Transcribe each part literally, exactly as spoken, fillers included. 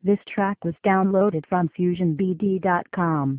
This track was downloaded from fusion b d dot com.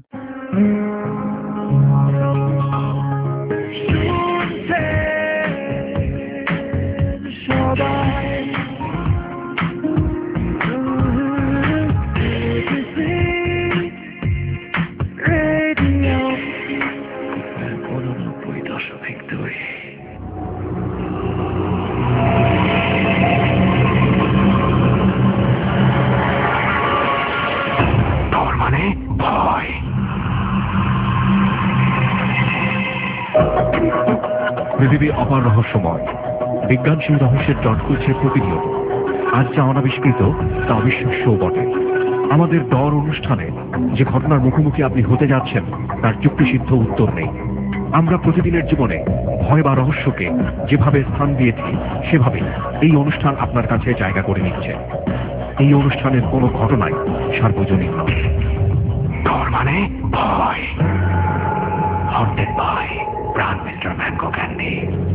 পৃথিবী অপার রহস্যময়, বিজ্ঞান সেই রহস্যের জট খুলছে প্রতিনিয়ত। আজ যা অনাবিষ্কৃত তা অবিশ্বাস্যও বটে। আমাদের ডর অনুষ্ঠানে যে ঘটনার মুখোমুখি আপনি হতে যাচ্ছেন তার যুক্তিসিদ্ধ উত্তর নেই। আমরা প্রতিদিনের জীবনে ভয় বা রহস্যকে যেভাবে স্থান দিয়েছি সেভাবে এই অনুষ্ঠান আপনার কাছে জায়গা করে নিচ্ছে। এই অনুষ্ঠানের কোনো ঘটনাই সার্বজনীন নয়। ডর মানে ভয়। Haunted by Pran mister mango candy.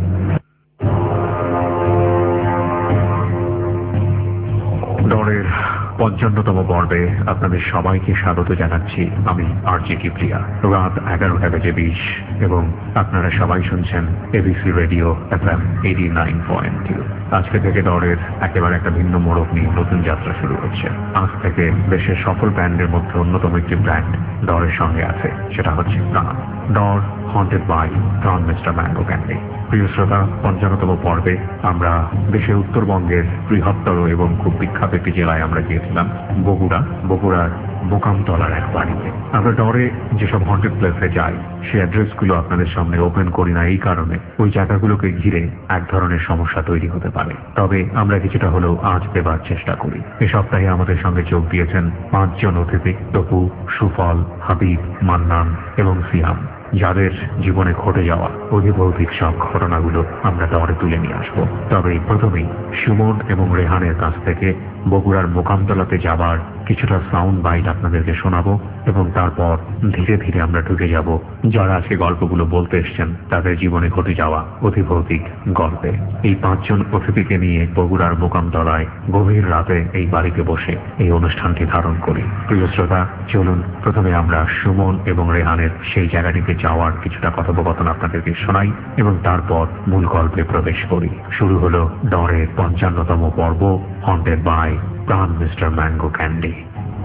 ডরের পঞ্চান্নতম পর্বে আপনাদের সবাইকে স্বাগত জানাচ্ছি। আমি আরজে কিপ্রিয়া। রাত এগারোটা বেজে বিশ এবং আপনারা সবাই শুনছেন ABC radio F M eighty nine point two. আজকে থেকে ডরের একেবারে একটা ভিন্ন মোড়ক নিয়ে নতুন যাত্রা শুরু হচ্ছে। আজ থেকে দেশের সফল ব্র্যান্ডের মধ্যে অন্যতম একটি ব্র্যান্ড ডরের সঙ্গে আছে, সেটা হচ্ছে Pran. Dar haunted by Pran mister mango candy. প্রিয় শ্রোতা, পঞ্চান্নতম পর্বে আমরা দেশের উত্তরবঙ্গের বৃহত্তর এবং খুব বিখ্যাত একটি জেলায় আমরা গিয়েছিলাম, বগুড়া। বগুড়ার মোকামতলার এক বাড়িতে। আমরা ডরে যেসব হন্টেড প্লেসে যাই সেই অ্যাড্রেসগুলো আপনাদের সামনে ওপেন করি না এই কারণে ওই জায়গাগুলোকে ঘিরে এক ধরনের সমস্যা তৈরি হতে পারে। তবে আমরা কিছুটা হলেও আঁচ দেবার চেষ্টা করি। এ সপ্তাহে আমাদের সঙ্গে যোগ দিয়েছেন পাঁচজন অতিথি, তপু, সুফল, হাবিব, মান্নান এবং সিয়াম, যাদের জীবনে ঘটে যাওয়া অধিভৌতিক সব ঘটনাগুলো আমরা ডরে তুলে নিয়ে আসবো। তবে প্রথমেই সুমন এবং রেহানের কাছ থেকে বগুড়ার মোকামতলাতে যাবার কিছুটা সাউন্ড বাইট আপনাদেরকে শোনাবো এবং তারপর ধীরে ধীরে আমরা ঢুকে যাব যারা আজকে গল্পগুলো বলতে এসছেন তাদের জীবনে ঘটে যাওয়া অধিভৌতিক গল্পে। এই পাঁচজন অতিথিকে নিয়ে বগুড়ার মোকামতলায় গভীর রাতে এই বাড়িতে বসে এই অনুষ্ঠানটি ধারণ করি। প্রিয় শ্রোতা, চলুন প্রথমে আমরা সুমন এবং রেহানের সেই জায়গাটিতে যাওয়ার কিছুটা কথোপকথন আপনাদেরকে শোনাই এবং তারপর মূল গল্পে প্রবেশ করি। শুরু হলো ডরের পঞ্চান্নতম পর্ব, haunted by Pran mister mango candy.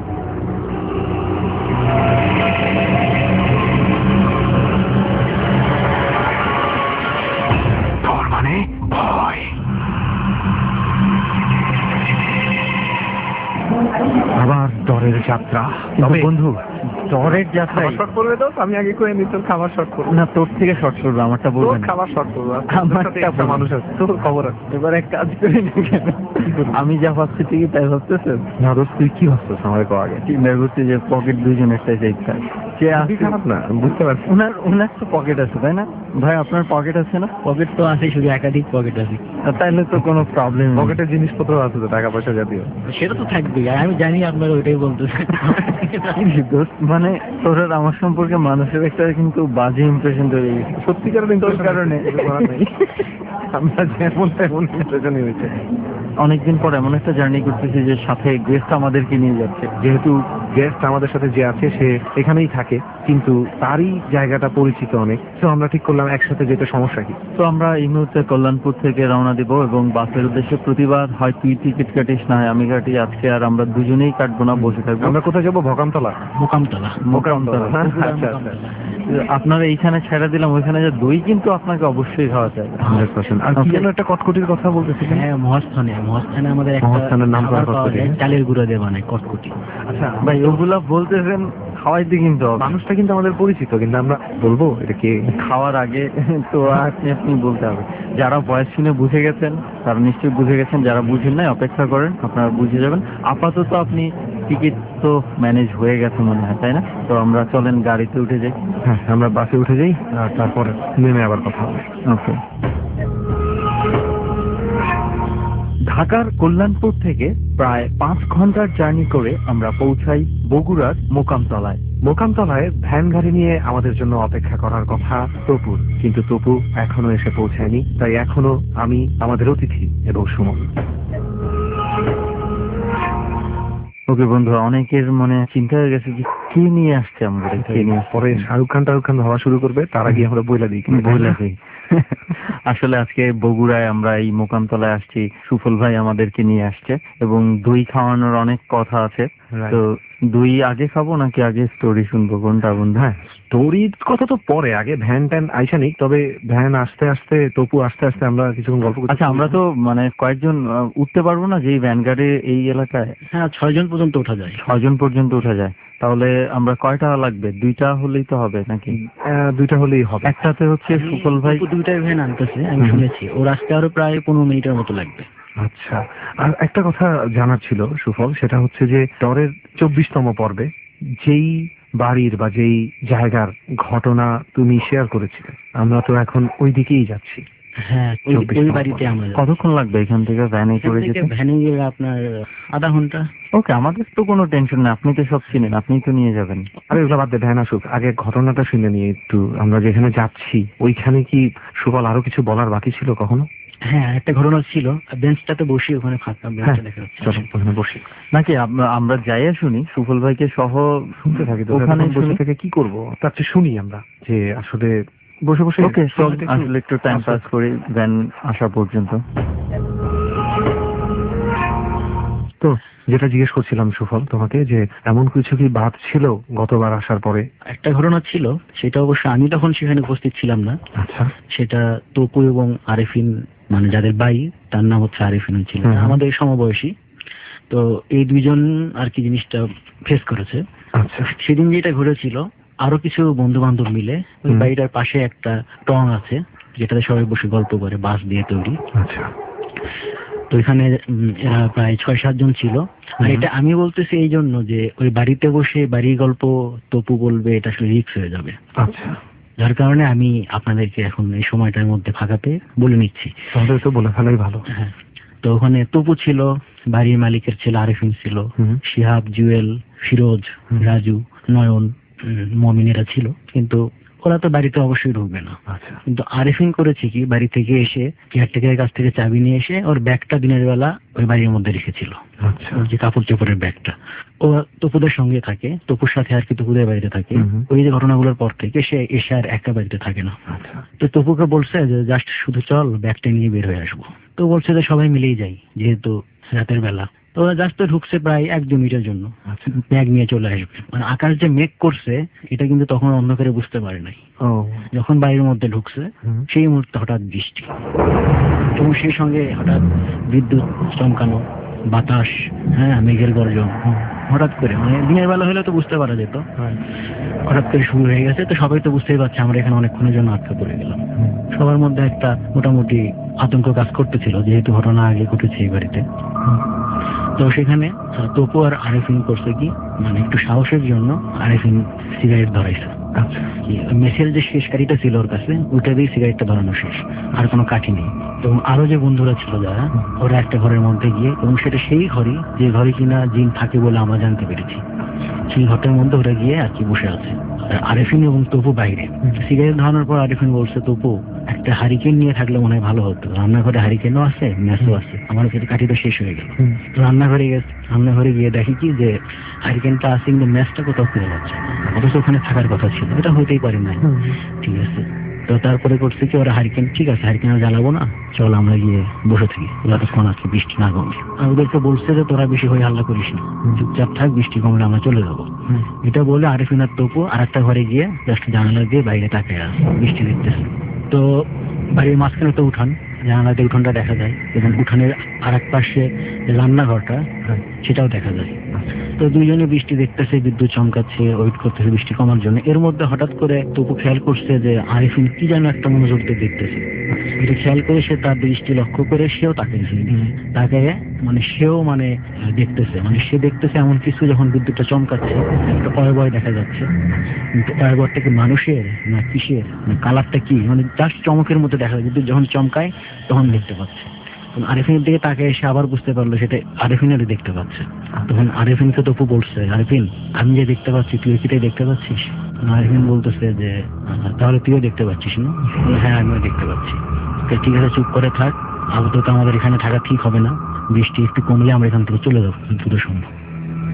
Dar মানে ভয়। আবার ডরের যাত্রা। তবে বন্ধু, ডরের যাত্রা শর্ট করবে তো আমি আগে করে নি, তোর খাবার শর্ট করবো না, তোর থেকে শর্ট করবো, আমারটা বলবো না। খাবার শর্ট করবো, আমারটা মানুষ আছে তোর খবর আছে। এবার এক কাজ করি না কেন, আমি যা ভাবছি ঠিকই তাই ভাবতেছেন না? রোজ তুই কি ভাবছিস আমার আগে? চিন্তা করছি যে পকেট দুইজন একটা চাইতে যে খারাপ না, বুঝতে পারছি। ওনার ওনার তো পকেট আছে তাই না ভাই? আপনার পকেট আছে না? পকেট তো আছে, শুধু একাধিক পকেট আছে। তাইলে তো কোনো প্রবলেম। পকেটের জিনিসপত্র আছে তো, টাকা পয়সা জাতীয়, সেটা তো থাকবেই। আমি জানি আপনার ওইটাই বলতেছে। মানে তোর আমার সম্পর্কে মানুষের একটা কিন্তু বাজে ইমপ্রেশন তৈরি হয়েছে। সত্যিকারের ইমপ্রেশন কারণে আমরা যেমন তেমন ইমপ্রেশনই হয়েছে। অনেকদিন পর এমন একটা জার্নি করতেছি যে সাথে গেস্ট আমাদেরকে নিয়ে যাচ্ছে। যেহেতু গেস্ট আমাদের সাথে যে আছে সে এখানেই থাকে, কিন্তু তারই জায়গাটা পরিচিত অনেক, তো আমরা ঠিক করলাম একসাথে যেতে সমস্যা কি। তো আমরা এই মুহূর্তে কল্যাণপুর থেকে রওনা দিব এবং বাসের উদ্দেশ্যে। প্রতিবার হয় তুই টিকিট কাটিস না হয় আমি কাটি, আজকে আর আমরা দুজনেই কাটবো না, বসে থাকবো। আমরা কোথায় যাবো? ভকামতলা। মোকামতলা মোকামতলা আচ্ছা আচ্ছা। আপনারা এইখানে ছেড়ে দিলাম, ওইখানে যে দই কিন্তু আপনাকে অবশ্যই খাওয়া চাই হান্ড্রেড পার্সেন্ট। আর কি যেন একটা কটকটির কথা বলতেছিলেন? হ্যাঁ, মহাস্থানে মহাস্থানে আমাদের মহাস্থানের নাম করা কটকটি, চালের গুঁড়া দিয়ে বানায় কটকটি। আচ্ছা ভাই, ওগুলা বলতেছেন খাওয়াইতে কিন্তু মানুষটা কিন্তু আমাদের পরিচিত, কিন্তু আমরা বলবো এটা কে খাওয়ার আগে তো আপনি আপনি বলতে হবে। যারা ভয়েস শুনে বুঝে গেছেন তারা নিশ্চয়ই বুঝে গেছেন, যারা বুঝেন নাই অপেক্ষা করেন, আপনারা বুঝে যাবেন। আপাতত আপনি টিকিট তো ম্যানেজ হয়ে গেছে মনে হয়, তাই না? তো আমরা চলেন গাড়িতে উঠে যাই। হ্যাঁ, আমরা বাসে উঠে যাই আর তারপরে নেমে আবার কথা হবে। ওকে। ঢাকার কল্যাণপুর থেকে প্রায় পাঁচ ঘন্টার জার্নি করে আমরা পৌঁছাই বগুড়ার মোকামতলায়। মোকামতলায় ভ্যান গাড়ি নিয়ে আমাদের জন্য অপেক্ষা করার কথা তপুর, কিন্তু তপু এখনো এসে পৌঁছায়নি। তাই এখনো আমি, আমাদের অতিথি এবং সুমন ওকে বন্ধু, অনেকের মনে চিন্তা হয়ে গেছে যে কি নিয়ে আসছে আমরা, কি নিয়ে পরে শাহরুখ খান টাহরুখ খান হওয়া শুরু করবে, তার আগে আমরা বইলা দিই বইলা দিই। আসলে আজকে বগুড়ায় আমরা এই মোকামতলায় আসছি, সুফল ভাই আমাদেরকে নিয়ে আসছে এবং দই খাওয়ানোর অনেক কথা আছে। তো দই আগে খাবো নাকি আগে স্টোরি শুনবো, কোনটা বন্ধু? হ্যাঁ, স্টোরির কথা তো পরে, আগে ভ্যান ট্যান আইসা নিক। তবে ভ্যান আসতে আসতে, তপু আসতে আসতে আমরা কিছুক্ষণ গল্প করতে। আচ্ছা, আমরা তো মানে কয়েকজন উঠতে পারবো না যে ভ্যান গাড়ি এই এলাকায়? হ্যাঁ, ছয় জন পর্যন্ত ওঠা যায়। ছয় জন পর্যন্ত ওঠা যায়। তাহলে আমরা কয়টা লাগবে? দুইটা হলেই তো হবে নাকি? দুইটা হলেই হবে। একটাতে হচ্ছে সুফল ভাই দুইটাই ভ্যান আনতেছে, আমি শুনেছি। ওর আসতে আরো প্রায় পনেরো মিনিটের মতো লাগবে। আচ্ছা, আর একটা কথা জানার ছিল সুফল, সেটা হচ্ছে যে টরের চব্বিশতম পর্বে যেই বাড়ির বা যেই জায়গার ঘটনা তুমি শেয়ার করেছিলে, আমরা তো এখন ওই দিকেই যাচ্ছি। হ্যাঁ, ওই বাড়িতে আমরা। কতক্ষণ লাগবে এখান থেকে ভ্যানে করে যেতে? ভ্যানে গেলে আপনার আধা ঘন্টা। ওকে, আমাদের তো কোনো টেনশন নেই, আপনি তো সব চিনেন, আপনি তো নিয়ে যাবেন। আরে ওগুলো বাদ দে, ভ্যান আসুক, আগে ঘটনাটা শুনে নিয়ে একটু। আমরা যেখানে যাচ্ছি ওইখানে কি সুফল আরো কিছু বলার বাকি ছিল কখনো? হ্যাঁ, একটা ঘটনা ছিল। বেঞ্চটাতে বসি, ওখানে ফাঁকা বেঞ্চটা দেখা যাচ্ছে, ওখানে বসি নাকি? আমরা যাইয়া শুনি সুফল ভাইকে সহ শুনতে থাকি। ওখানে বসে থেকে কি করবো, তার চেয়ে শুনি আমরা যে আসলে বসে বসে। ওকে, আসলে একটু টাইম পাস করি ভ্যান আসা পর্যন্ত। তো যেটা জিজ্ঞেস করছিলাম সুফল তোমাকে, যে এমন কিছু কি বাদ ছিল গতবার আসার পরে? একটা ঘটনা ছিল, সেটা অবশ্য আমি তখন সেখানে উপস্থিত ছিলাম না। আচ্ছা, সেটা তপু এবং আরিফিন, মানে যাদের ভাই, তার নাম হচ্ছে আরিফিন, ছিল আমাদের সমবয়সী। তো এই দুইজন আর কি জিনিসটা ফেস করেছে। আচ্ছা, সেদিন যেটা ঘটেছিল, আরো কিছু বন্ধু বান্ধব মিলে ওই বাড়িটার পাশে একটা টং আছে, যেটাতে সবাই বসে গল্প করে, বাঁশ দিয়ে তৈরি। আচ্ছা, তো এখানে এরা প্রায় ছয় সাত জন ছিল। আর এটা আমি বলতেছি এই জন্য যে ওই বাড়িতে বসে বাড়ির গল্প তপু বলবে, এটা আসলে রিস্ক হয়ে যাবে। আচ্ছা, যার কারণে আমি আপনাদেরকে এখন এই সময়টার মধ্যে ফাঁকাতে বলে নিচ্ছি। তাহলে তো বলে ফেলাই ভালো। হ্যাঁ, তো ওখানে তপু ছিল, বাড়ির মালিকের ছেলে আরিফিন ছিল, শিহাব, জুয়েল, ফিরোজ, রাজু, নয়ন, মমিনেরা ছিল। কিন্তু ওরা তো বাড়িতে অবশ্যই ঢুকবে না। কিন্তু আরিফিন করেছে কি, বাড়ি থেকে এসে কেয়ারটেকারের কাছ থেকে চাবি নিয়ে এসে ওর ব্যাগটা দিনের বেলা ওই বাড়ির মধ্যে রেখেছিল। ওর যে কাপড় চোপড়ের ব্যাগটা, ও তপুদের সঙ্গে থাকে, তপুর সাথে আর কি তপুদের বাড়িতে থাকে। ওই যে ঘটনাগুলোর পর থেকে সে এসে আর একা বাড়িতে থাকে না। তো তপুকে বলছে যে জাস্ট শুধু চল, ব্যাগটা নিয়ে বের হয়ে আসবো। তো বলছে যে সবাই মিলেই যাই, যেহেতু রাতের বেলা। তো ওরা জাস্ট ঢুকছে প্রায় এক দু মিনিটের জন্য, ব্যাগ নিয়ে চলে আসবে। মানে আকাশ যে মেঘ করছে এটা কিন্তু তখন অন্ধকারে বুঝতে পারে নাই। যখন বাড়ির মধ্যে ঢুকছে সেই মুহূর্তে হঠাৎ বৃষ্টি, এবং সেই সঙ্গে হঠাৎ বিদ্যুৎ চমকানো, বাতাস, হ্যাঁ, মেঘের গর্জন হঠাৎ করে, মানে দিনের বেলা হলে তো বুঝতে পারা যেত, হঠাৎ করে শুরু হয়ে গেছে। তো সবাই তো বুঝতেই পারছে আমরা এখানে অনেকক্ষণের জন্য আটকা পড়ে গেলাম। সবার মধ্যে একটা মোটামুটি আতঙ্ক কাজ করতেছিল, যেহেতু ঘটনা আগে ঘটেছে এই বাড়িতে। তো সেখানে তপু আর আরিফিন করছে কি, মানে একটু সাহসের জন্য আরিফিন সিগারেট ধরাইছে। মেসের যে শেষ কাঠিটা ছিল ওর কাছে, ওইটা দিয়ে সিগারেটটা ধরানো শেষ, আর কোনো কাঠি নেই। এবং আরো যে বন্ধুরা ছিল যারা, ওরা একটা ঘরের মধ্যে গিয়ে, এবং সেটা সেই ঘরই যে ঘরে কিনা জিন থাকে বলে আমরা জানতে পেরেছি, সেই ঘরটার মধ্যে ওরা গিয়ে আর কি বসে আছে। আরিফিন এবং তপু বাইরে। সিগারেট ধরানোর পর আরিফিন বলছে, তপু একটা হারিকেন নিয়ে থাকলে মনে হয় ভালো হতো, রান্নাঘরে হারিকেনও আছে, ম্যাচও আছে, আমার কাছে কাঠি তো শেষ হয়ে গেল। রান্নাঘরে গেছে, রান্নাঘরে গিয়ে দেখি কি যে হারিকেনটা আছে কিন্তু ম্যাচটা কোথাও খুঁজে পাচ্ছে না, অথচ ওখানে থাকার কথা ছিল। এটা হইতেই পারে নাই। ঠিক আছে, তো তারপরে করছে কি, ওরা হারিকেন, ঠিক আছে হারিকেন আর জ্বালাবো না, চল আমরা গিয়ে বসে থাকি যতক্ষণ আর কি বৃষ্টি না কমে। আর ওদেরকে বলছে যে তোরা বেশি হয়ে হাল্লা করিস না, চুপচাপ থাক, বৃষ্টি কমলে আমরা চলে যাবো। এটা বলে আরিফিন আর তপু আর একটা ঘরে গিয়ে জাস্ট জানালা দিয়ে বাইরে তাকিয়ে আছে, বৃষ্টি দেখতেছে। তো বাড়ির মাঝখানে তো উঠান, জানালা দিয়ে উঠানটা দেখা যায়, এবং উঠানের আর এক পাশে রান্নাঘরটা সেটাও দেখা যায়। তো দুইজনে বৃষ্টি দেখতেছে, বিদ্যুৎ চমকাচ্ছে, ওয়েট করতেছে বৃষ্টি কমার জন্য। এর মধ্যে হঠাৎ করে তপু খেয়াল করছে যে আরিফিন কি যেন একটা মনোযোগ দিয়ে দেখতেছে। এটা খেয়াল করে সে তার দৃষ্টি লক্ষ্য করে সেও তাকিয়েছে, তাকে মানে সেও মানে দেখতেছে, মানে সে দেখতেছে এমন কিছু, যখন বিদ্যুৎটা চমকাচ্ছে একটা অয়বয় দেখা যাচ্ছে। কিন্তু অয়বয়টা কি মানুষের না কিসের, কালারটা কি, মানে জাস্ট চমকের মধ্যে দেখা যায়। বিদ্যুৎ যখন চমকায় তখন দেখতে পাচ্ছে। আরিফিনের দিকে তাকে এসে আবার বুঝতে পারলো সেটা আরিফিনেরই দেখতে পাচ্ছে। তখন আরিফিনকে তপু বলছে, আরিফিন আমি যে দেখতে পাচ্ছি তুই কি তাই দেখতে পাচ্ছিস? আরিফিন বলতেছে যে তাহলে তুইও দেখতে পাচ্ছিস না? হ্যাঁ আমিও দেখতে পাচ্ছি। ঠিক আছে, চুপ করে থাক, আপাতত আমাদের এখানে থাকা ঠিক হবে না, বৃষ্টি একটু কমলে আমরা এখান থেকে চলে যাবো দ্রুত সম্ভব।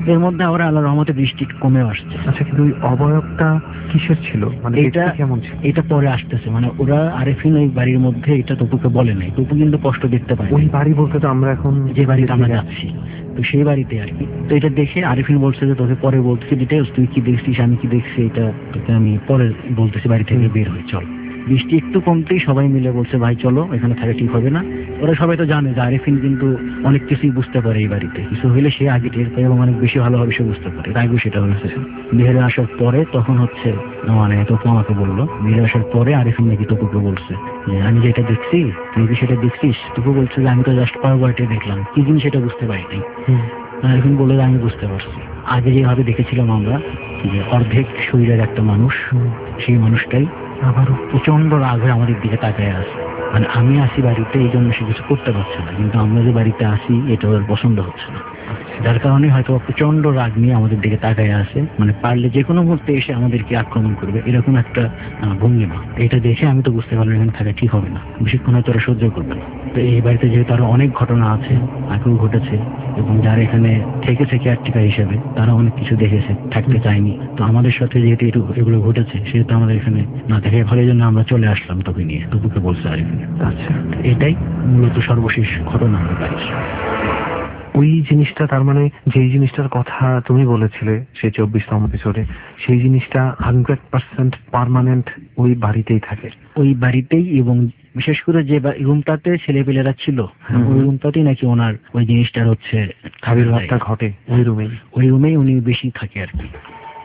এর মধ্যে আবার আল্লাহর রহমতে বৃষ্টি একটু কমেও আসছে। আচ্ছা, কিন্তু ওই অবয়বটা কিসের ছিল, মানে এটা দেখতে কেমন ছিল? এটা পরে আসতেছে, মানে ওরা আরেফিন ওই বাড়ির মধ্যে এটা তপুকে বলে নাই, তপু কিন্তু স্পষ্ট দেখতে পায়। ওই বাড়ি বলতে তো আমরা এখন যে বাড়িতে আমরা যাচ্ছি, তো সেই বাড়িতে আর কি। তো এটা দেখে আরিফিন বলছে যে তোকে পরে বলতেছি ডিটেলস, তুই কি দেখছিস আমি কি দেখছি এটা তোকে আমি পরে বলতেছি, বাড়ি থেকে বের হয়ে চল। বৃষ্টি একটু কমতেই সবাই মিলে বলছে ভাই চলো, এখানে থাকা ঠিক হবে না। ওরা সবাই তো জানে যে আরিফিন কিন্তু অনেক কিছুই বুঝতে পারে, এই বাড়িতে কিছু হইলে সে আগে টের পায় এবং অনেক বেশি ভালোভাবে সে বুঝতে পারে। আগেও সেটা হয়েছে। বের আসার পরে তখন হচ্ছে মানে তপু আমাকে বললো, বের আসার পরে আরিফিন নাকি তপুকে বলছে যে আমি যেটা দেখছি তুই কি সেটা দেখছিস? তপু বলছে যে আমি তো জাস্ট পাওয়ারটা দেখলাম, কি জিনিস সেটা বুঝতে পারিনি। আরিফিন বললো যে আমি বুঝতে পারছি, আগে যেভাবে দেখেছিলাম আমরা যে অর্ধেক শরীরের একটা মানুষ, সেই মানুষটাই আবারও প্রচন্ড রাগ হয়ে আমাদের দিকে তাকায় আসে। মানে আমি আসি বাড়িতে এই জন্য সে কিছু করতে পারছে না, কিন্তু আমরা যে বাড়িতে আসি এটা ওর পছন্দ হচ্ছে না, যার কারণে হয়তো প্রচন্ড রাগ নিয়ে আমাদের দিকে তাকায় আসে, মানে পারলে যে কোনো মুহূর্তে এসে আমাদেরকে আক্রমণ করবে এরকম একটা ভঙ্গিমা। এটা দেখে আমি তো বুঝতে পারলাম এখানে থাকা ঠিক হবে না, বেশিক্ষণ হয়তো ওরা সহ্য করবে না। তো এই বাড়িতে যেহেতু আরো অনেক ঘটনা আছে, আগেও ঘটেছে, এবং যারা এখানে থেকেছে কেয়ারটেকার হিসেবে তারা অনেক কিছু দেখেছে, থাকতে চায়নি। তো আমাদের সাথে যেহেতু এগুলো ঘটেছে সেহেতু আমাদের এখানে না থাকে ভালো, জন্য আমরা চলে আসলাম তোকে নিয়ে, তপুকে বলছে আর কি। আচ্ছা, এটাই মূলত সর্বশেষ ঘটনা আমার বাড়ির। ওই জিনিসটা, তার মানে যেই জিনিসটার কথা তুমি বলেছিলে সেই চব্বিশতম এপিসোডে, সেই জিনিসটা হান্ড্রেড পার্সেন্ট পার্মানেন্ট ওই বাড়িতেই থাকে? ওই বাড়িতেই, এবং বিশেষ করে যে রুমটাতে ছেলেপেলেরা ছিল ওই রুমটাতেই নাকি ওনার ওই জিনিসটার হচ্ছে আবির্ভাবটা ঘটে, ওই রুমেই ওই রুমেই উনি বেশি থাকে আর কি।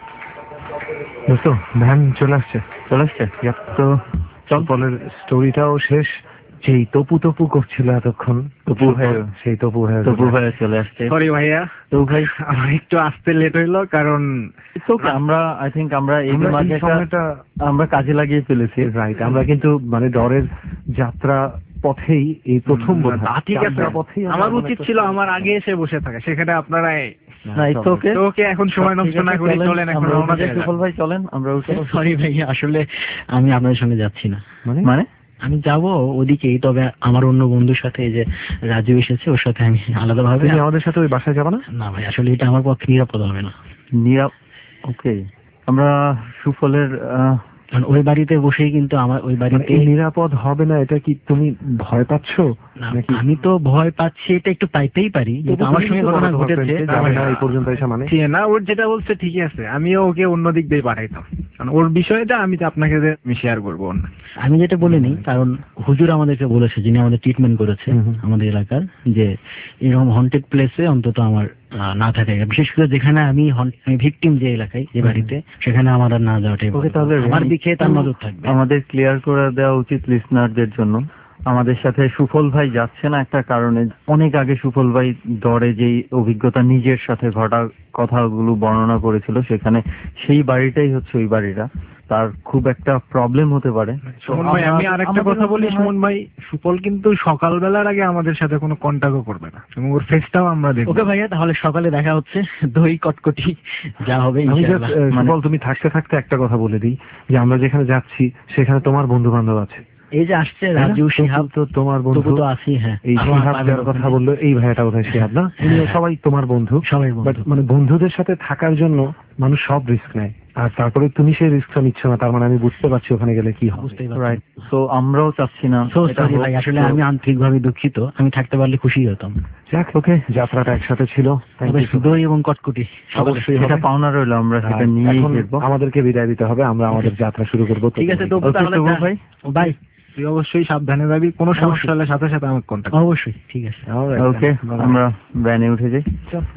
বুঝতো, ভ্যান চলে আসছে চলে আসছে তো চম্পলের স্টোরিটাও শেষ। যেই তপু তপু করছিল এতক্ষণ, তপু ভাই, সেই তপু ভাই তপু ভাই চলে আসছে। সরি ভাইয়া, তপু ভাই আমার একটু আসতে লেট হইলো, কারণ আমরা আই থিঙ্ক আমরা এই সময়টা আমরা কাজে লাগিয়ে ফেলেছি। রাইট, আমরা কিন্তু মানে ডরের যাত্রা পথেই এই প্রথম ঠিক আছে, আমার উচিত ছিল আমার আগে এসে বসে থাকা, সেখানে আপনারা ওকে এখন সময় নষ্ট না করে চলেন, এখন রওনা দেন। সুফল ভাই চলেন আমরা উঠে। সরি ভাই, আসলে আমি আপনাদের সঙ্গে যাচ্ছি না। মানে মানে আমি যাবো ওদিকেই, তবে আমার অন্য বন্ধুর সাথে যে রাজু এসেছে ওর সাথে আমি আলাদা ভাবে। তুমি আমাদের সাথে ওই বাসায় যাবো না? না ভাই, আসলে এটা আমার পক্ষে নিরাপদ হবে না। নিরাপ ওকে, আমরা সুফলের কারণ ওই বাড়িতে বসেই কিন্তু আমার ওই বাড়িতে নিরাপদ হবে না। এটা কি তুমি ভয় পাচ্ছ? আমি তো ভয় পাচ্ছি, এটা একটু পাইতেই পারি, কিন্তু আমার সঙ্গে ঘটনা ঘটেছে এই পর্যন্ত এসে মানে না। ওর যেটা বলছে ঠিকই আছে, আমিও ওকে অন্য দিক দিয়ে পাঠাইতাম, কারণ ওর বিষয়টা আমি তো আপনাকে শেয়ার করবো। আমি যেটা বলিনি, কারণ হুজুর আমাদেরকে বলেছে, যিনি আমাদের ট্রিটমেন্ট করেছে আমাদের এলাকার, যে এরকম হন্টেড প্লেসে অন্তত আমার না থাকে, বিশেষ করে যেখানে আমি ভিকটিম যে এলাকায় যে বাড়িতে, সেখানে আমার আর না যাওয়াটাই আমার দিকে তার নজর থাকবে। আমাদের ক্লিয়ার করে দেওয়া উচিত লিসনারদের জন্য, আমাদের সাথে সুফল ভাই যাচ্ছে না একটা কারণে। অনেক আগে সুফল ভাই ডরে যেই অভিজ্ঞতা নিজের সাথে ঘটা কথাগুলো বর্ণনা করেছিল, সেখানে সেই বাড়িটাই হচ্ছে ওই বাড়িটা, তার খুব একটা প্রবলেম হতে পারে। সুমন ভাই, আমি আরেকটা কথা বলি, সুমন ভাই, সুফল কিন্তু সকালবেলার আগে আমাদের সাথে কোনো কন্ট্যাক্টও করবে না, এবং ওর ফেসটাও আমরা দেখব। ওকে ভাইয়া, তাহলে সকালে দেখা হচ্ছে, দই কটকটি যা হবে। সুফল, তুমি থাকতে থাকতে একটা কথা বলে দিই, যে আমরা যেখানে যাচ্ছি সেখানে তোমার বন্ধু বান্ধব আছে। এই যে আসছে রাজু, শিহাব তো তোমার বন্ধু তো আছি। হ্যাঁ, এই শিহাব যার কথা বললো, এই ভাইয়াটা বোধহয় শিহাব না? সবাই তোমার বন্ধু, সবাই মানে বন্ধুদের সাথে থাকার জন্য মানুষ সব রিস্ক নেয়, আর তারপরে তুমি সেই রিস্কটা নিচ্ছ না, তার মানে আমি বুঝতে পারছি ওখানে গেলে কি হবে। রাইট, সো আমরাও চাচ্ছি না। ভাই, আসলে আমি আন্তরিকভাবে দুঃখিত, আমি থাকতে পারলে খুশি হতাম। যাক, ওকে, যাত্রাটা একসাথে ছিল, দই এবং কটকটি অবশ্যই সেটা পাওনা রইলো, আমরা সেটা নিয়েই ফিরবো। আমাদেরকে বিদায় দিতে হবে, আমরা আমাদের যাত্রা শুরু করবো। ঠিক আছে, তো ভাই বাই। তুই অবশ্যই সাবধানে যাবি, কোনো সমস্যা হলে সাথে সাথে আমাকে কন্টাক্ট। অবশ্যই, ঠিক আছে, ওকে, আমরা ভ্যানে উঠে যাই।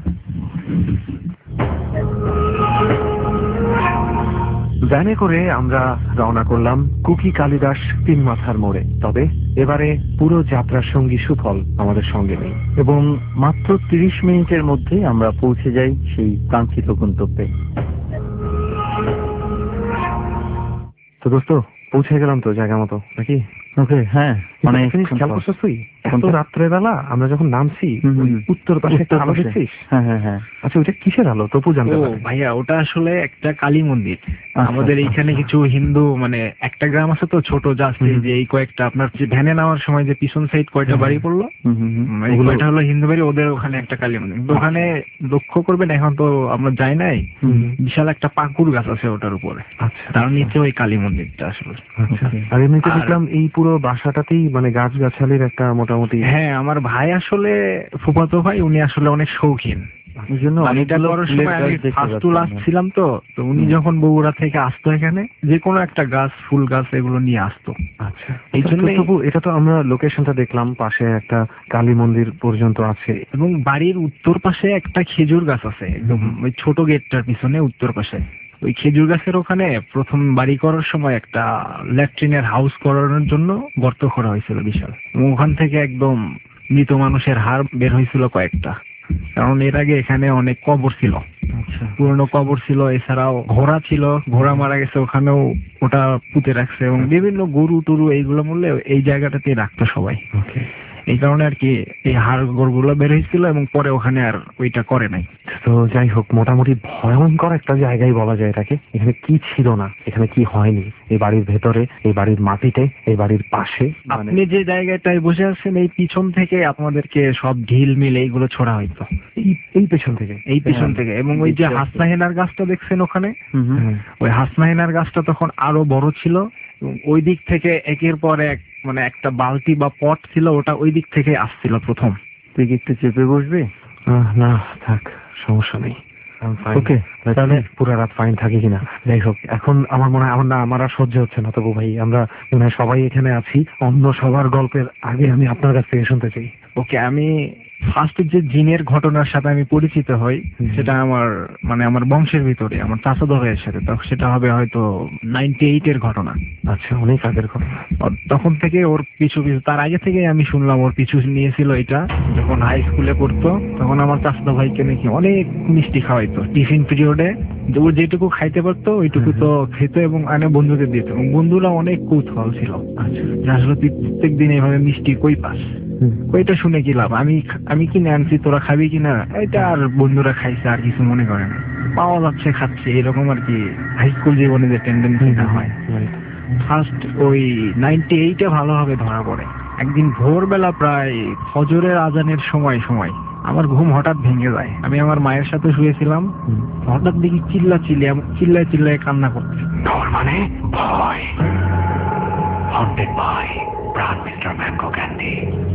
ভ্যানে করে আমরা রওনা করলাম কুকি কালিদাস তিন মাথার মোড়ে। তবে এবারে পুরো যাত্রার সঙ্গী সুফল আমাদের সঙ্গে নেই, এবং মাত্র তিরিশ মিনিটের মধ্যে আমরা পৌঁছে যাই সেই কাঙ্ক্ষিত গন্তব্যে। তো দোস্ত, পৌঁছে গেলাম তো জায়গা মতো নাকি? ওকে, হ্যাঁ অনেক খেয়াল করছিস তুই এত রাত্রেবেলা আমরা যখন নামছি উত্তর পাশে একটা আলো দেখছিস? হ্যাঁ হ্যাঁ হ্যাঁ। আচ্ছা ওটা কিসের আলো তপু জানতে পারে? ভাইয়া ওটা আসলে একটা কালী মন্দির। আমাদের এইখানে কিছু হিন্দু মানে একটা গ্রাম আছে তো ছোট জাস্ট যে এই কয়েকটা আপনার ভ্যানে নেওয়ার সময় যে পিছন সাইড কয়টা বাড়ি পড়লো ওইটা হলো হিন্দু বাড়ি, ওদের ওখানে একটা কালী মন্দির। ওখানে লক্ষ্য করবেন এখন তো আমরা যাই নাই, বিশাল একটা পাকুর গাছ আছে ওটার উপরে, তার নিচে ওই কালী মন্দিরটা আসলে। আর এমনিতে দেখলাম এই পুরো বাসাটাতেই মানে গাছ গাছালির একটা মোটামুটি। হ্যাঁ আমার ভাই আসলে ফুফাতো ভাই উনি আসলে অনেক শৌখিন, ছিলাম তো তো উনি যখন বগুড়া থেকে আসতো এখানে যে কোনো একটা গাছ ফুল গাছ এগুলো নিয়ে আসতো। আচ্ছা এই জন্য এটা তো আমরা লোকেশনটা দেখলাম পাশে একটা কালী মন্দির পর্যন্ত আছে এবং বাড়ির উত্তর পাশে একটা খেজুর গাছ আছে একদম ওই ছোট গেটটার পিছনে উত্তর পাশে। ওই খেজুর গাছের ওখানে প্রথম বাড়ি করার সময় একটা ল্যাট্রিনের হাউস করানোর জন্য গর্ত করা হয়েছিল বিশাল, এবং ওখান থেকে একদম মৃত মানুষের হাড় বের হয়েছিল কয়েকটা, কারণ এর আগে এখানে অনেক কবর ছিল, পুরনো কবর ছিল, এছাড়াও ঘোড়া ছিল, ঘোড়া মারা গেছে ওখানেও ওটা পুঁতে রাখছে, এবং বিভিন্ন গরু টরু এইগুলো মূল্যে এই জায়গাটাতে রাখতো সবাই। এই কারণে আর কি এই হাড় গোড়গুলো বের হয়েছিল এবং পরে ওখানে আর ওইটা করে নাই। তো যাই হোক মোটামুটি ভয়ঙ্কর একটা জায়গায় বলা যায় এটাকে। এখানে কি ছিল না, এখানে কি হয়নি, এই বাড়ির ভেতরে, এই বাড়ির মাটিতে, এই বাড়ির পাশে। আপনি যে জায়গাটায় বসে আছেন এই পিছন থেকে আপনাদেরকে সব ঢিল মিল এইগুলো ছোড়া হইতো এই পেছন থেকে, এই পেছন থেকে। এবং ওই যে হাসনাহেনার গাছটা দেখছেন ওখানে, ওই হাসনাহেনার গাছটা তখন আরো বড় ছিল, ওই দিক থেকে একের পর এক মানে একটা বালতি বা পট ছিল ওটা ওই দিক থেকে আসছিল প্রথম। তুই কি একটু চেপে বসবি? না থাক সমস্যা নেই, ওকে তাহলে পুরো রাত ফাইন থাকি কিনা। যাই হোক এখন আমার মনে হয় আমার না আমার আর সহ্য হচ্ছে না তবু ভাই, আমরা মনে হয় সবাই এখানে আছি, অন্য সবার গল্পের আগে আমি আপনার কাছ থেকে শুনতে চাই। ওকে আমি ফার্স্ট যে জিনের ঘটনার সাথে আমি পরিচিত হই সেটা আমার মানে আমার বংশের ভিতরে আমার চাচাতো ভাইয়ের সাথে, সেটা হবে হয়তো নাইনটি এইট এর ঘটনা। আচ্ছা অনেক আগের ঘটনা। তখন থেকে ওর পিছু পিছু তার আগে থেকে আমি শুনলাম ওর পিছু নিয়েছিল এটা, যখন হাই স্কুলে পড়তো তখন আমার চাচাতো ভাইকে নাকি অনেক মিষ্টি খাওয়াইতো টিফিন পিরিয়ডে, ও যেটুকু খাইতে পারতো ওইটুকু তো খেতো এবং আনে বন্ধুদের দিত, এবং বন্ধুরা অনেক কৌতূহল ছিল আসলে তুই প্রত্যেক দিন এইভাবে মিষ্টি কই পাস, ওইটা শুনে কি লাভ, আমি আমি কিনে আনছি তোরা খাবি কিনা, এটা আর বন্ধুরা খাইছে আর কিছু মনে করে না, পাওয়া যাচ্ছে খাচ্ছে, এরকম আর কি হাই স্কুল জীবনে যে টেন্ডেন্সিটা হয়। ফার্স্ট ওই নাইনটি এইটে ভালোভাবে ধরা পড়ে। একদিন ভোরবেলা প্রায় ফজরের আজানের সময় সময় আমার ঘুম হঠাৎ ভেঙে যায়, আমি আমার মায়ের সাথে শুয়েছিলাম, হঠাৎ দেখি চিল্লা চিল্লিয়ে চিল্লায় চিল্লায় কান্না করছে। ডর মানে ভয়, haunted by Pran mister mango candy.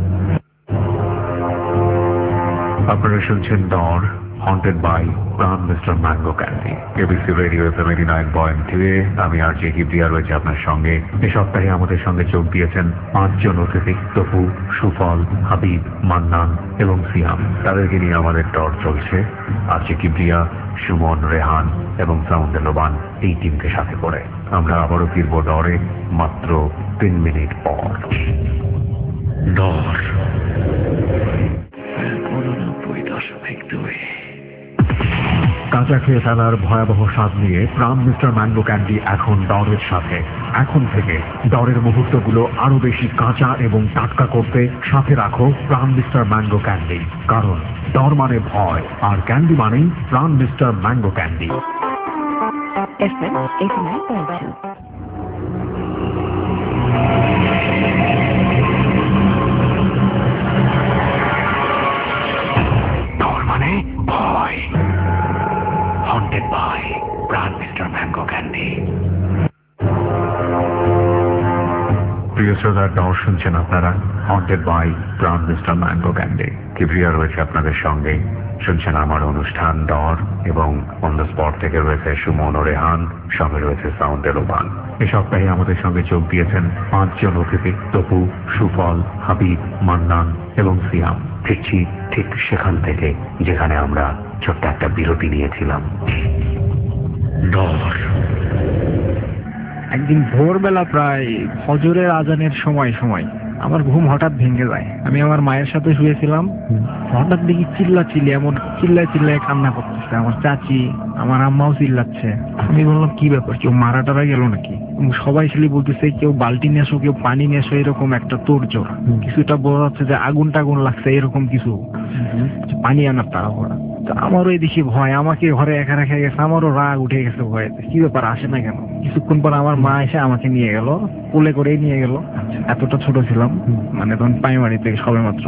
আপনারা শুনছেন Dar haunted by Pran mister mango candy, ABC radio FM eighty nine point three. আমি আর জে কিপ্রিয়া রয়েছে আপনার সঙ্গে। এ সপ্তাহে আমাদের সঙ্গে যোগ দিয়েছেন পাঁচজন অতিথি, তপু, সুফল, হাবিব, মান্নান এবং সিয়াম। তাদেরকে নিয়ে আমাদের ডর চলছে। আর জে কিপ্রিয়া, সুমন, রেহান এবং সাউন্ডে লোবান এই টিমকে সাথে করে আমরা আবারও ফিরব ডরে মাত্র তিন মিনিট পর। ডর কাঁচা খেয়ে ফেলার ভয়াবহ স্বাদ নিয়ে প্রাণ মিস্টার ম্যাঙ্গো ক্যান্ডি এখন ডরের সাথে। এখন থেকে ডরের মুহূর্তগুলো আরো বেশি কাঁচা এবং টাটকা করতে সাথে রাখো প্রাণ মিস্টার ম্যাঙ্গো ক্যান্ডি, কারণ ডর মানে ভয় আর ক্যান্ডি মানেই Pran mister mango candy. FM eighty nine point two. Dar মানে ভয়, haunted by Pran mister mango candy. প্রিয় শ্রোতার ডর শুনছেন আপনারা, haunted by Pran mister mango candy. Kipriya রয়েছে আপনাদের সঙ্গে, শুনছেন আমার অনুষ্ঠান ডর, এবং অন দ্য স্পট থেকে রয়েছে সুমন ও রেহান, সঙ্গে রয়েছে সাউন্ডে লোবান। এ সপ্তাহে আমাদের সঙ্গে যোগ দিয়েছেন পাঁচজন অতিথি, তপু, সুফল, হাবিব, মান্নান এবং সিয়াম। ফিরছি ঠিক সেখান থেকে যেখানে আমরা ছোট্ট একটা বিরতি নিয়েছিলাম। ডর একদিন ভোরবেলা প্রায় ফজরের আজানের সময় সময় আমার ঘুম হঠাৎ ভেঙে যায়, আমি আমার মায়ের সাথে শুয়েছিলাম, হঠাৎ দেখি চিল্লা চিল্লি এমন চিল্লায় চিল্লায় কান্না করতেছে, আমার চাচি আমার আম্মাও চিল্লাচ্ছে। আমি বললাম কি ব্যাপার, কেউ মারা টারা গেল নাকি? সবাই খালি বলতেছে কেউ বালতি নিয়ে আসো, কেউ পানি নিয়ে আসো, এরকম একটা তোড়জোড়। কিছুটা বোঝা যাচ্ছে যে আগুন টাগুন লাগছে, এরকম কিছু পানি আনার তাড়াহুড়া। তো আমারও এই দেখি ভয়, আমাকে ঘরে একা রেখে গেছে, আমারও রাগ উঠে গেছে ভয়ে, কি ব্যাপার আসে না কেন। কিছুক্ষণ পর আমার মা এসে আমাকে নিয়ে গেল, কোলে করেই নিয়ে গেল। এতটা ছোট ছিলাম, মানে তখন প্রাইমারি থেকে সবে মাত্র।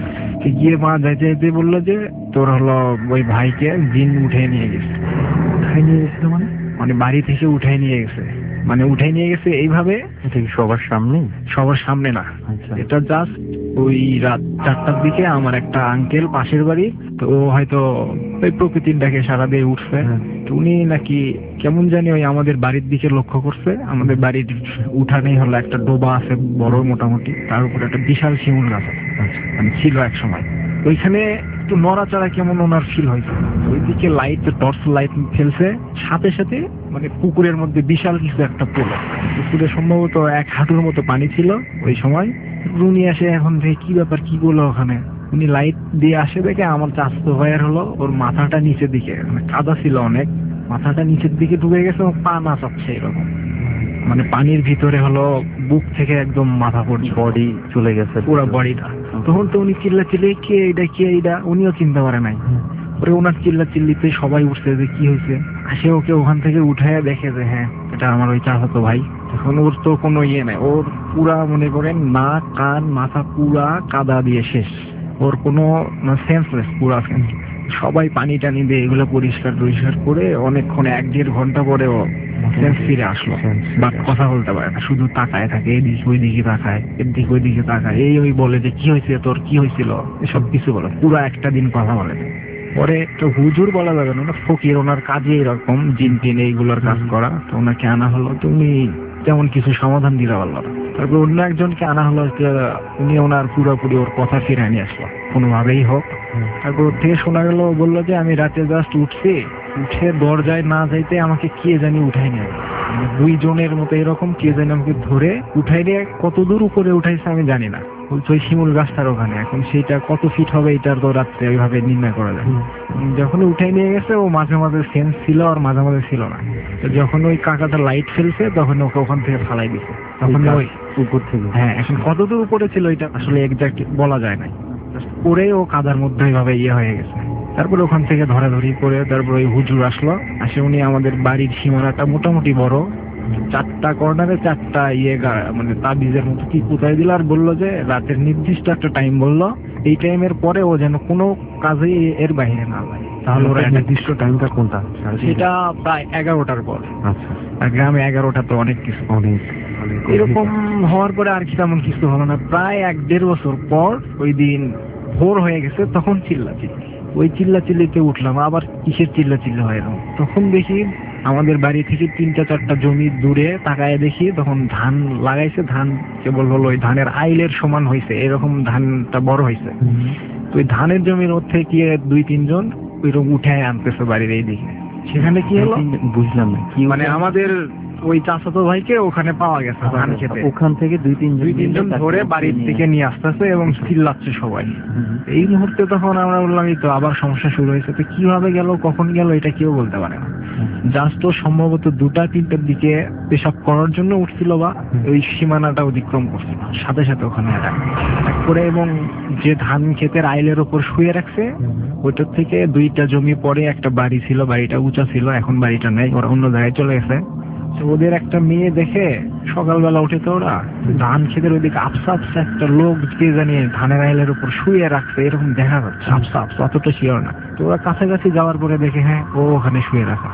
গিয়ে মা যাইতে যাইতে বললো যে তোর হলো ওই ভাইকে জিন উঠে নিয়ে গেছে। উঠাই নিয়ে গেছে মানে মানে বাড়ি থেকে উঠাই নিয়ে গেছে, মানে উঠাই নিয়ে গেছে এইভাবে। সবার সামনে? সবার সামনে না, এটা জাস্ট ওই রাত চারটার দিকে আমার একটা আঙ্কেল পাশের বাড়ি, তো ও হয়তো ওই প্রকৃতির ডাকে সারা দিয়ে উঠছে। তো উনি নাকি কেমন জানি ওই আমাদের বাড়ির দিকে লক্ষ্য করছে। আমাদের বাড়ির উঠানেই হলো একটা ডোবা আছে বড় মোটামুটি, তার উপর একটা বিশাল শিমুল গাছ আছে, মানে ছিল এক সময়। ওইখানে একটু নড়াচড়া কেমন ওনার ফিল হয়েছে। ওইদিকে লাইট, টর্চ লাইট ফেলছে, সাথে সাথে মানে পুকুরের মধ্যে বিশাল কিছু একটা পড়লো। পুকুরে সম্ভবত এক হাঁটুর মতো পানি ছিল ওই সময়। উনি আসে এখন থেকে কি ব্যাপার, কি বললো ওখানে। উনি লাইট দিয়ে আসে দেখে আমার চাচাতো ভাইয়ের হলো ওর মাথাটা নিচের দিকে, মানে কাদা ছিল অনেক, মাথাটা নিচের দিকে ঢুকে গেছে এবং পা নাচাচ্ছে এরকম, মানে পানির ভিতরে হলো বুক থেকে একদম মাথা পর্যন্ত বডি চলে গেছে, পুরো বডিটা। তখন তো উনি চিল্লা চিল্লি কে এইটা কে এইটা, উনিও চিনতে পারে নাই। পরে ওনার চিল্লা চিল্লিতে সবাই উঠছে যে কি হয়েছে। আসে ওকে ওখান থেকে উঠায় দেখে যে হ্যাঁ এটা আমার ওই চাচাতো ভাই। তখন ওর তো কোনো ইয়ে নাই, ওর পুরা মনে করেন নাক কান মাথা পুরা কাদা দিয়ে শেষ, ওর কোনো সেন্সলেস, পুরা সেন্স। সবাই পানি টানি দিয়ে এগুলো পরিষ্কার পরিষ্কার করে অনেকক্ষণ এক দেড় ঘন্টা পরে ও সেন্স ফিরে আসলো। বাট কথা বলতে পারে না, শুধু তাকায় থাকে, এদিকে ওই দিকে তাকায়, এদিকে ওই দিকে তাকায়, এই ওই বলে যে কি হয়েছে তোর, কি হয়েছিল, এসব কিছু বলে। পুরো একটা দিন কথা বলে। পরে তো হুজুর বলা যাবে না, ফকির, ওনার কাজে এরকম জিন টিন এইগুলোর কাজ করা। তো ওনাকে আনা হলো, তুমি তেমন কিছু সমাধান দিতে পারলো না। তারপর অন্য একজনকে আনা হলো, উনি ওনার পুরোপুরি ওর কথা ফিরে নিয়ে আসলো কোনোভাবেই হোক। তারপর ওর থেকে শোনা গেল, বললো যে আমি রাতে জাস্ট উঠছি, উঠে দরজায় না যাইতে আমাকে কে জানি উঠাই নিয়ে, দুইজনের মতো এরকম কে জানি আমাকে ধরে উঠাই নিয়ে কত দূর উপরে উঠাইছে আমি জানি না, ওই শিমুল গাছটার ওখানে। এখন সেইটা কত ফিট হবে এটার তো রাত্রে ওইভাবে নির্ণয় করা যায়। যখন উঠাই নিয়ে গেছে ও মাঝে মাঝে সেন্স ছিল আর মাঝে মাঝে ছিল না। যখন ওই কাকাটা লাইট ফেলছে তখন ওকে ওখান থেকে ফালাই দিছে। তখন ওই উপর থেকে, হ্যাঁ, এখন কতদূর উপরে ছিল এটা আসলে এক্সাক্ট বলা যায় না। পরে ও কাদার মধ্যে এইভাবে ইয়ে হয়ে গেছে। তারপরে ওখান থেকে ধরাধরি করে তারপর ওই হুজুর আসলো। আসে উনি আমাদের বাড়ির সীমানাটা মোটামুটি বড়, চারটা কর্নারে চারটা ইয়ে মানে তাবিজের মতো কি কোথায় দিল, আর বললো যে রাতের নির্দিষ্ট একটা টাইম বললো, এই টাইমের পরে ও যেন কোনো কাজেই এর বাইরে না যায়। তাহলে ওরা নির্দিষ্ট টাইমটা কোনটা? সেটা প্রায় এগারোটার পর। আচ্ছা, আর গ্রামে এগারোটা তো অনেক কিছু। অনেক এরকম হওয়ার পরে আর কি তেমন কিছু হলো না। প্রায় এক দেড় বছর পর ওই দিন ভোর হয়ে গেছে, তখন চিল্লা চিল্লি, ওই চিল্লা চিল্লিতে উঠলাম, আবার কিসের চিল্লা চিল্লি হয় এরকম। তখন দেখি আমাদের বাড়ি থেকে তিনটা চারটা জমি দূরে তাকায় দেখি তখন ধান লাগাইছে, ধান কেবল হলো ওই ধানের আইলের সমান হয়েছে, এরকম ধানটা বড় হয়েছে। তো ওই ধানের জমির মধ্যে কি দুই তিনজন ওইরকম উঠে আনতেছে বাড়ির এই দিকে। সেখানে কি হলো বুঝলাম না, কি মানে আমাদের ওই চাচাতো ভাইকে ওখানে পাওয়া গেছে ধান খেতে, ওখান থেকে দুই তিন দুই তিনজন ধরে বাড়ির দিকে নিয়ে আসতেছে এবং চিল্লাচ্ছে সবাই। এই মুহূর্তে তখন আমরা বললাম এই তো আবার সমস্যা শুরু হয়েছে। তো কিভাবে গেল কখন গেল এটা কেউ বলতে পারে না। জাস্ট ও সম্ভবত দুটা তিনটার দিকে পেশাব করার জন্য উঠছিল বা ওই সীমানাটা অতিক্রম করছিল, সাথে সাথে ওখানে অ্যাটাক করে এবং যে ধান ক্ষেতের আইলের ওপর শুয়ে রাখছে ওইটার থেকে দুইটা জমি পরে একটা বাড়ি ছিল, বাড়িটা উঁচা ছিল, এখন বাড়িটা নেই, ওরা অন্য জায়গায় চলে গেছে। ওদের একটা মেয়ে দেখে সকালবেলা উঠে তো ওরা ধান ক্ষেতের ওইদিকে আপসা আপসা একটা লোক কে জানিয়ে ধানের আইলের উপর শুয়ে রাখছে, এরকম দেখা যাচ্ছে আপসা আপসা, অতটা শিওর না। তো ওরা কাছাকাছি যাওয়ার পরে দেখে হ্যাঁ ও ওখানে শুয়ে রাখা,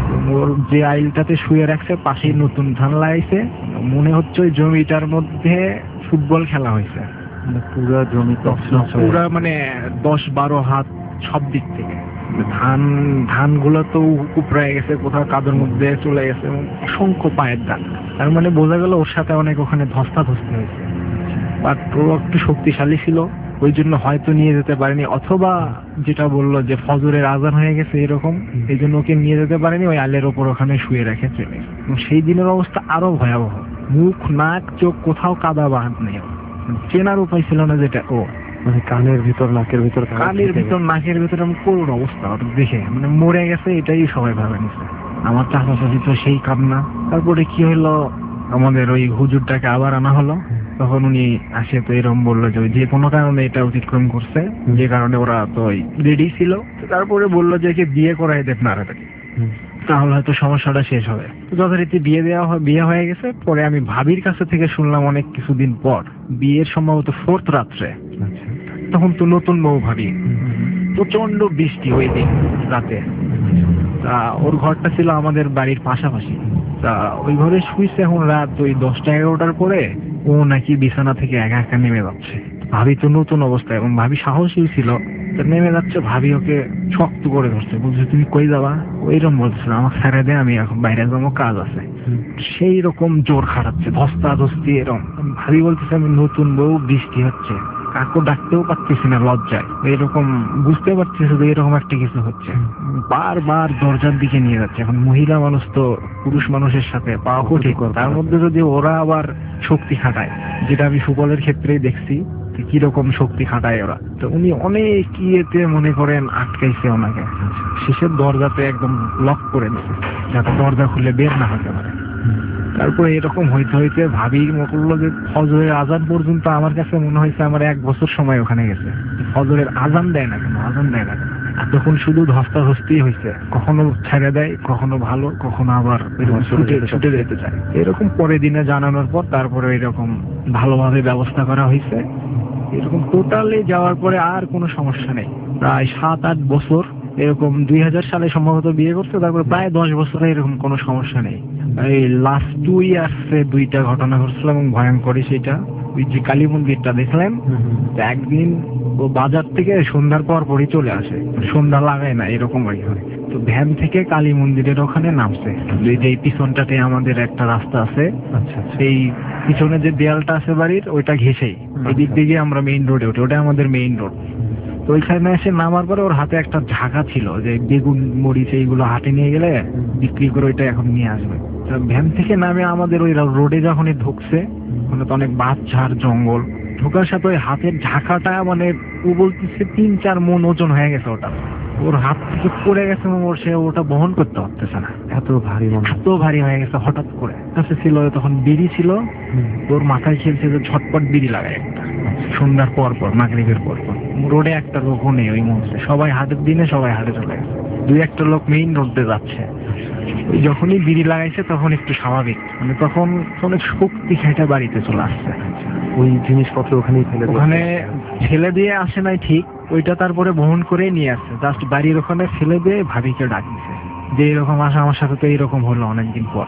ওর যে আইলটাতে শুয়ে রাখছে পাশেই নতুন ধান লাগাইছে, মনে হচ্ছে ওই জমিটার মধ্যে ফুটবল খেলা হয়েছে, পুরা জমি পুরা মানে দশ বারো হাত সব দিক থেকে। ধান ধানগুলো তো উপড়ে গেছে, কোথাও কাদের মধ্যে চলে গেছে, অসংখ্য পায়ের দাগ। তার মানে বোঝা গেল ওর সাথে অনেক ওখানে ধস্তাধস্তি হয়েছে। বাট ও একটু শক্তিশালী ছিল, ওই জন্য হয়তো নিয়ে যেতে পারেনি, অথবা যেটা বললো যে ফজরের আজান হয়ে গেছে এরকম, এই জন্য ওকে নিয়ে যেতে পারেনি, ওই আলের ওপর ওখানে শুয়ে রেখে চলে। সেই দিনের অবস্থা আরো ভয়াবহ, মুখ নাক চোখ কোথাও কাদা বাঁধ নেই, চেনার উপায় ছিল না যেটা ও, মানে কানের ভিতর নাকের ভিতর কানের ভিতর নাকের ভিতর আমি করুন অবস্থা দেখে মানে মরে গেছে, এটাই সবাই ভাবে নিছে। আমার চাচা চাচি তো সেই কান্না। তারপরে কি হইলো, আমাদের ওই হুজুরটাকে আবার আনা হলো। তখন উনি আসে তো এরকম বললো যে যে কোনো কারণে এটা অতিক্রম করছে, যে কারণে ওরা তো রেডি ছিল। তারপরে বললো যে একে বিয়ে করাই দেখ না, তাহলে হয়তো সমস্যাটা শেষ হবে। যথারীতি বিয়ে দেওয়া হয়, বিয়ে হয়ে গেছে। পরে আমি ভাবির কাছে থেকে শুনলাম অনেক কিছুদিন পর, বিয়ের সম্ভবত ফোর্থ রাত্রে, তখন তো নতুন বউ ভাবি, প্রচন্ড বৃষ্টি ওই দিন রাতে। তা ওর ঘরটা ছিল আমাদের বাড়ির পাশাপাশি। তা ওই ঘরে শুয়েছে। এখন রাত ওই দশটা এগারোটার পরে ও নাকি বিছানা থেকে একা একা নেমে যাচ্ছে। ভাবি তো নতুন অবস্থায়, এবং ভাবি সাহসী ছিল, নেমে যাচ্ছে। ভাবি ওকে শক্ত করে ধরছে, বলছে তুমি কই যাবা? ওইরকম বলছিল আমার ছেড়ে দে, আমি এখন বাইরে যাবো, কাজ আছে। সেই রকম জোর খাটাচ্ছে, ধস্তা ধস্তি এরকম। ভাবি বলতেছে আমি নতুন বউ, বৃষ্টি হচ্ছে, কাকু ডাকতেও পারতেছি না লজ্জায়। এরকম বুঝতে পারতেছে যে এরকম একটা কিছু হচ্ছে। বারবার দরজার দিকে নিয়ে যাচ্ছে। এখন মহিলা মানুষ তো পুরুষ মানুষের সাথে পাওয়া কঠিন, তার মধ্যে যদি ওরা আবার শক্তি খাটায়, যেটা আমি সুবলের ক্ষেত্রেই দেখছি কিরকম শক্তি খাটায় ওরা। তো উনি অনেক ইয়েতে মনে করেন আটকাইছে ওনাকে, শেষের দরজাতে একদম লক করে দিচ্ছে যাতে দরজা খুলে বের না হতে পারে। তারপরে এরকম হইতে হইতে ভাবি করলো যে ফজরের আজান পর্যন্ত আমার কাছে মনে হয়েছে আমার এক বছর সময় ওখানে গেছে। ফজরের আজান দেয় না কেন, আজান দেয় না কেন, আর তখন শুধু ধস্তাধস্তি হয়েছে। কখনো ছেড়ে দেয়, কখনো ভালো, কখনো আবার ছুটে ছুটে যেতে চায়। এরকম পরের দিনে জানানোর পর তারপরে এরকম ভালোভাবে ব্যবস্থা করা হয়েছে। এরকম টোটালি যাওয়ার পরে আর কোনো সমস্যা নেই। প্রায় সাত আট বছর এরকম, দুই হাজার সালে সম্ভবত বিয়ে করছে, তারপরে প্রায় দশ বছরে এরকম কোনো সমস্যা নেই। এই লাস্ট টু ইয়ার্সে দুইটা ঘটনা ঘটছিল এবং ভয়ঙ্করই। সেটা ওই যে কালী মন্দিরটা দেখলেন, একদিন ও বাজার থেকে সন্ধ্যার পর পরই চলে আসে, সন্ধ্যা লাগায় না এরকম হয়। তো ভ্যান থেকে কালী মন্দিরের ওখানে নামছে। যে পিছনটাতে আমাদের একটা রাস্তা আছে, সেই পিছনে যে দেয়ালটা আছে বাড়ির, ওইটা ঘেঁষেই এদিক দিকে আমরা মেইন রোডে উঠি, ওটা আমাদের মেইন রোড। তো ওইখানে এসে নামার পরে ওর হাতে একটা ঝাঁকা ছিল, যে বেগুন মরিচ এইগুলো হাটে নিয়ে গেলে বিক্রি করে ওইটা এখন নিয়ে আসবে। ভ্যান থেকে নামে আমাদের ওই রোডে যখনই ঢুকছে, ওখানে তো অনেক বাঁশঝাড় জঙ্গল, ঢোকার সাথে ওই হাতের ঝাঁকাটা মানে ও বলতেছে তিন চার মন ওজন হয়ে গেছে ওটা। ওর হাত থেকে পড়ে গেছে এবং ওর সে ওটা বহন করতে পারতেছে না, এত ভারী এত ভারী হয়ে গেছে হঠাৎ করে। কাছে ছিল তখন বিড়ি ছিল, ওর মাথায় খেলছে যে ঝটপট বিড়ি লাগায় একটা, সন্ধ্যার পর পর মাগরিবের পর পর। রোডে একটা লোকও নেই ওই মুহূর্তে, সবাই হাটের দিনে সবাই হাটে চলে গেছে। দুই একটা লোক মেইন রোডে যাচ্ছে। ওই যখনই বিড়ি লাগাইছে তখন একটু স্বাভাবিক, মানে তখন অনেক শক্তি খেটে বাড়িতে চলে আসছে। ওই জিনিসপত্র ওখানেই ফেলে ওখানে ফেলে দিয়ে আসে নাই ঠিক, ওইটা তারপরে বহন করে নিয়ে আসছে। জাস্ট বাড়ির ওখানে ফেলে দিয়ে ভাবিকে ডাক দিছে যে এরকম আসা, আমার সাথে তো এইরকম হলো অনেকদিন পর।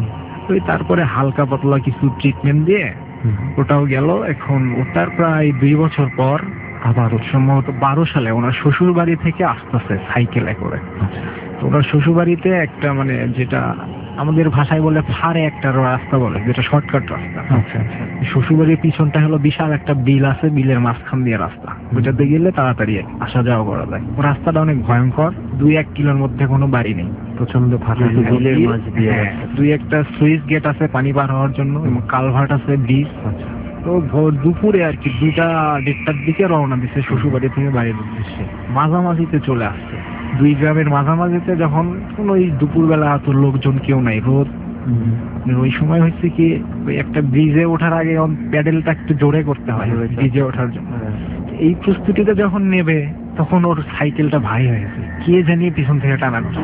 ওই তারপরে হালকা পাতলা কিছু ট্রিটমেন্ট দিয়ে ওটাও গেল। এখন ওটার প্রায় দুই বছর পর আবার সম্ভবত বারো সালে ওনার শ্বশুর বাড়ি থেকে আসতেছে সাইকেলে করে। ওনার শ্বশুর বাড়িতে একটা মানে যেটা আমাদের ভাষায় বলে ফারে একটা রাস্তা বলে, যেটা শর্টকাট রাস্তা। শ্বশুর বাড়ির পিছনটা হলো বিশাল একটা বিল আছে, বিলের মাঝখান দিয়ে রাস্তা, ওইটাতে গেলে তাড়াতাড়ি আসা যাওয়া করা যায়। রাস্তাটা অনেক ভয়ঙ্কর, দুই এক কিলোর মধ্যে কোনো বাড়ি নেই, প্রচন্ড ফাঁকা। দুই একটা সুইচ গেট আছে পানি পার হওয়ার জন্য, এবং কালভার্ট আছে, ব্রিজ। তো ভোর দুপুরে আর কি দুইটা দেড়টার দিকে রওনা দিচ্ছে শ্বশুর বাড়ি থেকে বাড়ির উদ্দেশ্যে। মাঝামাঝিতে চলে আসছে, দুই গ্রামের মাঝামাঝিতে। যখন কোন ওই দুপুরবেলা এত লোকজন কেউ নাই, রোদ। ওই সময় হচ্ছে কি ওই একটা ব্রিজে ওঠার আগে প্যাডেলটা একটু জোরে করতে হয় ব্রিজে ওঠার জন্য। এই প্রস্তুতিতে যখন নেবে তখন ওর সাইকেলটা ভারী হয়ে গেছে, কে জানি পিছন থেকে টানা করছে।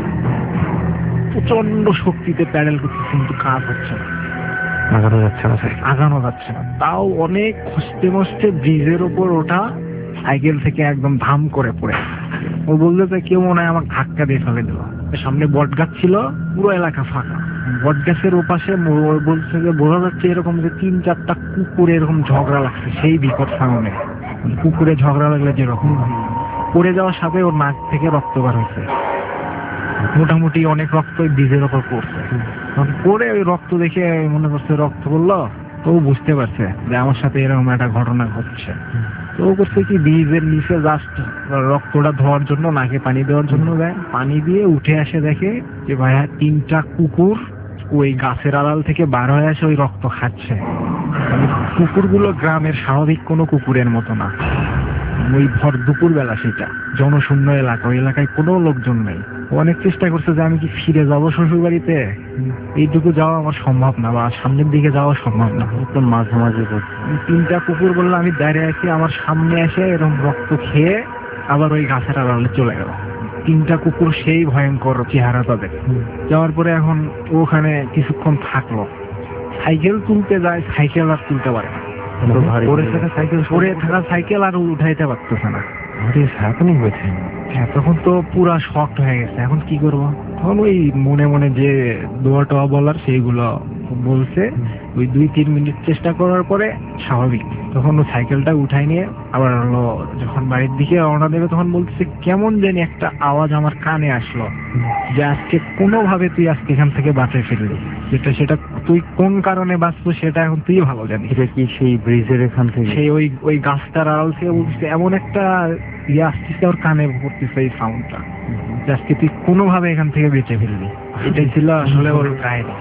প্রচন্ড শক্তিতে প্যাডেল করছে, কিন্তু কাজ হচ্ছে না, আগানো যাচ্ছে না, আগানো যাচ্ছে না। তাও অনেক কষ্টে মষ্টে ব্রিজের ওপর ওঠা, সাইকেল থেকে একদম ধাম করে পড়ে। ও বললো যে কেউ মনে হয় আমার ধাক্কা দিয়ে ফেলে দিল। সামনে বট গাছ ছিল, পুরো এলাকা ফাঁকা। বট গাছের ওপাশে বলছে যে বোঝা যাচ্ছে এরকম যে তিন চারটা কুকুরে এরকম ঝগড়া লাগছে, সেই বিকট সামনে কুকুরে ঝগড়া লাগলে যেরকম। পড়ে যাওয়ার সাথে ওর নাক থেকে রক্ত বার হয়েছে, মোটামুটি অনেক রক্ত ব্রিজের ওপর পড়ছে। পরে ওই রক্ত দেখে মনে করছে রক্ত পড়লো, তো বুঝতে পারছে যে আমার সাথে এরকম একটা ঘটনা ঘটছে। তো ও করছে কি ব্রিজের নিচে জাস্ট রক্তটা ধোয়ার জন্য, নাকে পানি দেওয়ার জন্য দেয়, পানি দিয়ে উঠে আসে দেখে যে ভাইয়া তিনটা কুকুর ওই গাছের আড়াল থেকে বার হয়ে আসে, ওই রক্ত খাচ্ছে। কুকুরগুলো গ্রামের স্বাভাবিক কোনো কুকুরের মতো না, ওই ভর দুপুর বেলা, সেটা জনশূন্য এলাকা, ওই এলাকায় কোনো লোকজন নেই। অনেক চেষ্টা করছে যে আমি কি ফিরে যাবো শ্বশুর বাড়িতে, এইটুকু যাওয়া আমার সম্ভব না, বা সামনের দিকে যাওয়া সম্ভব না। একদম মাঝামাঝি করছে। তিনটা কুকুর বললো আমি দাঁড়িয়ে আছি, আমার সামনে এসে এরকম রক্ত খেয়ে আবার ওই গাছের আড়ালে চলে গেল। তিনটা কুকুর সেই ভয়ঙ্কর চেহারা তাদের। যাওয়ার পরে এখন ওখানে কিছুক্ষণ থাকলো, সাইকেল তুলতে যায়, সাইকেল আর তুলতে পারে না, পরে থাকা সাইকেল পরে থাকা সাইকেল আর উঠাইতে পারতেছে না। হ্যাপেনিং হয়েছে। হ্যাঁ, তখন তো পুরা শকড হয়ে গেছে, এখন কি করবো। তখন ওই মনে মনে যে দোয়া টোয়া বলার সেইগুলো বলছে। ওই দুই তিন মিনিট চেষ্টা করার পরে স্বাভাবিক। তখন ও সাইকেলটা উঠাই নিয়ে আবার হলো যখন বাড়ির দিকে রওনা দেবে, তখন বলতেছে কেমন জানি একটা আওয়াজ আমার কানে আসলো যে আজকে কোনোভাবে তুই আজকে এখান থেকে বাঁচে ফিরলি, যেটা সেটা তুই কোন কারণে বাঁচবো সেটা এখন তুই ভালো জানিস। এটা কি সেই ব্রিজের এখান থেকে? সেই ওই ওই গাছটার আড়াল থেকে বলতেছে এমন একটা ইয়ে আসতেছে ওর কানে পড়তেছে এই সাউন্ডটা, আজকে তুই কোনোভাবে এখান থেকে বেঁচে ফিরলি। এটাই ছিল আসলে ওর কাহিনী।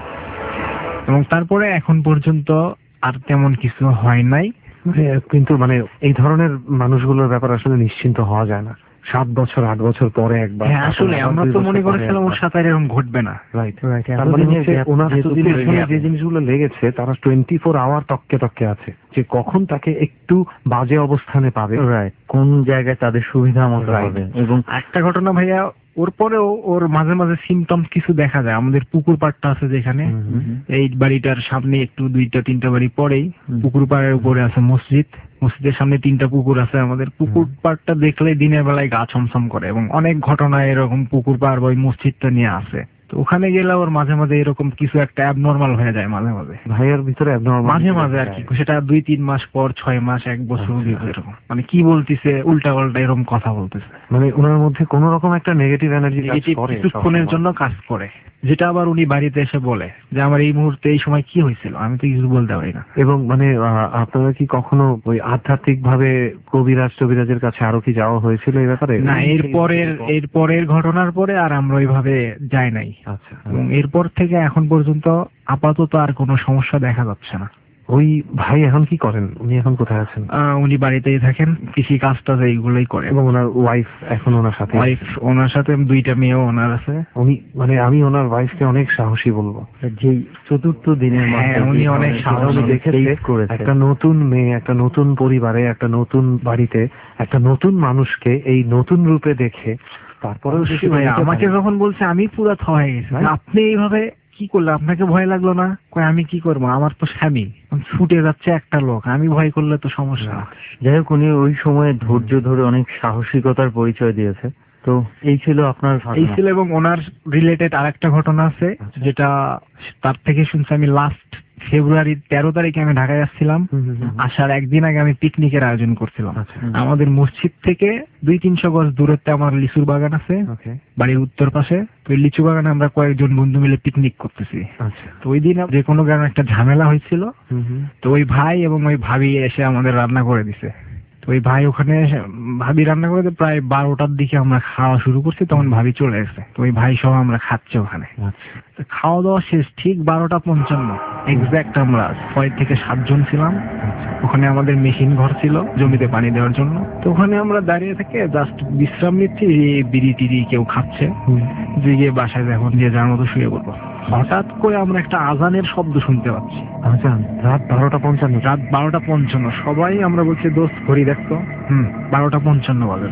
এবং তারপরে এখন পর্যন্ত আর তেমন কিছু হয় নাই। কিন্তু মানে এই ধরনের মানুষগুলোর ব্যাপার আসলে নিশ্চিন্ত হওয়া যায় না। সাত বছর আট বছর পরে একবার। হ্যাঁ, আসলে আমরা তো মনে করেছিলাম ওর সাথে এরকম ঘটবে না। Right right. ওনার যে জিনিসগুলো লেগেছে তারা টোয়েন্টি ফোর আওয়ার তককে তককে আছে যে কখন তাকে একটু বাজে অবস্থানে পাবে, রাইট, কোন জায়গায় তাদের সুবিধা মতো হবে। এবং একটা ঘটনা ভাইয়া, ওর পরেও ওর মাঝে মাঝে সিমটমস কিছু দেখা যায়। আমাদের পুকুর পাড়টা আছে যেখানে, এই বাড়িটার সামনে একটু দুইটা তিনটা বাড়ি পরেই পুকুর পাড়ের উপরে আছে মসজিদ। মসজিদের সামনে তিনটা পুকুর আছে আমাদের। পুকুর পাড়টা দেখলে দিনের বেলায় গা ছমছম করে, এবং অনেক ঘটনা এরকম পুকুর পাড় বা ওই মসজিদটা নিয়ে আসে। তো ওখানে গেলে ওর মাঝে মাঝে এরকম কিছু একটা অ্যাবনর্মাল হয়ে যায় মাঝে মাঝে। ভাইয়ের ভিতরে মাঝে মাঝে আর কি, সেটা দুই তিন মাস পর, ছয় মাস, এক বছর এরকম, মানে কি বলতেছে উল্টা পাল্টা এরকম কথা বলতেছে। মানে ওনার মধ্যে কোন রকম একটা নেগেটিভ এনার্জি কিছুক্ষণের জন্য কাজ করে, যেটা আবার উনি বাড়িতে এসে বলে যে আমার এই মুহূর্তে এই সময় কি হয়েছিল, আমি তো কিছু বলতে পারি না। এবং মানে আপনারা কি কখনো ওই আধ্যাত্মিক ভাবে কবিরাজ টবিরাজের কাছে আরো কি যাওয়া হয়েছিল এই ব্যাপারে? না, এর পরের এর পরের ঘটনার পরে আর আমরা ওইভাবে যাই নাই। আচ্ছা। এবং এরপর থেকে এখন পর্যন্ত আপাতত আর কোনো সমস্যা দেখা যাচ্ছে না। ওই ভাই এখন কি করেন? উনি এখন কোথায় আছেন? উনি বাড়িতেই থাকেন, কৃষি কাজটা এইগুলোই করে। এবং ওনার ওয়াইফ এখন ওনার সাথে? ওয়াইফ ওনার সাথে, দুইটা মেয়েও ওনার আছে। উনি মানে আমি ওনার ওয়াইফকে অনেক সাহসী বলবো। যে চতুর্থ দিনের মধ্যে উনি অনেক সাহসী দেখেছে। একটা নতুন মেয়ে, একটা নতুন পরিবারে, একটা নতুন বাড়িতে, একটা নতুন মানুষকে এই নতুন রূপে দেখে তারপরে আমাকে যখন বলছে আমি পুরো থ হয়ে গেছি। আপনি এইভাবে কি করলে, আপনাকে ভয় লাগলো না? কই আমি কি করবো, আমার তো স্বামী, ছুটে যাচ্ছে একটা লোক, আমি ভয় করলে তো সমস্যা। যাই হোক, উনি ওই সময় ধৈর্য ধরে অনেক সাহসিকতার পরিচয় দিয়েছে। তো এই ছিল আপনার এই ছিল। এবং ওনার রিলেটেড আরেকটা ঘটনা আছে, যেটা তার থেকে শুনছি আমি। লাস্ট ফেব্রুয়ারি তেরো তারিখে আমি ঢাকায় আসছিলাম। আসার একদিন আগে আমি পিকনিকের আয়োজন করছিলাম। আমাদের মসজিদ থেকে দুই তিনশো গজ দূরত্বে আমার লিচুর বাগান আছে বাড়ির উত্তর পাশে। তো ওই লিচু বাগানে আমরা কয়েকজন বন্ধু মিলে পিকনিক করতেছি। তো ওই দিন যে কোনো কারণে একটা ঝামেলা হয়েছিল। তো ওই ভাই এবং ওই ভাবি এসে আমাদের রান্না করে দিছে। তো ওই ভাই ওখানে ভাবি রান্না করে প্রায় বারোটার দিকে আমরা খাওয়া শুরু করছি, তখন ভাবি চলে গেছে। তো ওই ভাই সহ আমরা খাচ্ছি ওখানে। খাওয়া দাওয়া শেষ ঠিক বারোটা পঞ্চান্ন এক্সাক্ট। আমরা ছয় থেকে সাতজন ছিলাম ওখানে। আমাদের মেশিন ঘর ছিল জমিতে পানি দেওয়ার জন্য। তো ওখানে আমরা দাঁড়িয়ে থেকে জাস্ট বিশ্রাম নিচ্ছি, বিড়ি টিড়ি কেউ খাচ্ছে, যে গিয়ে বাসায় এখন যে যার মতো শুয়ে পড়বো। হঠাৎ করে আমরা একটা আজানের শব্দ শুনতে পাচ্ছি। আজান রাত বারোটা পঞ্চান্ন রাত বারোটা পঞ্চান্ন সবাই আমরা বলছি দোস্ত ঘড়ি দেখতো। হম বারোটা পঞ্চান্ন বাজে।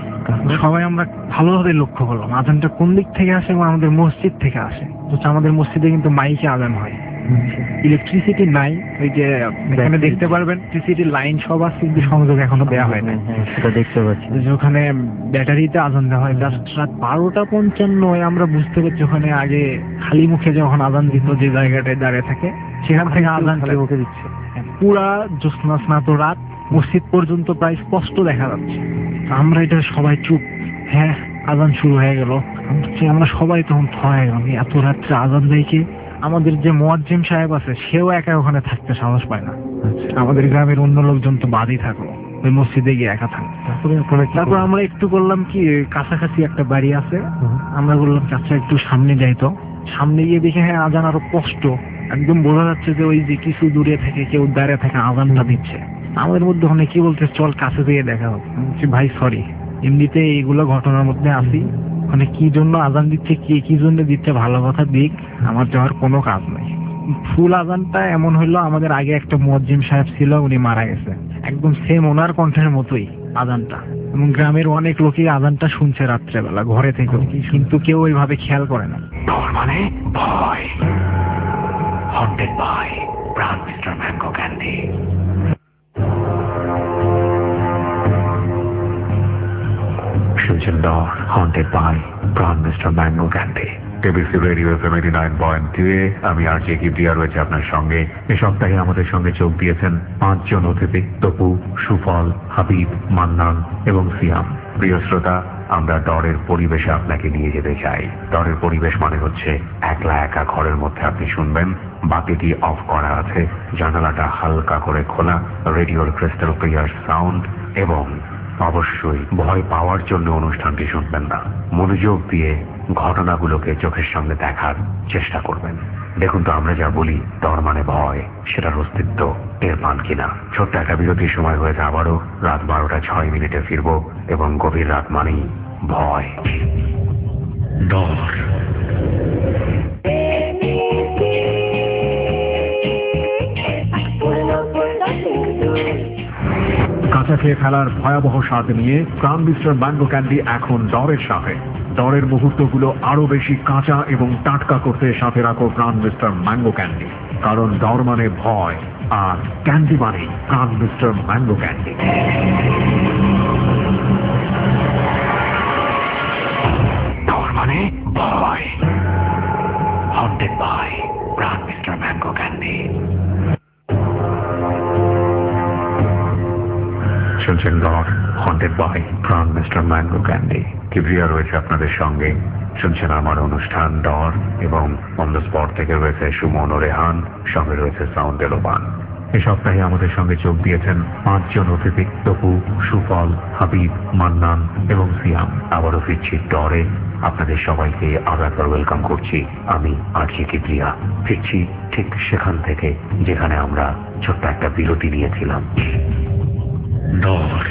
সবাই আমরা ভালোভাবে লক্ষ্য করলাম আজানটা কোন দিক থেকে আসে, এবং আমাদের মসজিদ থেকে আসে। আমাদের মসজিদে কিন্তু মাইকে আজান হয়, ইলেকট্রিসিটি নাই। ওই যে এখানে দেখতে পারবেন ইলেকট্রিসিটি লাইন সব আছে, কিন্তু সংযোগ এখনো দেওয়া হয় না, সেটা দেখতে পাচ্ছি। ওখানে ব্যাটারিতে আজান দেওয়া হয়। জাস্ট রাত বারোটা পঞ্চান্ন আমরা বুঝতে পারছি ওখানে আগে খালি মুখে যখন আজান দিত যে জায়গাটায় দাঁড়িয়ে থাকে, সেখান থেকে আজান খালি মুখে দিচ্ছে। পুরা জ্যোৎস্না স্নাত রাত, মসজিদ পর্যন্ত প্রায় স্পষ্ট দেখা যাচ্ছে। আমরা এটা সবাই চুপ। হ্যাঁ আজান শুরু হয়ে গেল। আমরা সবাই তখন থ হয়ে গেলাম, এত রাত্রে আজান দেয় কি? আমাদের যে মুয়াজ্জিম সাহেব আছে সেও একা ওখানে থাকতে সাহস পায় না। আমাদের গ্রামের অন্য লোকজন তো বাদই থাকলো, ওই মসজিদে গিয়ে একা থাকলো। তারপর আমরা একটু করলাম কি, কাছাকাছি একটা বাড়ি আছে, আমরা বললাম চাচা একটু সামনে যাই। তো সামনে গিয়ে দেখে হ্যাঁ আজান আরো স্পষ্ট, একদম বোঝা যাচ্ছে যে ওই যে কিছু দূরে থেকে কেউ দাঁড়িয়ে থেকে আজানটা দিচ্ছে। আমাদের মধ্যে অনেকে বলতে চল কাছে দিয়ে দেখা হোক। ভাই সরি, এমনিতে এইগুলো ঘটনার মধ্যে আসি, মানে কি জন্য আজান দিচ্ছে, কে কি জন্য দিচ্ছে, ভালো কথা দিক, আমার যাওয়ার কোনো কাজ নাই। ফুল আজানটা এমন হইলো, আমাদের আগে একটা মুয়াজ্জিম সাহেব ছিল, উনি মারা গেছে, একদম সেম ওনার কণ্ঠের মতোই আজানটা, এবং গ্রামের অনেক লোকই আজানটা শুনছে রাত্রেবেলা ঘরে থেকে, কিন্তু কেউ ওইভাবে খেয়াল করে না। ডর মানে ভয়, haunted by Pran mister mango candy. শুনছেন Dar, haunted by Pran mister mango candy. KBC radio FM eighty nine point two এ আমি আর জে কিবরিয়া রয়েছে আপনার সঙ্গে। এ সপ্তাহে আমাদের সঙ্গে যোগ দিয়েছেন পাঁচজন অতিথি, তপু, সুফল, হাবিব, মান্নান এবং সিয়াম। প্রিয় শ্রোতা, আমরা ডরের পরিবেশে আপনাকে নিয়ে যেতে চাই। ডরের পরিবেশ মানে হচ্ছে একলা একা ঘরের মধ্যে আপনি শুনবেন, বাতিটি অফ করা আছে, জানালাটা হালকা করে খোলা, রেডিওর ক্রিস্টাল ক্লিয়ার সাউন্ড, এবং অবশ্যই ভয় পাওয়ার জন্য অনুষ্ঠানটি শুনবেন না। মনোযোগ দিয়ে ঘটনাগুলোকে চোখের সামনে দেখার চেষ্টা করবেন। দেখুন তো আমরা যা বলি ডর মানে ভয়, সেটার অস্তিত্ব টের পান কিনা। ছোট্ট একটা বিরতির সময় হয়েছে, আবারও রাত বারোটা ছয় মিনিটে ফিরবো, এবং গভীর রাত মানেই ভয়, ডর। কাঁচা খেয়ে ফেলার ভয়াবহ স্বাদ নিয়ে প্রাণ মিস্টার ম্যাঙ্গো ক্যান্ডি এখন ডরের সাথে। ডরের মুহূর্তগুলো আরো বেশি কাঁচা এবং টাটকা করতে সাথে রাখো প্রাণ মিস্টার ম্যাঙ্গো ক্যান্ডি, কারণ ডর মানে ভয় আর ক্যান্ডি মানে প্রাণ মিস্টার ম্যাঙ্গো ক্যান্ডি। ডর মানে ভয়, haunted by Pran mister mango candy. শুনছেন Dar, haunted by Pran mister mango candy. Kibria রয়েছে আপনাদের সঙ্গে। শুনছেন আমার অনুষ্ঠান ডর, এবং অন দ্য স্পট থেকে রয়েছে সুমন ও রেহান, সঙ্গে রয়েছে সাউন্ড এলোবান। এ সপ্তাহে আমাদের সঙ্গে যোগ দিয়েছেন পাঁচজন অতিথি, তপু, সুফল, হাবিব, মান্নান এবং সিয়াম। আবারও ফিরছি ডরে, আপনাদের সবাইকে আরো একবার ওয়েলকাম করছি। আমি আর জে কিবরিয়া ফিরছি ঠিক সেখান থেকে যেখানে আমরা ছোট্ট একটা বিরতি নিয়েছিলাম। ডর।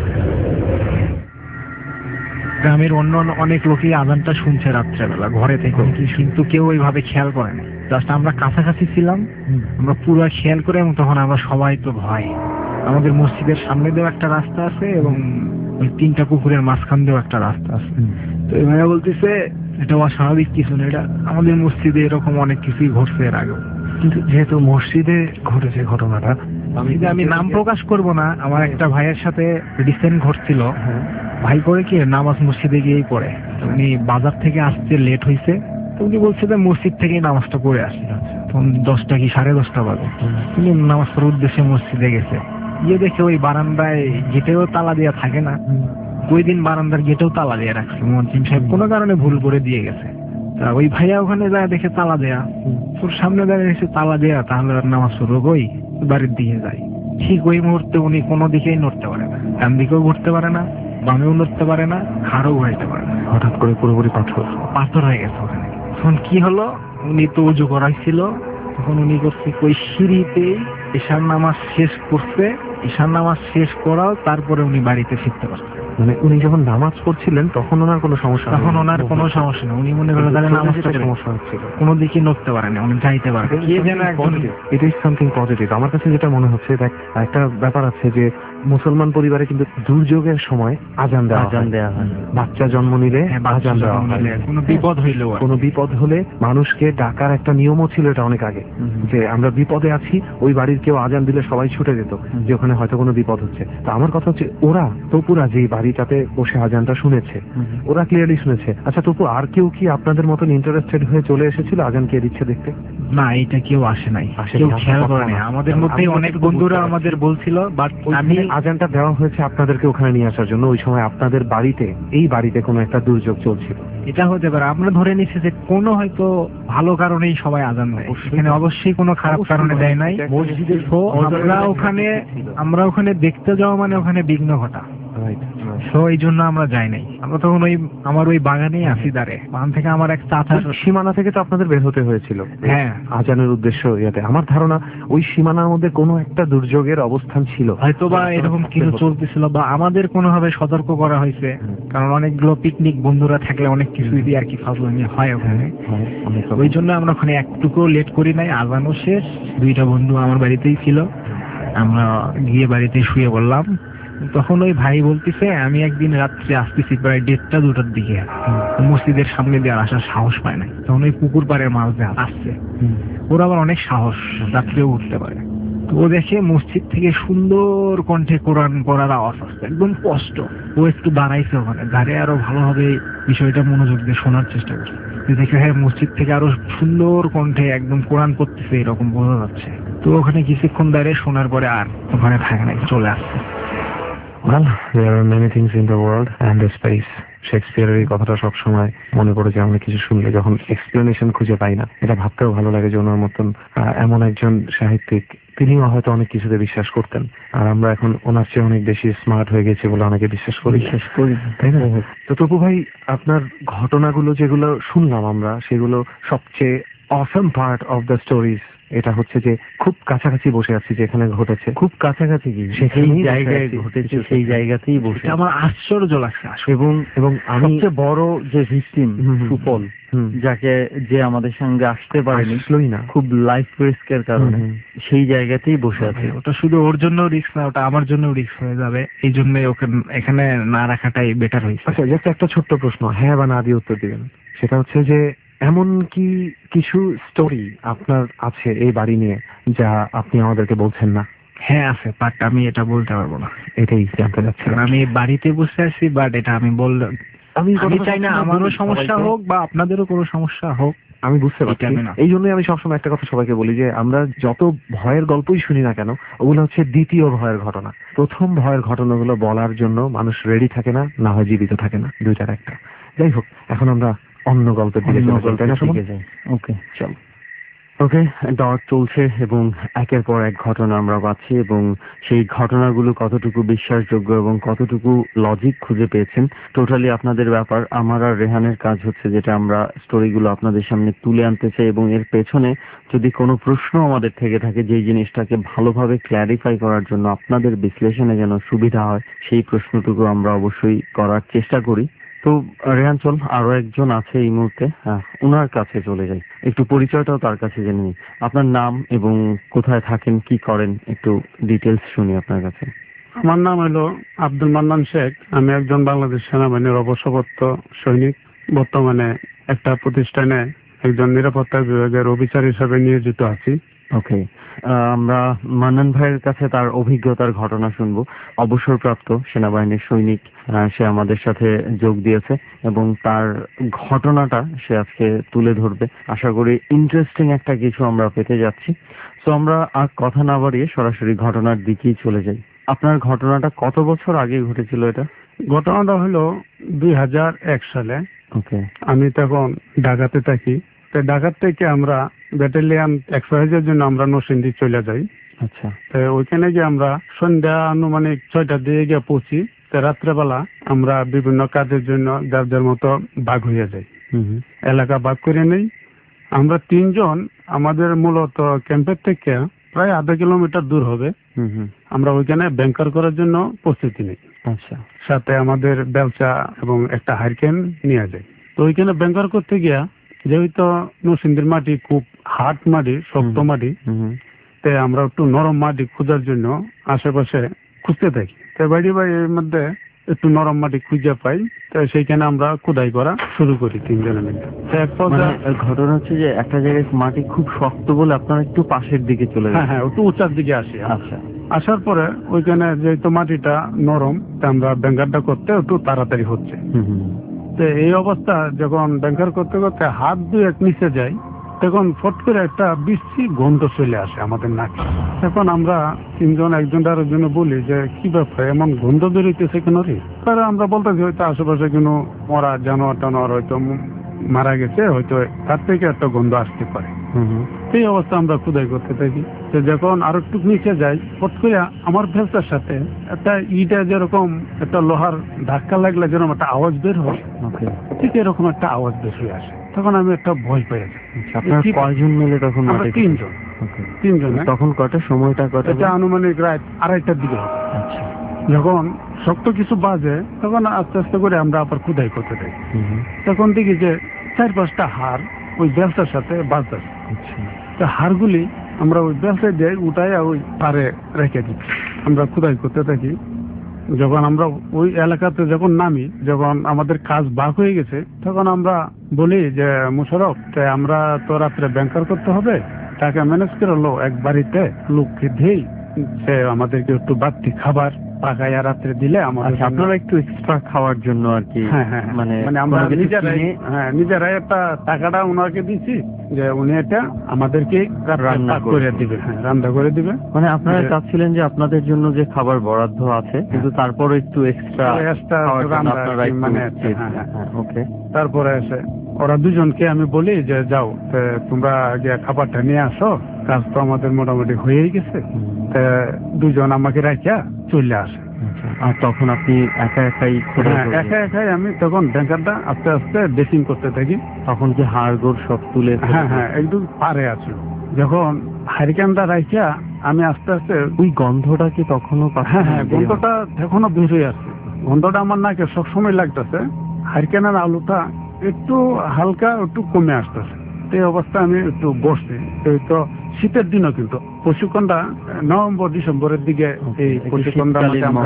গ্রামের অন্য অনেক লোকই আজানটা শুনছে রাত্রেবেলা ঘরে থেকে, কিন্তু কেউ ওইভাবে খেয়াল করে না। জাস্ট আমরা কাছাকাছি ছিলাম, আমরা পুরো খেয়াল করে, এবং তখন আমরা সবাই তো ভয়। আমাদের মসজিদের সামনে দিয়েও একটা রাস্তা আছে, এবং ওই তিনটা পুকুরের মাঝখান দিয়েও একটা রাস্তা আছে। তো এই ভাইয়া বলতেছে এটা অস্বাভাবিক কিছু না, এটা আমাদের মসজিদে এরকম অনেক কিছুই ঘটছে এর আগেও। কিন্তু যেহেতু মসজিদে ঘটেছে ঘটনাটা, আমি আমি নাম প্রকাশ করব না। আমার একটা ভাইয়ের সাথে রিসেন্ট ঘটছিল। ভাই করে কি নামাজ মসজিদে গিয়েই পড়ে, উনি বাজার থেকে আসতে লেট হয়েছে, তো উনি বলছে যে মসজিদ থেকেই নামাজটা পড়ে আসি। তখন দশটা কি সাড়ে দশটা বাজে, উনি নামাজ পড়ার উদ্দেশ্যে মসজিদে গেছে। গিয়ে দেখে ওই বারান্দায় গেটেও তালা দেওয়া থাকে না, ওই দিন বারান্দার গেটেও তালা দিয়ে রাখছে। মুয়াজ্জিম সাহেব কোনো কারণে ভুল করে দিয়ে গেছে। তা ওই ভাইয়া ওখানে যায় দেখে তালা দেয়া, ওর সামনে দাঁড়িয়ে এসে তালা দেয়া, তাহলে আর নামাজ পড়বো কই, বাড়ির দিকে যায়। ঠিক ওই মুহূর্তে উনি কোনো দিকেই নড়তে পারে না, ডান দিকেও ঘুরতে পারে না, বামেও নড়তে পারে না, খাড়ও ঘুরাইতে পারে না। হঠাৎ করে পুরোপুরি পাথর পাথর হয়ে গেছে ওখানে। তখন কি হলো, উনি তো উজু করাইছিল, তখন উনি করছে ওই সিঁড়িতেই ঈশার নামাজ শেষ করছে, ঈশার নামাজ শেষ করাও, তারপরে উনি বাড়িতে ফিরতে পারছে। মানে উনি যখন নামাজ পড়ছিলেন তখন ওনার কোনো সমস্যা, তখন ওনার কোনো সমস্যা নেই, উনি মনে করেন তাহলে নামাজটা সমস্যা হচ্ছিল, কোনো দিকে নড়তে পারে না, উনি যাইতে পারে। এটা ইজ সামথিং পজিটিভ। আমার কাছে যেটা মনে হচ্ছে, দেখ একটা ব্যাপার আছে যে মুসলমান পরিবারে কিন্তু দুর্যোগের সময় আজান দেওয়া আজান দেওয়া হয়, বাচ্চা জন্ম নিলে আজান দেওয়া হয়, কোনো বিপদ হইলেও কোনো বিপদ হলে মানুষকে ডাকার একটা নিয়মও ছিল, এটা অনেক আগে, যে আমরা বিপদে আছি, ওই বাড়ির কেউ আজান দিলে সবাই ছুটে যেত যে ওখানে হয়তো কোনো বিপদ হচ্ছে। তো আমার কথা হচ্ছে ওরা তপুরা যেই বাড়িটাতে বসে আজানটা শুনেছে, ওরা ক্লিয়ারলি শুনেছে। আচ্ছা তপু, আর কেউ কি আপনাদের মতন ইন্টারেস্টেড হয়ে চলে এসেছিল আজান কে দিচ্ছে দেখতে? না, এটা কেউ আসে নাই, কেউ খেয়াল করে নাই। আমাদের মধ্যে অনেক বন্ধুরা আমাদের বলছিল, বাট আমি আজানটা দেওয়া হয়েছে আপনাদেরকে ওখানে নিয়ে আসার জন্য। ওই সময় আপনাদের বাড়িতে, এই বাড়িতে কোনো একটা দুর্যোগ চলছিল, এটা হতে পারে। আমরা ধরে নিচ্ছি যে কোনো হয়তো ভালো কারণেই সবাই আজান দেয়, এখানে অবশ্যই কোনো খারাপ কারণে দেয় নাই। আমরা ওখানে আমরা ওখানে দেখতে যাওয়া মানে ওখানে বিঘ্ন ঘটা। তো এই জন্য আমরা যাই নাই। আমরা তখন ওই আমার ওই বাগানেই আছি দাঁড়ে, বাগান থেকে আমার এক চাচা, সীমানা থেকে তো আপনাদের বের হতে হয়েছিল হ্যাঁ আজানের উদ্দেশ্য ইয়াতে। আমার ধারণা ওই সীমানার মধ্যে কোনো একটা দুর্যোগের অবস্থান ছিল, হয়তো বা এরকম কিছু চলতেছিল, বা আমাদের কোনোভাবে সতর্ক করা হয়েছে, কারণ অনেকগুলো পিকনিক বন্ধুরা থাকলে অনেক কিছুই দিয়ে আর কি ফাজলামি হয় ওখানে। ওই জন্য আমরা ওখানে একটুকু লেট করি নাই, আজানও শেষ, দুইটা বন্ধু আমার বাড়িতেই ছিল, আমরা গিয়ে বাড়িতে শুয়ে পড়লাম। তখন ওই ভাই বলতেছে আমি একদিন রাত্রে আসতেছি প্রায় দেড়টা দুটার দিকে, মসজিদের সামনে দিয়ে আর আসার সাহস পায় নাই, তখন ওই পুকুর পাড়ের মাছ দিয়ে আসছে, ওরা আবার অনেক সাহস, রাত্রেও উঠতে পারে। তো ও দেখে মসজিদ থেকে সুন্দর কণ্ঠে কোরআন পড়ার আওয়াজ আসছে, একদম স্পষ্ট। ও একটু দাঁড়াইছে ওখানে, দাঁড়িয়ে আরো ভালোভাবে বিষয়টা মনোযোগ দিয়ে শোনার চেষ্টা করছে। দেখে হ্যাঁ মসজিদ থেকে আরো সুন্দর কণ্ঠে একদম কোরআন পড়তেছে এরকম বোঝা যাচ্ছে। তো ওখানে কিছুক্ষণ দাঁড়িয়ে শোনার পরে আর ওখানে থাকে নাই, চলে আসছে। Well, there are many things in the world and the space. শেক্সপিয়ারের এই কথাটা সবসময় মনে পড়ে যে আমরা কিছু শুনলে যখন এক্সপ্লেনেশন খুঁজে পাই না, এটা ভাবতেও ভালো লাগে যে ওনার মতন এমন একজন সাহিত্যিক, তিনিও হয়তো অনেক কিছুতে বিশ্বাস করতেন, আর আমরা এখন ওনার চেয়ে অনেক বেশি স্মার্ট হয়ে গেছি বলে অনেকে বিশ্বাস করি বিশ্বাস করি তাই না? তো তপু ভাই, আপনার ঘটনাগুলো যেগুলো শুনলাম আমরা, সেগুলো সবচেয়ে awesome part of the stories এটা হচ্ছে যে খুব কাছাকাছি বসে আছি, যেখানে ঘটেছে খুব কাছাকাছি, সেই জায়গায় ঘটেছে, সেই জায়গাতেই বসে আমার আশ্চর্য লাগছে। এবং এবং আমি সবচেয়ে বড় যে ভিকটিম সুফল, যাকে যে আমাদের সঙ্গে আসতে পারেনি না খুব লাইফ রিস্কের কারণে, সেই জায়গাতেই বসে আছে। ওটা শুধু ওর জন্য রিস্ক না, ওটা আমার জন্য রিস্ক হয়ে যাবে, এই জন্য ওকে এখানে না রাখাটাই বেটার হয়েছে। আচ্ছা, জাস্ট একটা ছোট্ট প্রশ্ন, হ্যাঁ বা না দিয়ে উত্তর দিবেন। সেটা হচ্ছে যে এমন কি কিছু স্টোরি আপনার আছে এই বাড়ি নিয়ে যা আপনি আমাদেরকে বলছেন না? হ্যাঁ আছে, বাট আমি এটা বলতে পারবো না। এটাই জানতে চাচ্ছি। আমি বাড়িতে বসে আছি, বাট এটা আমি বল আমি চাই না আমারও সমস্যা হোক বা আপনাদেরও কোনো সমস্যা হোক। আমি বুঝতে পারছি, এই জন্যই আমি সবসময় একটা কথা সবাইকে বলি যে আমরা যত ভয়ের গল্পই শুনি না কেন, ওগুলো হচ্ছে দ্বিতীয় ভয়ের ঘটনা। প্রথম ভয়ের ঘটনাগুলো বলার জন্য মানুষ রেডি থাকে না, না হয় জীবিত থাকে না, দুইটার একটা। যাই হোক, এখন আমরা অন্য গল্পের দিকে যাই। ওকে চলো। ওকে, ডট চলছে এবং একের পর এক ঘটনা আমরা পাচ্ছি, এবং সেই ঘটনাগুলো কতটুকু বিশ্বাসযোগ্য এবং কতটুকু লজিক খুঁজে পেয়েছেন টোটালি আপনাদের ব্যাপার। আমার আর রেহানের কাজ হচ্ছে যেটা আমরা স্টোরিগুলো আপনাদের সামনে তুলে আনতে চাই, এবং এর পেছনে যদি কোনো প্রশ্ন আমাদের থেকে থাকে, যেই জিনিসটাকে ভালোভাবে ক্ল্যারিফাই করার জন্য আপনাদের বিশ্লেষণে যেন সুবিধা হয়, সেই প্রশ্নটুকু আমরা অবশ্যই করার চেষ্টা করি। তো রেহান চল, আরো একজন আছে এই মুহূর্তে, হ্যাঁ ওনার কাছে চলে যাই, একটু পরিচয়টাও তার কাছে জেনে নিই। আপনার নাম এবং কোথায় থাকেন, কি করেন, একটু ডিটেলস শুনি আপনার কাছে। আমার নাম হলো আব্দুল মান্নান শেখ। আমি একজন বাংলাদেশ সেনাবাহিনীর অবসরপ্রাপ্ত সৈনিক। বর্তমানে একটা প্রতিষ্ঠানে একজন নিরাপত্তা বিভাগের অফিসার হিসেবে নিয়োজিত আছি। ওকে, আমরা মান্নান ভাইয়ের কাছে তার অভিজ্ঞতার ঘটনা শুনবো। অবসরপ্রাপ্ত সেনাবাহিনীর সৈনিক, সে আমাদের সাথে যোগ দিয়েছে এবং তার ঘটনাটা সে আজকে তুলে ধরবে। আশা করি ইন্টারেস্টিং একটা কিছু আমরা পেতে যাচ্ছি। তো আমরা আর কথা না বাড়িয়ে সরাসরি ঘটনার দিকেই চলে যাই। আপনার ঘটনাটা কত বছর আগে ঘটেছিল এটা? ঘটনাটা হলো দুই হাজার এক সালে। ওকে, আমি তখন ঢাকাতে থাকি। তো ঢাকা থেকে আমরা ব্যাটালিয়ান এক্সারসাইজের জন্য আমরা নরসিংদী চলে যাই। আচ্ছা, তো ওইখানে গিয়ে আমরা সন্ধ্যা আনুমানিক ছয়টার দিকে গিয়ে পৌঁছি। তো রাত্রেবেলা আমরা বিভিন্ন কাজের জন্য যার যার মতো ভাগ হয়ে যাই, এলাকা ভাগ করে নেই। আমরা তিনজন আমাদের মূলত ক্যাম্পের থেকে প্রায় আধা কিলোমিটার দূর হবে, আমরা ওইখানে ব্যাংকার করার জন্য প্রস্তুতি নেই। আচ্ছা, সাথে আমাদের ব্যবসা এবং একটা হারকেন নিয়ে যায়। তো ওইখানে ব্যাংকার করতে গিয়া যেহেতু নরসিংদীর মাটি খুব হার্ড মাটি, শক্ত মাটি, তাই আমরা একটু নরম মাটি খোঁজার জন্য আশেপাশে খুঁজতে থাকি। তাই বাড়ি বাড়ি এর মধ্যে একটু নরম মাটি খুঁজে পাই, তাই সেইখানে আমরা খোদাই করা শুরু করি তিনজনে মিলে। ঘটনা হচ্ছে যে একটা জায়গায় মাটি খুব শক্ত বলে আপনারা একটু পাশের দিকে চলে যান। হ্যাঁ হ্যাঁ, একটু উঁচার দিকে আসি। আচ্ছা, আসার পরে ওইখানে যেহেতু মাটিটা নরম, তা আমরা ব্যাংকারটা করতে একটু তাড়াতাড়ি হচ্ছে। তো এই অবস্থা যখন ব্যাংকার করতে করতে হাত দুই এক নিচে যায়, তখন ফট করে একটা বিশ্রী গন্ধ চলে আসে আমাদের নাকে। এখন আমরা তিনজন একজন আরেকজনে বলি যে কি ব্যাপার, এমন গন্ধ বেরোইতেছে কেন রে? তারা আমরা বলতেছি হয়তো আশেপাশে কোনো মরা জানোয়ার টানোয়ার হয়তো মারা গেছে, হয়তো তার থেকে একটা গন্ধ আসতে পারে। সেই অবস্থা আমরা খোদাই করতে থাকি। তো যখন আরো একটু নিচে যাই, হট করে আমার ভেলসার সাথে একটা ইটা যেরকম একটা লোহার ধাক্কা লাগলে যেরকম একটা আওয়াজ বের হয়, ঠিক এরকম একটা আওয়াজ বের হয়ে আসে। তখন আমি একটা ভয় পেয়ে যাই। আপনার কয়জন মিলে তখন? আমরা তিনজন। তিনজন। তখন কটা সময়টা কটা? এটা আনুমানিক রাত আড়াইটার দিকে হবে। আচ্ছা। যখন শক্ত কিছু বাজে তখন আস্তে আস্তে করে আমরা আবার খোদাই করতে থাকি। তখন দেখি যে চার পাঁচটা হাড় ওই বেলসার সাথে বাজতেছে। হাড়গুলি আমরা ওই বেলসায় দিয়ে উঠাই ওই পারে রেখে দিই। আমরা খোদাই করতে থাকি। যখন আমরা ওই এলাকাতে যখন নামি, যখন আমাদের কাজ বাক হয়ে গেছে, তখন আমরা বলি যে মোশারফ, আমরা তো রাত্রে ব্যাংকার করতে হবে, টাকা ম্যানেজ করে লো, এক বাড়িতে লোককে দিই, সে আমাদেরকে একটু বাড়তি খাবার পাকাইয়া রাত্রে দিলে আমাদের। আপনারা একটু এক্সট্রা খাওয়ার জন্য আর কি? হ্যাঁ হ্যাঁ, মানে মানে আমরা নিজেরাই, হ্যাঁ নিজেরাই একটা টাকাটা ওনাকে দিচ্ছি যে উনি এটা আমাদেরকে রান্না করে দিবে। হ্যাঁ, রান্না করে দিবে। মানে আপনারা চাচ্ছিলেন যে আপনাদের জন্য যে খাবার বরাদ্দ আছে, কিন্তু তারপরে একটু এক্সট্রা মানে ওকে। তারপরে এসে ওরা দুজনকে আমি বলি যে যাও তোমরা গিয়ে খাবারটা নিয়ে আসো, কাজ তো আমাদের মোটামুটি হয়েই গেছে। দুজন আমাকে রাখিয়া চলে আসে। আর তখন আপনি একা একাই? একা একাই আমি তখন ব্যাংকারটা আস্তে আস্তে ড্রেসিং করতে থাকি। তখন কি হাড় গোড় সব তুলে? হ্যাঁ হ্যাঁ, একদম পারে আসলো। যখন হারিকেনটা রাখিয়া আমি আস্তে আস্তে ওই গন্ধটা কি তখনও? হ্যাঁ হ্যাঁ, গন্ধটা এখনো বের হয়ে আসছে। গন্ধটা আমার নাকে সবসময় লাগতেছে। হারিকেনের আলুটা একটু হালকা একটু কমে আসতেছে। এই অবস্থা আমি একটু বসছি। তো শীতের দিনও কিন্তু প্রশিক্ষণটা নভেম্বর ডিসেম্বরের দিকে এই প্রশিক্ষণটা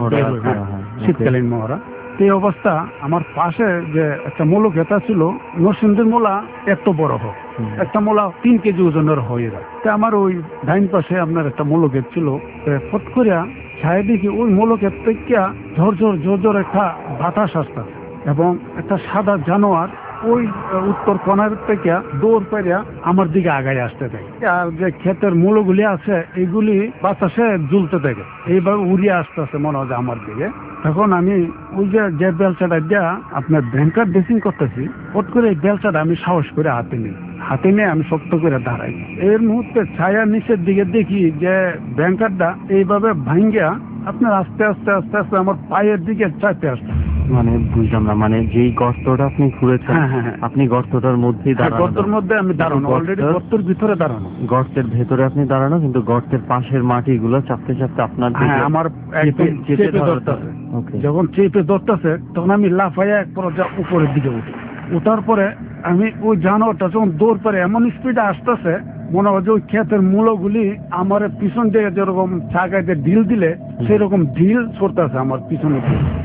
শীতকালীন মহড়া। এই অবস্থা আমার পাশে যে একটা মূলো খেতা ছিল, নরসিংদীর মূলা এত বড় হোক, একটা মূলা তিন কেজি ওজনের হয়ে যায়। তা আমার ওই ডাইন পাশে আপনার একটা মূলো ক্ষেত ছিল। ফট করিয়া ছায় দেখি ওই মূলো ক্ষেত থেকে ঝরঝর ঝরঝর একটা বাতাস আসতেছে এবং একটা সাদা জানোয়ার ওই উত্তর কোণার থেকে দৌড় পেরিয়া আমার দিকে আগায় আসতে থাকে। আর যে ক্ষেতের মূলগুলি আছে এইগুলি বাতাসে ঝুলতে থাকে, এইভাবে উড়িয়ে আসতেছে মনে হয় আমার দিকে। তখন আমি ওই যে যে বেলচাটা দিয়া আপনার ব্যাংকার ড্রেসিং করতেছি, হট করে এই বেলচাটা আমি সাহস করে হাতে নিই। হাতে নিয়ে আমি শক্ত করে দাঁড়াই। এর মুহূর্তে ছায়া নিচের দিকে দেখি যে ব্যাংকারটা এইভাবে ভাঙ্গিয়া আপনার আস্তে আস্তে আস্তে আস্তে আমার পায়ের দিকে চাপতে আসতে। মানে বুঝলাম না, মানে যেই গর্তটা আপনি ঘুরেছেন আপনি গর্তটার মধ্যেই দাঁড়ানো? গর্তের মধ্যে আমি দাঁড়ানো, অলরেডি গর্তের ভিতরে দাঁড়ানো। গর্তের ভেতরে আপনি দাঁড়ানো, কিন্তু গর্তের পাশের মাটিগুলো চাপতে চাপতে আপনার আমার চেপে ধরতেছে। যখন চেপে ধরতেছে তখন আমি লাফাইয়া এক পর্যায়ে উপরের দিকে উঠি। উঠার পরে আমি ওই জানোয়ারটা যখন দৌড় পরে এমন স্পিডে আসতেছে, মনে হয় যে ওই ক্ষেতের মূলগুলি আমার পিছন দিকে যেরকম চাকাইতে ঢিল দিলে সেরকম ঢিল ছড়তেছে আমার পিছনে।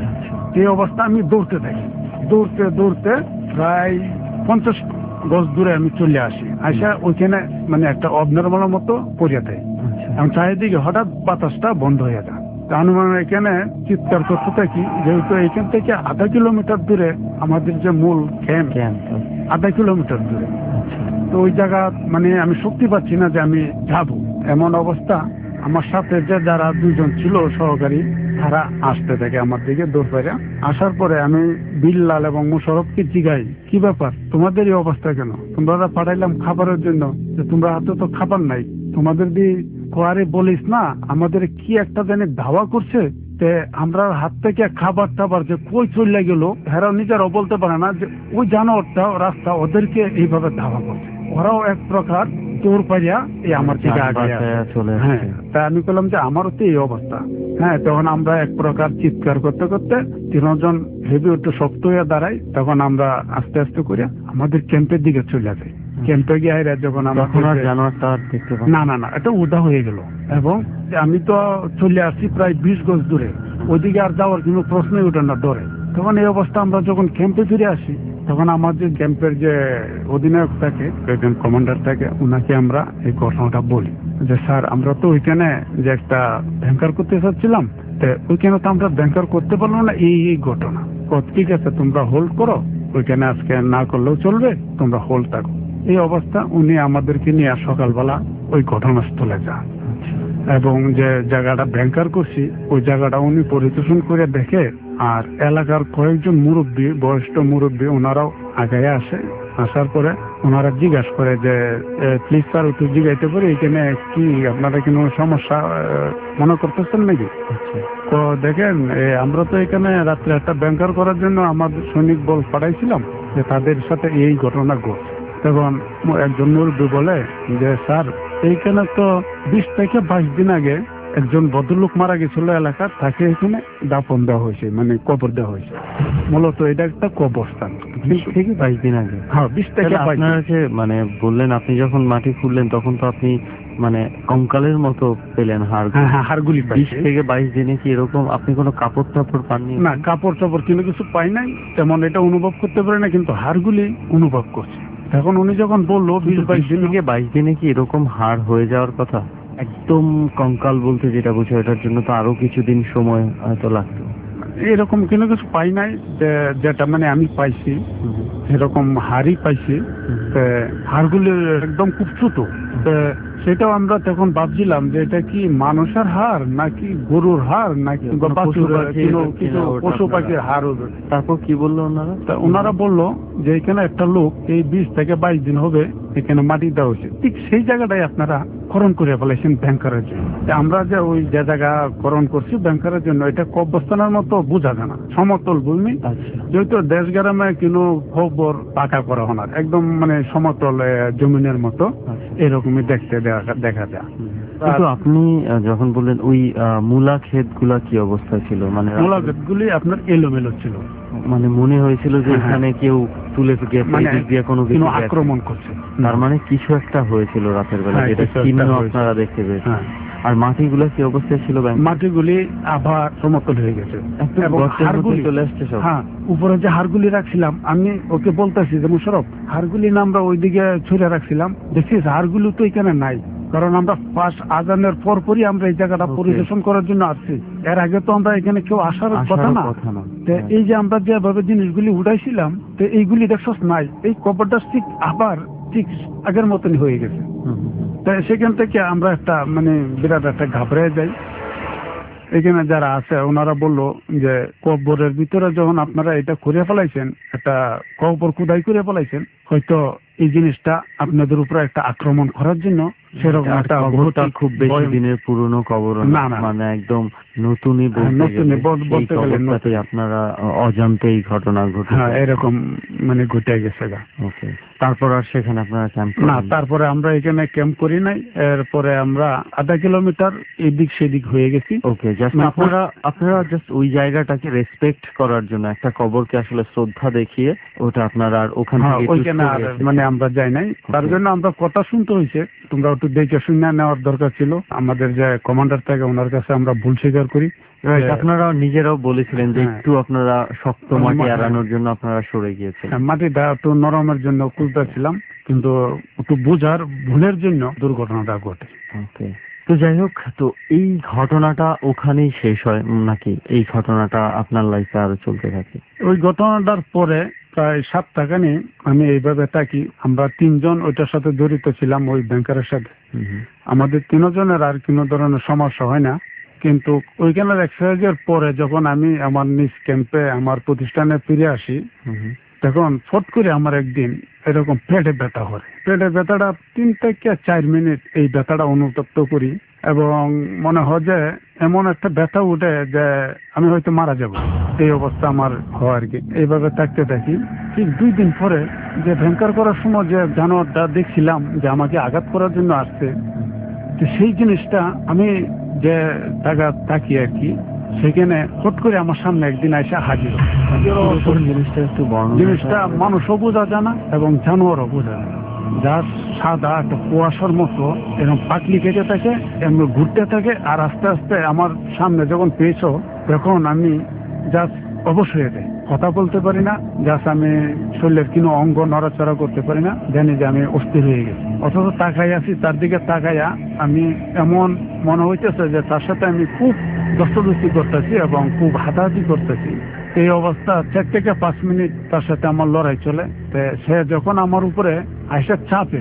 এই অবস্থা আমি দৌড়তে থাকি। দৌড়তে দৌড়তে প্রায় পঞ্চাশ গজ দূরে আমি চলে আসি। আসা ওইখানে মানে একটা অবনর্মালের মতো পড়ে থাকে। আমি চারিদিকে হঠাৎ বাতাসটা বন্ধ হয়ে যায়। আনুমান এখানে চিৎকার করতে থাকি, যেহেতু এখান থেকে আধা কিলোমিটার দূরে আমাদের যে মূল ক্যাম্প, আধা কিলোমিটার দূরে। তো ওই জায়গা মানে আমি শক্তি পাচ্ছি না যে আমি যাব। এমন অবস্থা আমার সাথে যে যারা দুজন ছিল সহকারী, তারা আসতে থাকে আমার দিকে দৌড় পাইরা। আসার পরে আমি বিল্লাল এবং মোশারফকে জিগাই, কি ব্যাপার তোমাদের এই অবস্থা কেন? তোমরা পাঠাইলাম খাবারের জন্য, যে তোমরা হাতে তো খাবার নাই, তোমাদের দিয়ে কোয়ারে বলিস না আমাদের কি একটা জানি ধাওয়া করছে, তে আমরা হাত থেকে খাবার টাবার যে কই চলে গেল হেরা নিজেরাও বলতে পারে না যে ওই জানোয়ারটা রাস্তা ওদেরকে এইভাবে ধাওয়া করছে। ওরাও এক প্রকার দৌড় পাইয়া এই আমার দিকে আগে চলে। হ্যাঁ, তা আমি বললাম যে আমারও তো এই অবস্থা। হ্যাঁ, তখন আমরা এক প্রকার চিৎকার করতে করতে তিনজন ভেবে একটু শক্ত হয়ে দাঁড়াই। তখন আমরা আস্তে আস্তে করে আমাদের ক্যাম্পের দিকে চলে যাই। ক্যাম্পে গিয়ে যখন আমরা জানোয়ারটা দেখতে পাই, না না না এটা উদা হয়ে গেল এবং আমি তো চলে আসছি প্রায় বিশ গজ দূরে, ওইদিকে আর যাওয়ার কোনো প্রশ্নই ওঠে না ডরে। তখন এই অবস্থা আমরা যখন ক্যাম্পে ফিরে আসি, তখন আমাদের ক্যাম্পের যে অধিনায়ক থাকে, একজন কমান্ডার থাকে, ওনাকে আমরা এই ঘটনাটা বলি যে স্যার আমরা তো ওইখানে যে একটা ব্যাংকার করতে চাচ্ছিলাম, ওইখানে তো আমরা ব্যাংকার করতে পারলাম না, এই এই ঘটনা। ঠিক আছে তোমরা হোল্ড করো, ওইখানে আজকে না করলেও চলবে, তোমরা হোল্ড থাকো। এই অবস্থা উনি আমাদেরকে নিয়ে সকালবেলা ওই ঘটনাস্থলে যান এবং যে জায়গাটা ব্যাংকার করছি ওই জায়গাটা উনি পরিদর্শন করে দেখে আর এলাকার কয়েকজন মুরব্বী, বয়স্ক মুরব্বী, ওনারাও আগে আসে। আসার পরে ওনারা জিজ্ঞাসা করে যে প্লিজ স্যার একটু জিজ্ঞাইতে পারি এখানে কি আপনারা কোনো সমস্যা মনে করতেছেন নাকি? তো দেখেন আমরা তো এখানে রাত্রে একটা ব্যাংকার করার জন্য আমাদের সৈনিক বল পাঠাইছিলাম, যে তাদের সাথে এই ঘটনা ঘটছে। তখন একজন মুরব্বী বলে যে স্যার এইখানে তো বিশ থেকে বাইশ দিন আগে একজন ভদ্রলোক মারা গেছিল এলাকার, তাকে এখানে দাফন দেওয়া হয়েছে, মানে কবর দেওয়া হয়েছে। মূলত এটা একটা কবরস্থান। বিশ থেকে বাইশ দিন আগে? হ্যাঁ, বিশ থেকে বাইশ। আপনারা যে মানে বললেন আপনি যখন মাটি খুললেন তখন তো আপনি মানে কঙ্কালের মতো পেলেন হাড়? হ্যাঁ হ্যাঁ, হাড়গুলি বিশ থেকে বাইশ দিনে কি এরকম আপনি কোনো কাপড় টাপড় পাননি? না, কাপড় টাপড় কোনো কিছু পাই নাই, তেমন এটা অনুভব করতে পারে না, কিন্তু হাড়গুলি অনুভব করছে। এখন উনি যখন বললো বিশ বাইশ দিন থেকে বাইশ দিনে কি এরকম হাড় হয়ে যাওয়ার কথা? একদম কঙ্কাল বলতে যেটা বোঝায়, এটার জন্য তো আরো কিছুদিন সময় হয়তো লাগতো। এরকম কোনো কিছু পাই নাই, যেটা মানে আমি পাইছি এরকম হাড়ই পাইছি। হাড়গুলি একদম খুব ছোট। সেটাও আমরা তখন ভাবছিলাম যে এটা কি মানুষের হাড় নাকি গরুর হাড় নাকি পশু পাখির হাড় হবে। তারপর কি বললো ওনারা? ওনারা বললো যে এখানে একটা লোক এই বিশ থেকে বাইশ দিন হবে এখানে মাটি দেওয়া হয়েছে, ঠিক সেই জায়গাটাই আপনারা খনন করে ফেলেছেন ব্যাংকারের জন্য। আমরা যে ওই যে জায়গা খনন করছি ব্যাংকারের জন্য, এটা কবরস্থানের মতো বোঝা যায় না, সমতল ভূমি। যেহেতু দেশ গ্রামে কোনো খবর পাকা করা হয়, একদম মানে সমতল জমিনের মতো এরকমই দেখতে দেখা যায়। কিন্তু আপনি যখন বললেন ওই মূলা ক্ষেত গুলা কি অবস্থা ছিল? মানে মূলা ক্ষেত গুলি আপনার এলোমেলো ছিল, মানে মনে হয়েছিল যে এখানে কেউ তুলে দিয়ে কোনো কিছু আক্রমণ করছে। তার মানে কিছু একটা হয়েছিল রাতের বেলা, যেটা চিহ্ন আপনারা দেখতে পেয়েছেন। আর মাটিগুলো কি অবস্থায় ছিল? মাটিগুলি আবার সমতল হয়ে গেছে, চলে আসছে সব। হ্যাঁ, উপরে যে হাড়গুলি রাখছিলাম আমি ওকে বলতেছি যে মুশারফ, হাড়গুলি না আমরা ওইদিকে ছুঁড়ে রাখছিলাম, দেখছিস হাড়গুলো তো এখানে নাই, কারণ আমরা ফার্স্ট আজানের পরপরই আমরা এই জায়গাটা পরিদর্শন করার জন্য আসছি। এর আগে তো আমরা এখানে কেউ আসার কথা না। এই যে আমরা যেভাবে জিনিসগুলি উঠাইছিলাম, তো এইগুলি দেখছস নাই, এই কবরটা ঠিক আবার ঠিক আগের মতনই হয়ে গেছে। তাই সেখান থেকে আমরা একটা মানে বিরাট একটা ঘাবড়ে যাই। এখানে যারা আছে ওনারা বললো যে কবরের ভিতরে যখন আপনারা এটা করে ফেলাইছেন, একটা কবর খুদাই করে ফেলাইছেন, হয়তো এই জিনিসটা আপনাদের উপরে একটা আক্রমণ করার জন্য সেরকম একটা খুব বেশি দিনের পুরনো কবর না, মানে একদম নতুনই বলতে গেলে আপনারা অজান্তে এই ঘটনা ঘটে এরকম মানে ঘটে গেছে। ওকে, তারপর আর সেখানে আপনারা ক্যাম্প না, তারপরে আমরা এখানে ক্যাম্প করি নাই। এরপরে আমরা আধা কিলোমিটার এদিক সেদিক হয়ে গেছি। ওকে, জাস্ট আপনারা আপনারা জাস্ট ওই জায়গাটাকে রেসপেক্ট করার জন্য, একটা কবরকে আসলে শ্রদ্ধা দেখিয়ে ওটা আপনারা আর ওখান থেকে মানে আমরা যাই নাই। তার জন্য আমরা কথা শুনতে হয়েছে, তোমরা একটু দেখে শুনে নেওয়ার দরকার ছিল। আমাদের যে কমান্ডার থাকে ওনার কাছে আমরা ভুল স্বীকার করি। আপনারা নিজেরাও বলেছিলেন যে একটু আপনারা শক্ত মাটি এড়ানোর জন্য আপনারা সরে গিয়েছিলেন। মাটিটা একটু নরমের জন্য খুলতেছিলাম, কিন্তু একটু বোঝার ভুলের জন্য দুর্ঘটনাটা ঘটে। ওকে, তো যাই হোক, তো এই ঘটনাটা ওখানেই শেষ হয় নাকি এই ঘটনাটা আপনার লাইফে আরো চলতে থাকে? ওই ঘটনাটার পরে প্রায় সপ্তাহখানি আমি এইভাবে থাকি। আমরা তিনজন ওইটার সাথে জড়িত ছিলাম, ওই ব্যাংকারের সাথে। আমাদের তিনজনের আর কোনো ধরনের সমস্যা হয় না, কিন্তু ওইখানের এক্সারসাইজের পরে যখন আমি আমার নিজ ক্যাম্পে আমার প্রতিষ্ঠানে ফিরে আসি, তখন ফট করে আমার একদিন এরকম পেটে ব্যথা হয়। পেটে ব্যথাটা তিন থেকে চার মিনিট এই ব্যথাটা অনুতপ্ত করি, এবং মনে হয় যে এমন একটা ব্যথা উঠে যে আমি হয়তো মারা যাব, এই অবস্থা আমার হয় আর কি। এইভাবে থাকতে থাকি। ঠিক দুই দিন পরে যে ভ্যাঙ্কার করার সময় যে জানোয়ারটা দেখছিলাম যে আমাকে আঘাত করার জন্য আসছে, তো সেই জিনিসটা আমি যে জায়গা থাকি আর কি, সেখানে হট করে আমার সামনে একদিন এসে হাজির। জিনিসটা একটু জিনিসটা মানুষও বোঝা যায় না এবং জানোয়ারও বোঝা যায় না, যার সাদা একটা কুয়াশার মতো এরকম পাকলি কেটে থাকে, এমনি ঘুরতে থাকে। আর আস্তে আস্তে আমার সামনে যখন পেয়েছো, তখন আমি জাস্ট অবশ্যই দেয় কথা বলতে পারি না, জাস্ট আমি শরীরের কোনো অঙ্গ নড়াচড়া করতে পারি না, জানি যে আমি অস্থির হয়ে গেছি। অথচ তাকাই আছি, তার দিকে তাকাইয়া আমি এমন মনে হইতেছে যে তার সাথে আমি খুব দস্তদস্তি করতেছি এবং খুব হাতাহাতি করতেছি। এই অবস্থা চার থেকে পাঁচ মিনিট তার সাথে আমার লড়াই চলে। সে যখন আমার উপরে আইসা চাপে,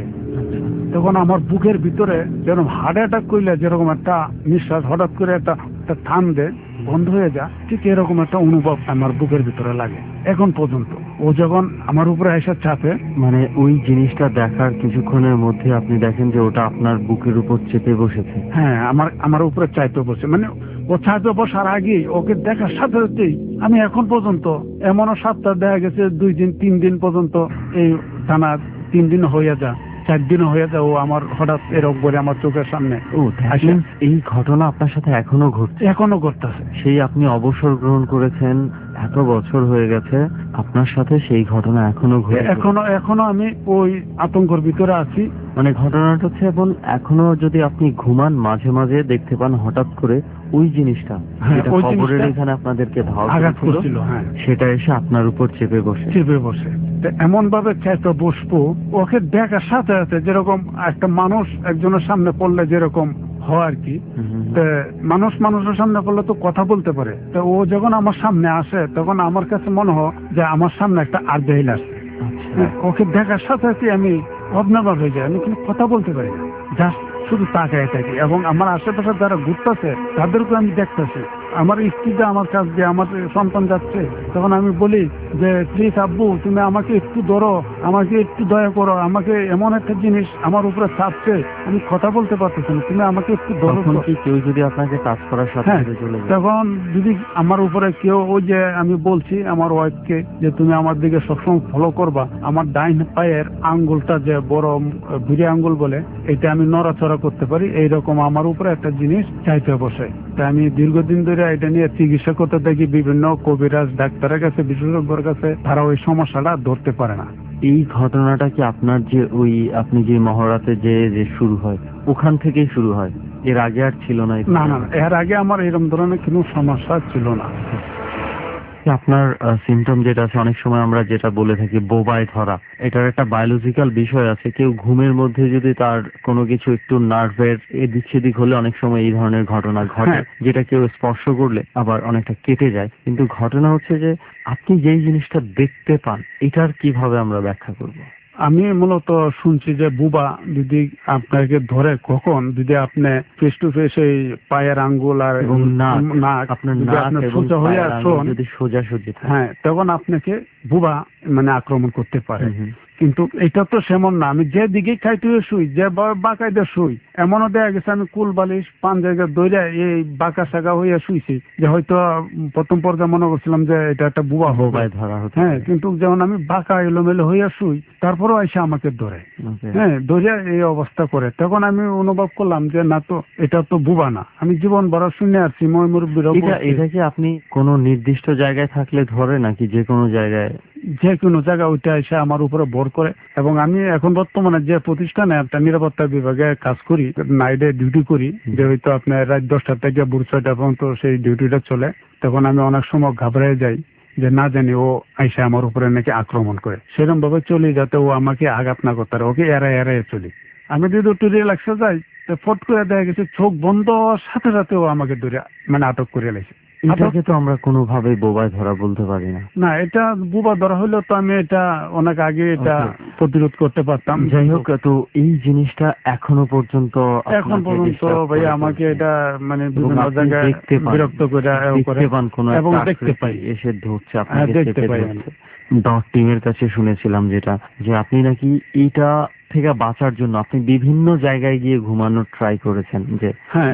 তখন আমার বুকের ভিতরে যেরকম হার্ট অ্যাটাক করলে যেরকম একটা নিঃশ্বাস হঠাৎ করে একটা টান দেয়, বন্ধ হয়ে যা, ঠিক এরকম একটা অনুভব আমার বুকের ভিতরে লাগে এখন পর্যন্ত। ও যখন আমার উপরে এসে চাপে, মানে ওই জিনিসটা দেখার কিছুক্ষণের মধ্যে আপনি দেখেন যে ওটা আপনার বুকের উপর চেপে বসেছে। হ্যাঁ, আমার আমার উপরে চাইতে বসে, মানে ও চাইতে বসার আগে ওকে দেখার সাথে সাথেই আমি এখন পর্যন্ত এমনও সপ্তাহ দেখা গেছে দুই দিন তিন দিন পর্যন্ত এই টানা তিন দিন হয়ে যা চার দিন হয়ে যায় ও আমার হঠাৎ এরকম করে আমার চোখের সামনে। ও দেখলেন, এই ঘটনা আপনার সাথে এখনো ঘটছে? এখনো ঘটতেছে। সেই আপনি অবসর গ্রহণ করেছেন, এত বছর হয়ে গেছে, আপনার সাথে সেই ঘটনা এখনো ঘটছে? এখনো এখনো আমি ওই আতঙ্কের ভিতরে আছি। মানে ঘটনাটা হচ্ছে এখন এখনো যদি আপনি ঘুমান মাঝে মাঝে দেখতে পান হঠাৎ করে ওই জিনিসটা যেটা কবরের এখানে আপনাদেরকে আঘাত করছিল, হ্যাঁ, সেটা এসে আপনার উপর চেপে বসে চেপে বসে এমন ভাবে চাইতে বসবো, ওকে দেখার সাথে সাথে যেরকম একটা মানুষ একজনের সামনে পড়লে যেরকম হয় আর কি, মানুষ মানুষের সামনে পড়লে তো কথা বলতে পারে, তো ও যখন আমার সামনে আসে তখন আমার কাছে মনে হয় যে আমার সামনে একটা আর্দেহিল আসছে। ওকে দেখার সাথে সাথে আমি অবনাবাদ হয়ে যায়, আমি কিন্তু কথা বলতে পারি না, জাস্ট শুধু তাকায় থাকি। এবং আমার আশেপাশে যারা ঘুরতেছে তাদেরকে আমি দেখতেছি। আমার স্ত্রীটা আমার কাছ দিয়ে আমার সন্তান যাচ্ছে, তখন আমি বলি যে প্লিজ আব্বু তুমি আমাকে একটু ধরো, আমাকে একটু দয়া করো, আমাকে এমন একটা জিনিস আমার উপরে চাপছে, আমি কথা বলতে পারতেছি না, তুমি আমাকে একটু ধরো। কেউ যদি আপনাকে কাজ করার সাথে চলে যায়, তখন যদি আমার উপরে কেউ, ওই যে আমি বলছি আমার ওয়াইফকে যে তুমি আমার দিকে সবসময় ফলো করবা, আমার ডাইন পায়ের আঙ্গুলটা যে বড় বুড়ি আঙ্গুল বলে, এটা আমি নড়াচড়া করতে পারি, এইরকম আমার উপরে একটা জিনিস চাইতে বসে। তাই আমি দীর্ঘদিন ধরে এটা নিয়ে চিকিৎসা করতে দেখি বিভিন্ন কবিরাজ ডাক্তারের কাছে, বিশেষজ্ঞের কাছে, তারা ওই সমস্যাটা ধরতে পারে না। এই ঘটনাটা কি আপনার যে ওই আপনি যে মহড়াতে যে যে শুরু হয় ওখান থেকেই শুরু হয়, এর আগে আর ছিল না? না না, এর আগে আমার এরকম ধরনের কোনো সমস্যা ছিল না। আপনার সিমটম যেটা আছে, অনেক সময় আমরা যেটা বলে থাকি বোবায় ধরা, এটার একটা বায়োলজিক্যাল বিষয় আছে। কেউ ঘুমের মধ্যে যদি তার কোনো কিছু একটু নার্ভের এদিক সেদিক হলে অনেক সময় এই ধরনের ঘটনা ঘটে, যেটা কেউ স্পর্শ করলে আবার অনেকটা কেটে যায়। কিন্তু ঘটনা হচ্ছে যে আপনি যেই জিনিসটা দেখতে পান, এটার কিভাবে আমরা ব্যাখ্যা করব? আমি মূলত শুনছি যে বুবা যদি আপনাকে ধরে, কখন যদি আপনি ফেস টু ফেস এই পায়ের আঙ্গুল আর নাক আপনার সোজা হয়ে আসুন, যদি সোজাসুজি, হ্যাঁ, তখন আপনাকে বুবা মানে আক্রমণ করতে পারে। কিন্তু এটা তো সেমন না, আমি যে দিকে খাইতে শুই, যে বাঁকাইতে শুই, এমনও দেখা গেছে আমি কুল বালিশ পান জায়গা দৌড়ে এই বাঁকা সাকা হইয়া শুইছি, যে হয়তো প্রথম পর্যায়ে মনে করছিলাম যে এটা একটা বুবা বোবায় ধরা হচ্ছে। হ্যাঁ, কিন্তু যখন আমি বাঁকা এলোমেলো হইয়া শুই, তারপরেও এসে আমাকে ধরে, হ্যাঁ, ধরে এই অবস্থা করে, তখন আমি অনুভব করলাম যে না, তো এটা তো বুবা না, আমি জীবন ভরা শুনে আসছি ময়মুরব্বীর। এটা কি আপনি কোন নির্দিষ্ট জায়গায় থাকলে ধরে নাকি যে কোনো জায়গায়? যে কোনো জায়গায় ওইটা এসে আমার উপরে ভর করে। এবং আমি এখন বর্তমানে যে প্রতিষ্ঠানে একটা নিরাপত্তা বিভাগে কাজ করি, নাইটে ডিউটি করি, যে হয়তো আপনার রাত দশটা থেকে ভোর ছয়টা পর্যন্ত সেই ডিউটিটা চলে, তখন আমি অনেক সময় ঘাবড়ে যাই যে না জানি ও আইসে আমার উপরে নাকি আক্রমণ করে, সেরকম ভাবে চলি যাতে ও আমাকে আঘাত না করতে পারে, ওকে এড়াই এড়াই চলি। আমি যদি একটু রিল্যাক্সে যাই, ফট করে দেখা গেছে চোখ বন্ধ সাথে সাথে ও আমাকে ধরে মানে আটক করে লেগেছে। এটাকে তো আমরা কোনোভাবেই বোবায় ধরা বলতে পারি না। না, এটা বুবা ধরা হলেও তো আমি এটা অনেক আগে এটা প্রতিরোধ করতে পারতাম। যাই হোক, তো এই জিনিসটা এখনো পর্যন্ত এখন পর্যন্ত ভাই আমাকে এটা মানে বিভিন্ন জায়গায় বিরক্ত করে এবং দেখতে পাই, এসে ধরছে আপনাকে, দেখতে পাই। ডট টিমের কাছে শুনেছিলাম যেটা, যে আপনি নাকি এইটা থেকে বাঁচার জন্য আপনি বিভিন্ন জায়গায় গিয়ে ঘুমানোর ট্রাই করেছেন, যে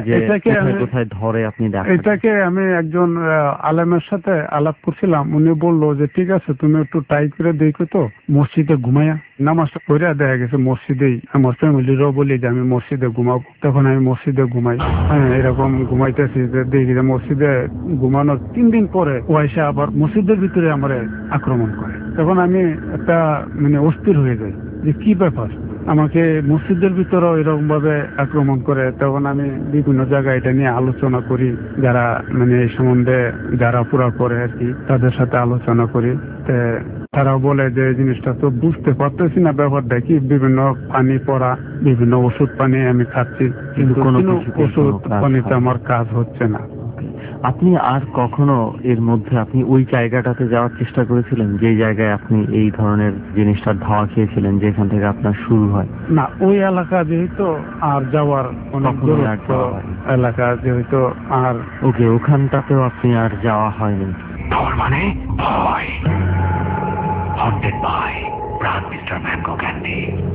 কোথায় ধরে আপনি দেখেন। এটাকে আমি একজন আলেমের সাথে আলাপ করছিলাম, উনি বললো যে ঠিক আছে তুমি একটু ট্রাই করে দেখো তো মসজিদে ঘুমাইয়া, নামাজটা পড়ে দেখা গেছে মসজিদেই, আমার ফ্যামিলিরও বলি যে আমি মসজিদে ঘুমাবো, তখন আমি মসজিদে ঘুমাই। হ্যাঁ, এরকম ঘুমাইতেছি যে দেখি যে মসজিদে ঘুমানোর তিন দিন পরে ও এসে আবার মসজিদের ভিতরে আমার আক্রমণ করে। তখন আমি একটা মানে অস্থির হয়ে যাই যে কি ব্যাপার, আমাকে মসজিদের ভিতরেও এরকম ভাবে আক্রমণ করে। তখন আমি বিভিন্ন জায়গায় এটা নিয়ে আলোচনা করি, যারা মানে এই সম্বন্ধে যারা পুরা করে আর কি, তাদের সাথে আলোচনা করি। তারাও বলে যে এই জিনিসটা তো বুঝতে পারতেছি না, ব্যাপার দেখি বিভিন্ন পানি পড়া, বিভিন্ন ওষুধ পানি আমি খাচ্ছি, কিন্তু কোনো ওষুধ পানিতে আমার কাজ হচ্ছে না। আপনি আর কখনো এর মধ্যে আপনি ওই জায়গাটাতে যাওয়ার চেষ্টা করেছিলেন যে জায়গায় আপনি এই ধরনের জিনিসটার ধাওয়া খেয়েছিলেন, যেখান থেকে আপনার শুরু হয়? না, ওই এলাকা যেহেতু আর যাওয়ার অনেক কখনোই আর দূরত্ব যাওয়া হয়নি। এলাকা যেহেতু আর ওকে, ওখানটাতেও আপনি আর যাওয়া হয়নি। ডর মানে ভয়। Haunted by Pran mister mango candy.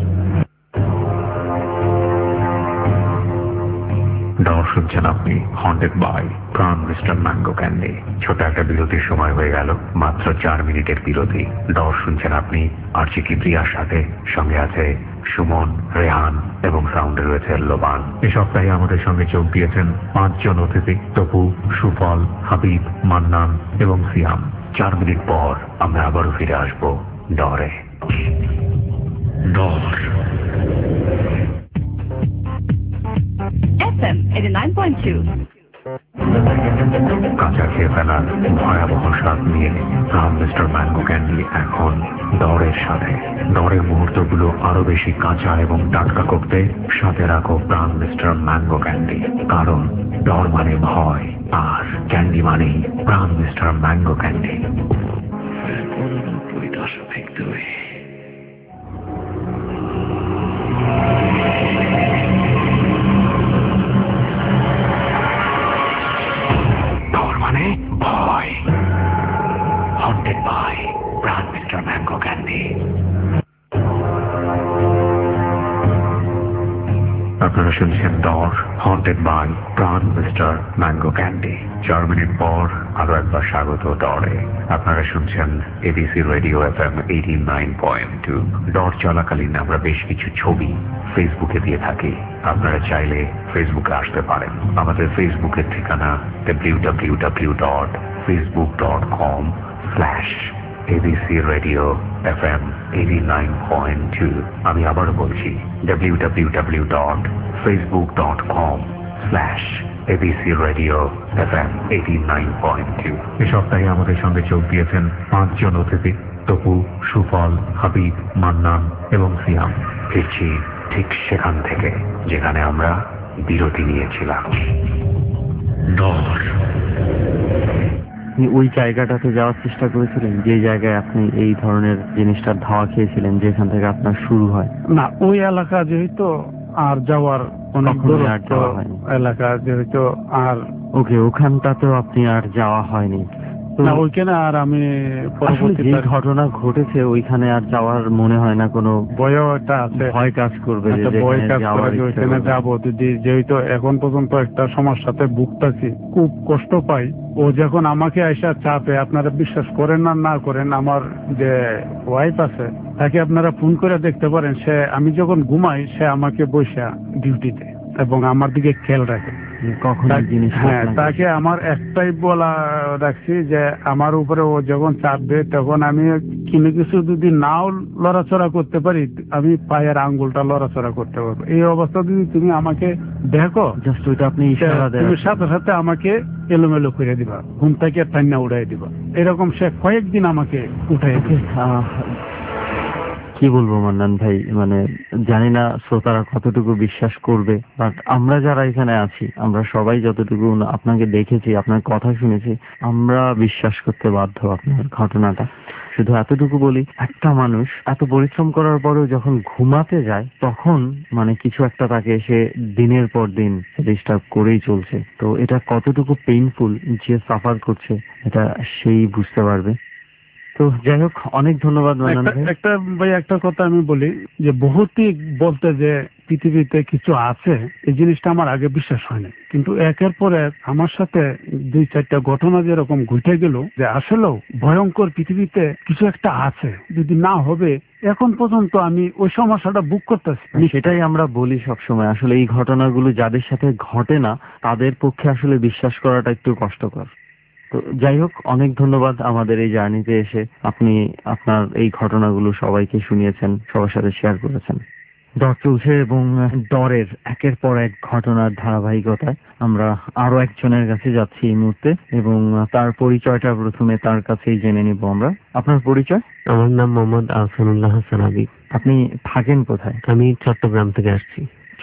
Dar শুনছেন আপনি, haunted by Pran mister mango candy. ছোট একটা বিরতির সময় হয়ে গেল, মাত্র চার মিনিটের বিরতি। ডর শুনছেন আপনি আরজি কিবরিয়ার সাথে, সঙ্গে আছে সুমন, রেহান এবং সাউন্ডে রয়েছে লোবান। এ সপ্তাহে আমাদের সঙ্গে যোগ দিয়েছেন পাঁচজন অতিথি, তপু, সুফল, হাবিব, মান্নান এবং সিয়াম। চার মিনিট পর আমরা আবারও ফিরে আসবো ডরে। ডর F M eighty-nine point two। কাঁচা খেয়ে ফেলার ভয়াবহ স্বাদ নিয়ে প্রাণ মিস্টার ম্যাঙ্গো ক্যান্ডি এখন ডরের সাথে। ডরের মুহূর্তগুলো আরো বেশি কাঁচা এবং টাটকা করতে সাথে রাখো প্রাণ মিস্টার ম্যাঙ্গো ক্যান্ডি। কারণ ডর মানে ভয়, আর ক্যান্ডি মানে প্রাণ মিস্টার ম্যাঙ্গো ক্যান্ডি। মানে ভয়। Haunted by Pran mister mango candy. আপনারা শুনছেন Dar, haunted by Pran mister mango candy. চার মিনিট পর আরো একবার স্বাগত ডরে। আপনারা শুনছেন ABC radio F M eighty nine point two. ডর চলাকালীন আমরা বেশ কিছু ছবি ফেসবুকে দিয়ে থাকি। আপনারা চাইলে ফেসবুকে আসতে পারেন। আমাদের ফেসবুকের ঠিকানা W W W dot Facebook dot com slash ABC radio F M eighty nine point two. আমি আবারও বলছি W W W dot Facebook dot com slash ABC radio F M eighty nine point two. এ সপ্তাহে আমাদের সঙ্গে যোগ দিয়েছেন পাঁচজন অতিথি, তপু, সুফল, হাবিব, মান্নান এবং সিয়াম। ফিরছি ঠিক সেখান থেকে যেখানে আমরা বিরতি নিয়েছিলাম। ডর। আপনি ওই জায়গাটাতে যাওয়ার চেষ্টা করেছিলেন যে জায়গায় আপনি এই ধরনের জিনিসটার ধাওয়া খেয়েছিলেন, যেখান থেকে আপনার শুরু হয়? না, ওই এলাকা যেহেতু আর যাওয়ার অনেক কখনোই আর দূরত্ব যাওয়া হয়নি। এলাকা যেহেতু আর ওকে, ওখানটাতেও আপনি আর যাওয়া হয়নি। তো না, ওইখানে আর আমি আসলে পরবর্তী যে ঘটনা ঘটেছে ওইখানে আর যাওয়ার মনে হয় না, কোনো ভয়ও একটা আছে, ভয় কাজ করবে যে একটা ভয় যেখানে কাজ করে যাওয়ার যে ইচ্ছে ওইখানে করবে। যাবো। যদি যেহেতু এখন পর্যন্ত একটা সমস্যাতে ভুগতেছি, খুব কষ্ট পাই। ও যখন আমাকে আইসা চাপে, আপনারা বিশ্বাস করেন না না করেন, আমার যে ওয়াইফ আছে তাকে আপনারা ফোন করে দেখতে পারেন, সে আমি যখন ঘুমাই সে আমাকে বসা ডিউটিতে এবং আমার দিকে খেয়াল রাখে। কখন এই জিনিসটা হ্যাঁ, আপনাকে- তাকে আমার একটাই বলা রাখছি যে আমার উপরে ও যখন চাপবে তখন আমি কোনো কিছু যদি নাও লড়াচড়া করতে পারি, আমি পায়ের আঙ্গুলটা লড়াচড়া করতে পারবো। এই অবস্থা যদি তুমি আমাকে দেখো, জাস্ট ওইটা আপনি ইশারা দেন। তুমি সাথে সাথে আমাকে এলোমেলো করে দিবা, ঘুম থেকে টান্না উড়াই দিবা। এরকম সে কয়েকদিন আমাকে উঠাই দিবে। আহ, কি বলবো মান্নান ভাই, মানে জানি না শ্রোতারা কতটুকু বিশ্বাস করবে, বাট আমরা যারা এখানে আছি, আমরা সবাই যতটুকু আপনাকে দেখেছি, আপনার কথা শুনেছি, আমরা বিশ্বাস করতে বাধ্য আপনার ঘটনাটা। শুধু এতটুকু বলি, একটা মানুষ এত পরিশ্রম করার পরেও যখন ঘুমাতে যায়, তখন মানে কিছু একটা তাকে এসে দিনের পর দিন ডিস্টার্ব করেই চলছে। তো এটা কতটুকু পেইনফুল যে সাফার করছে, এটা সেই বুঝতে পারবে। তো যাই হোক, অনেক ধন্যবাদ মান্নান একটা- ভাই। একটা ভাই একটা কথা আমি বলি যে ভৌতিক বলতে যে পৃথিবীতে কিছু আছে, এই জিনিসটা আমার আগে বিশ্বাস হয়নি, কিন্তু একের পর এক আমার সাথে দুই চারটা ঘটনা যেরকম ঘটে গেল যে আসলেও ভয়ঙ্কর পৃথিবীতে কিছু একটা আছে, যদি না হবে এখন পর্যন্ত আমি ওই সমস্যাটা বুক করতেছি। সেটাই আমরা বলি সবসময়, আসলে এই ঘটনাগুলো যাদের সাথে ঘটে না তাদের পক্ষে আসলে বিশ্বাস করাটা একটু কষ্টকর। তো যাই হোক, অনেক ধন্যবাদ আমাদের এই জার্নিতে এসে আপনি আপনার এই ঘটনাগুলো সবাইকে শুনিয়েছেন, সবার সাথে শেয়ার করেছেন। ডর চলছে এবং ডরের একের পর এক ঘটনার ধারাবাহিকতায় আমরা আরো একজনের কাছে যাচ্ছি এই মুহূর্তে, এবং তার পরিচয়টা প্রথমে তার কাছেই জেনে নিব আমরা। আপনার পরিচয়? আমার নাম মোহাম্মদ আহসানুল্লাহ হাসান হাবিব। আপনি থাকেন কোথায়? আমি চট্টগ্রাম থেকে আসছি।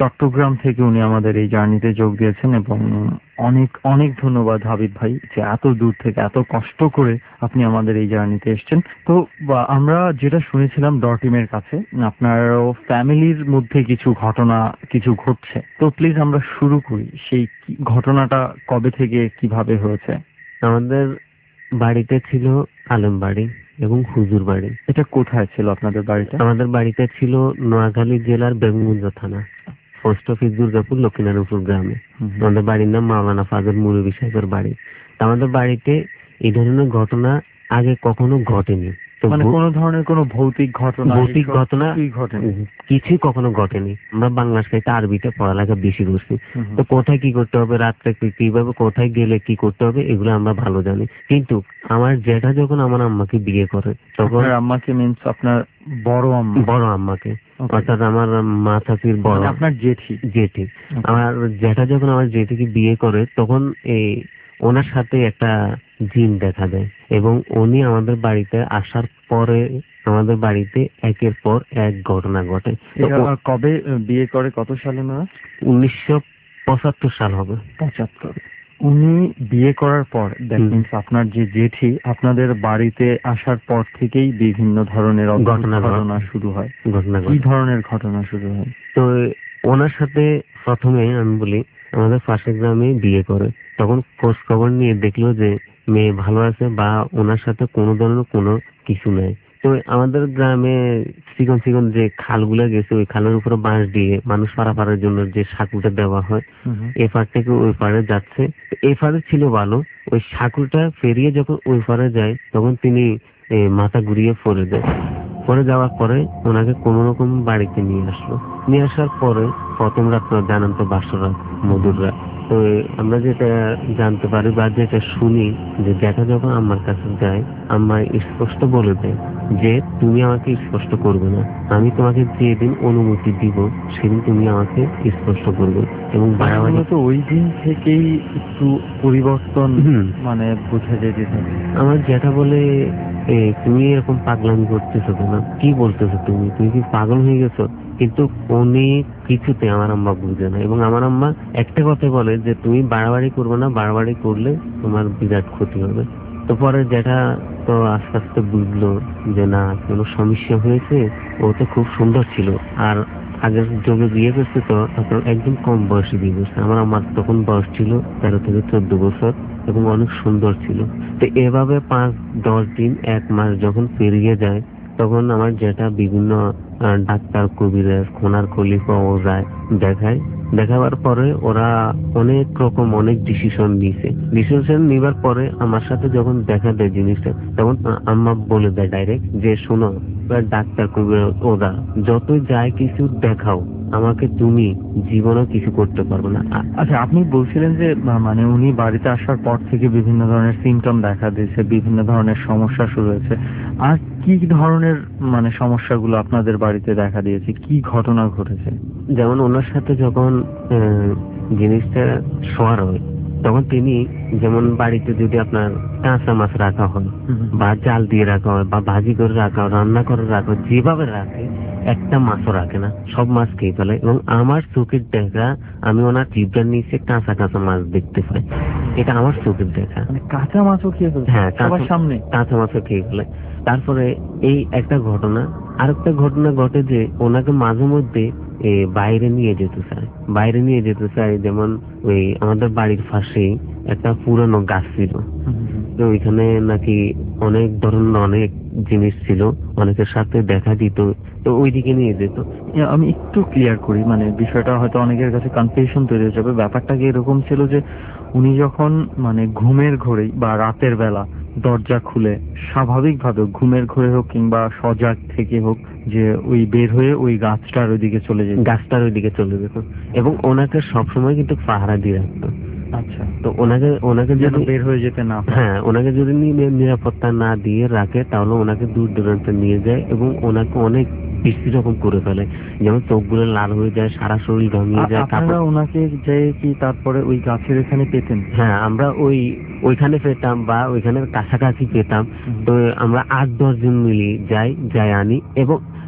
চট্টগ্রাম থেকে উনি আমাদের এই জার্নিতে যোগ দিয়েছেন এবং অনেক অনেক ধন্যবাদ হাবিব ভাই যে এত দূর থেকে এত কষ্ট করে আপনি আমাদের এই জার্নিতে এসেছেন। তো বা, আমরা যেটা শুনেছিলাম ডর টিমের কাছে আপনার ফ্যামিলির মধ্যে কিছু ঘটনা কিছু ঘটছে, তো প্লিজ আমরা শুরু করি সেই কি- ঘটনাটা কবে থেকে কিভাবে হয়েছে। আমাদের বাড়িতে ছিল আলম বাড়ি এবং হুজুর বাড়ি। এটা কোথায় ছিল আপনাদের বাড়িটা? আমাদের বাড়িতে ছিল নোয়াখালী জেলার বেগমগঞ্জ থানা, পোস্ট অফিস দুর্গাপুর লক্ষ্মীনারায়ণপুর গ্রামে। হুম হুম। আমাদের বাড়ির নাম মাওলানা ফাজল মুরব্বী সাহেবের বাড়ি। তা আমাদের বাড়িতে এই ধরনের ঘটনা আগে কখনো ঘটেনি। তো মানে ভূ- কোনো ধরনের কোনো ভৌতিক ঘটনা ভৌতিক এসব ঘটনা কিছুই ঘটেনি। কিছুই কখনো ঘটেনি। আমরা বাংলা সাহিত্যে আরবিতে পড়ালেখা বেশি করছি। হুম হুম। তো কোথায় কি করতে হবে, রাত্রে কি- কিভাবে কোথায় গেলে কি করতে হবে এগুলো আমরা ভালো জানি। কিন্তু আমার জ্যাঠা যখন আমার আম্মাকে বিয়ে করে তখন আপনার আম্মাকে মিন্স আপনার বড় আম্মা? বড় আম্মাকে, Okay. অর্থাৎ আমার মা চাচির বড় মানে আপনার জেঠি? জেঠি। Okay. আমার জ্যাঠা যখন আমার জেঠিকে বিয়ে করে তখন এই ওনার সাথে একটা জিন দেখা দেয় এবং উনি আমাদের বাড়িতে আসার পরে আমাদের বাড়িতে একের পর এক ঘটনা ঘটে। তো এটা ও- কবে আহ, বিয়ে করে, কত সালে না? উনিশশো পঁচাত্তর সাল হবে। পঁচাত্তর। উনি বিয়ে করার পর দ্যাট হুম। মিন্স আপনার যে জেঠি আপনাদের বাড়িতে আসার পর থেকেই বিভিন্ন ধরনের অদ্ভুত ঘটনা ঘটে। ঘটনা শুরু হয়। ঘটনা কি ঘটে। ধরনের ঘটনা শুরু হয়? তো ওনার সাথে প্রথমে আমি বলি আমাদের পাশের গ্রামে বিয়ে করে, তখন খোঁজ খবর নিয়ে দেখলো যে মেয়ে ভালো আছে বা ওনার সাথে কোনো ধরনের কোনো কিছু নেই। তো আমাদের গ্রামে চিকন চিকন যে খালগুলো গেছে ওই খালের উপরে বাঁশ দিয়ে মানুষ পারাপারের জন্য যে সাঁকুটা দেওয়া হয়, হুম হুম। এ পার থেকে ওই পারে যাচ্ছে। তো এই পারে ছিল ভালো, ওই সাঁকুটা ফেরিয়ে যখন ওই পারে যায় তখন তিনি এ, মাথা ঘুরিয়ে পড়ে যায়। পরে যাওয়ার পরে ওনাকে কোন রকম বাড়িতে নিয়ে আসলো। নিয়ে আসার পরে প্রথম রাত তো জানান তো বাসর রাত, মধুর রাত। তো আমরা যেটা জানতে পারি বা যেটা শুনি যে দেখা যখন আমার কাছে যায় আম্মা স্পষ্ট বলে দেয় যে তুমি আমাকে স্পষ্ট করবে না, আমি তোমাকে যেদিন অনুমতি দিব সেদিন তুমি আমাকে স্পষ্ট করবে। এবং বাড়াবাড়ি তো ওই দিন থেকেই একটু পরিবর্তন হুম। মানে বোঝা যেতে থাকে। আমার যেটা বলে এ, তুমি এরকম পাগলামি করতেছো কেন, কি বলতেছো তুমি তুমি কি পাগল হয়ে গেছো? কিন্তু উনি কিছুতে আমার আম্মা বুঝে না এবং আমার আম্মা একটা কথা বলে যে তুমি বাড়াবাড়ি করবে না, বাড়াবাড়ি করলে তোমার বিরাট ক্ষতি হবে। তো পরে যেটা তো আস্তে আস্তে বুঝলো যে না কোনো সমস্যা হয়েছে। ও তো খুব সুন্দর ছিল আর আগের যুগে বিয়ে করছে তো আপনার একদম কম বয়সে বিয়ে করছে। আমার আমার তখন বয়স ছিল তেরো থেকে চোদ্দ বছর এবং অনেক সুন্দর ছিল। তো এভাবে পাঁচ দশ দিন এক মাস যখন পেরিয়ে যায় তখন আমার যেটা বিভিন্ন আহ, ডাক্তার কবিরাজ খোনার খলিফা ও যায় দেখায়। দেখাবার পরে ওরা অনেক রকম অনেক ডিসিশন নিয়েছে। ডিসিশন নিবার পরে আমার সাথে যখন দেখা দেয় জিনিসটা তখন আ- আম্মা বলে দেয় ডাইরেক্ট যে শোনো এবার ডাক্তার কবিরাজ ওরা যতই যায় কিছু দেখাও আমাকে তুমি জীবনেও কিছু করতে পারবে না। আ- আচ্ছা, আপনি বলছিলেন যে মা- মানে উনি বাড়িতে আসার পর থেকে বিভিন্ন ধরনের সিমটম দেখা দিয়েছে, বিভিন্ন ধরনের সমস্যা শুরু হয়েছে। আর কি ধরনের মানে সমস্যাগুলো আপনাদের বাড়িতে দেখা দিয়েছে, কি ঘটনা ঘটেছে? যেমন ওনার সাথে যখন আহ, জিনিসটা শোয়ার হয় তখন তিনি যেমন বাড়িতে যদি আপনার কাঁচা মাছ রাখা হয় বা জাল দিয়ে রাখা হয় বা ভাজি করে রাখা হয় রান্না করে রাখা হয় যেভাবে রাখে একটা মাছও রাখে না, সব মাছ খেয়ে ফেলে। এবং আমার চোখের দেখা আমি ওনার জিভটার নিচে কাঁচা কাঁচা মাছ দেখতে পাই, এটা আমার চোখের দেখা। মানে কাঁচা মাছও খেয়ে ফেলছে? হ্যাঁ, সবার কাঁচা- সামনে? কাঁচা মাছও খেয়ে ফেলে। তারপরে এই একটা ঘটনা, আরেকটা ঘটনা ঘটে যে ওনাকে মাঝে মধ্যে এ, বাইরে নিয়ে যেতে চায় বাইরে নিয়ে যেতে চায় যেমন ওই আমাদের বাড়ির পাশেই একটা পুরানো গাছ ছিল। হুম হুম হুম। তো ওইখানে নাকি অনেক ধরনের অনেক জিনিস ছিল, অনেকের সাথে দেখা দিত, তো ওইদিকে নিয়ে যেত। এ, আমি একটু ক্লিয়ার করি, মানে বিষয়টা হয়তো অনেকের কাছে কনফিউশন তৈরি হয়ে যাবে। ব্যাপারটা কি এরকম ছিল যে উনি যখন মানে ঘুমের ঘোরেই বা রাতের বেলা দরজা খুলে স্বাভাবিকভাবে ঘুমের ঘোরে হোক কিংবা সজাগ থেকে হোক যে ওই বের হয়ে ওই গাছটার ওইদিকে চলে যেত? গাছটার ওইদিকে চলে যেত এবং ওনাকে সবসময় কিন্তু পাহারা দিয়ে রাখতো। আচ্ছা, তো ওনাকে ওনাকে যেন যদি বের হয়ে যেতে না পারে। হ্যাঁ ওনাকে যদি নি- নিরাপত্তা না দিয়ে রাখে তাহলে ওনাকে দূর দূরান্তে নিয়ে যায় এবং ওনাকে অনেক বেশি রকম করে ফেলে, যেমন চোখগুলো লাল হয়ে যায়, সারা শরীর ঘামিয়ে আ- যায়। আপনারা কাপড় ওনাকে যে কি তারপরে ওই গাছের এখানে পেতেন? হ্যাঁ আমরা ওই ওইখানে পেতাম বা ওইখানে কাছাকাছি পেতাম। হুম। তো আমরা আট দশ জন মিলে যাই যাই আনি এবং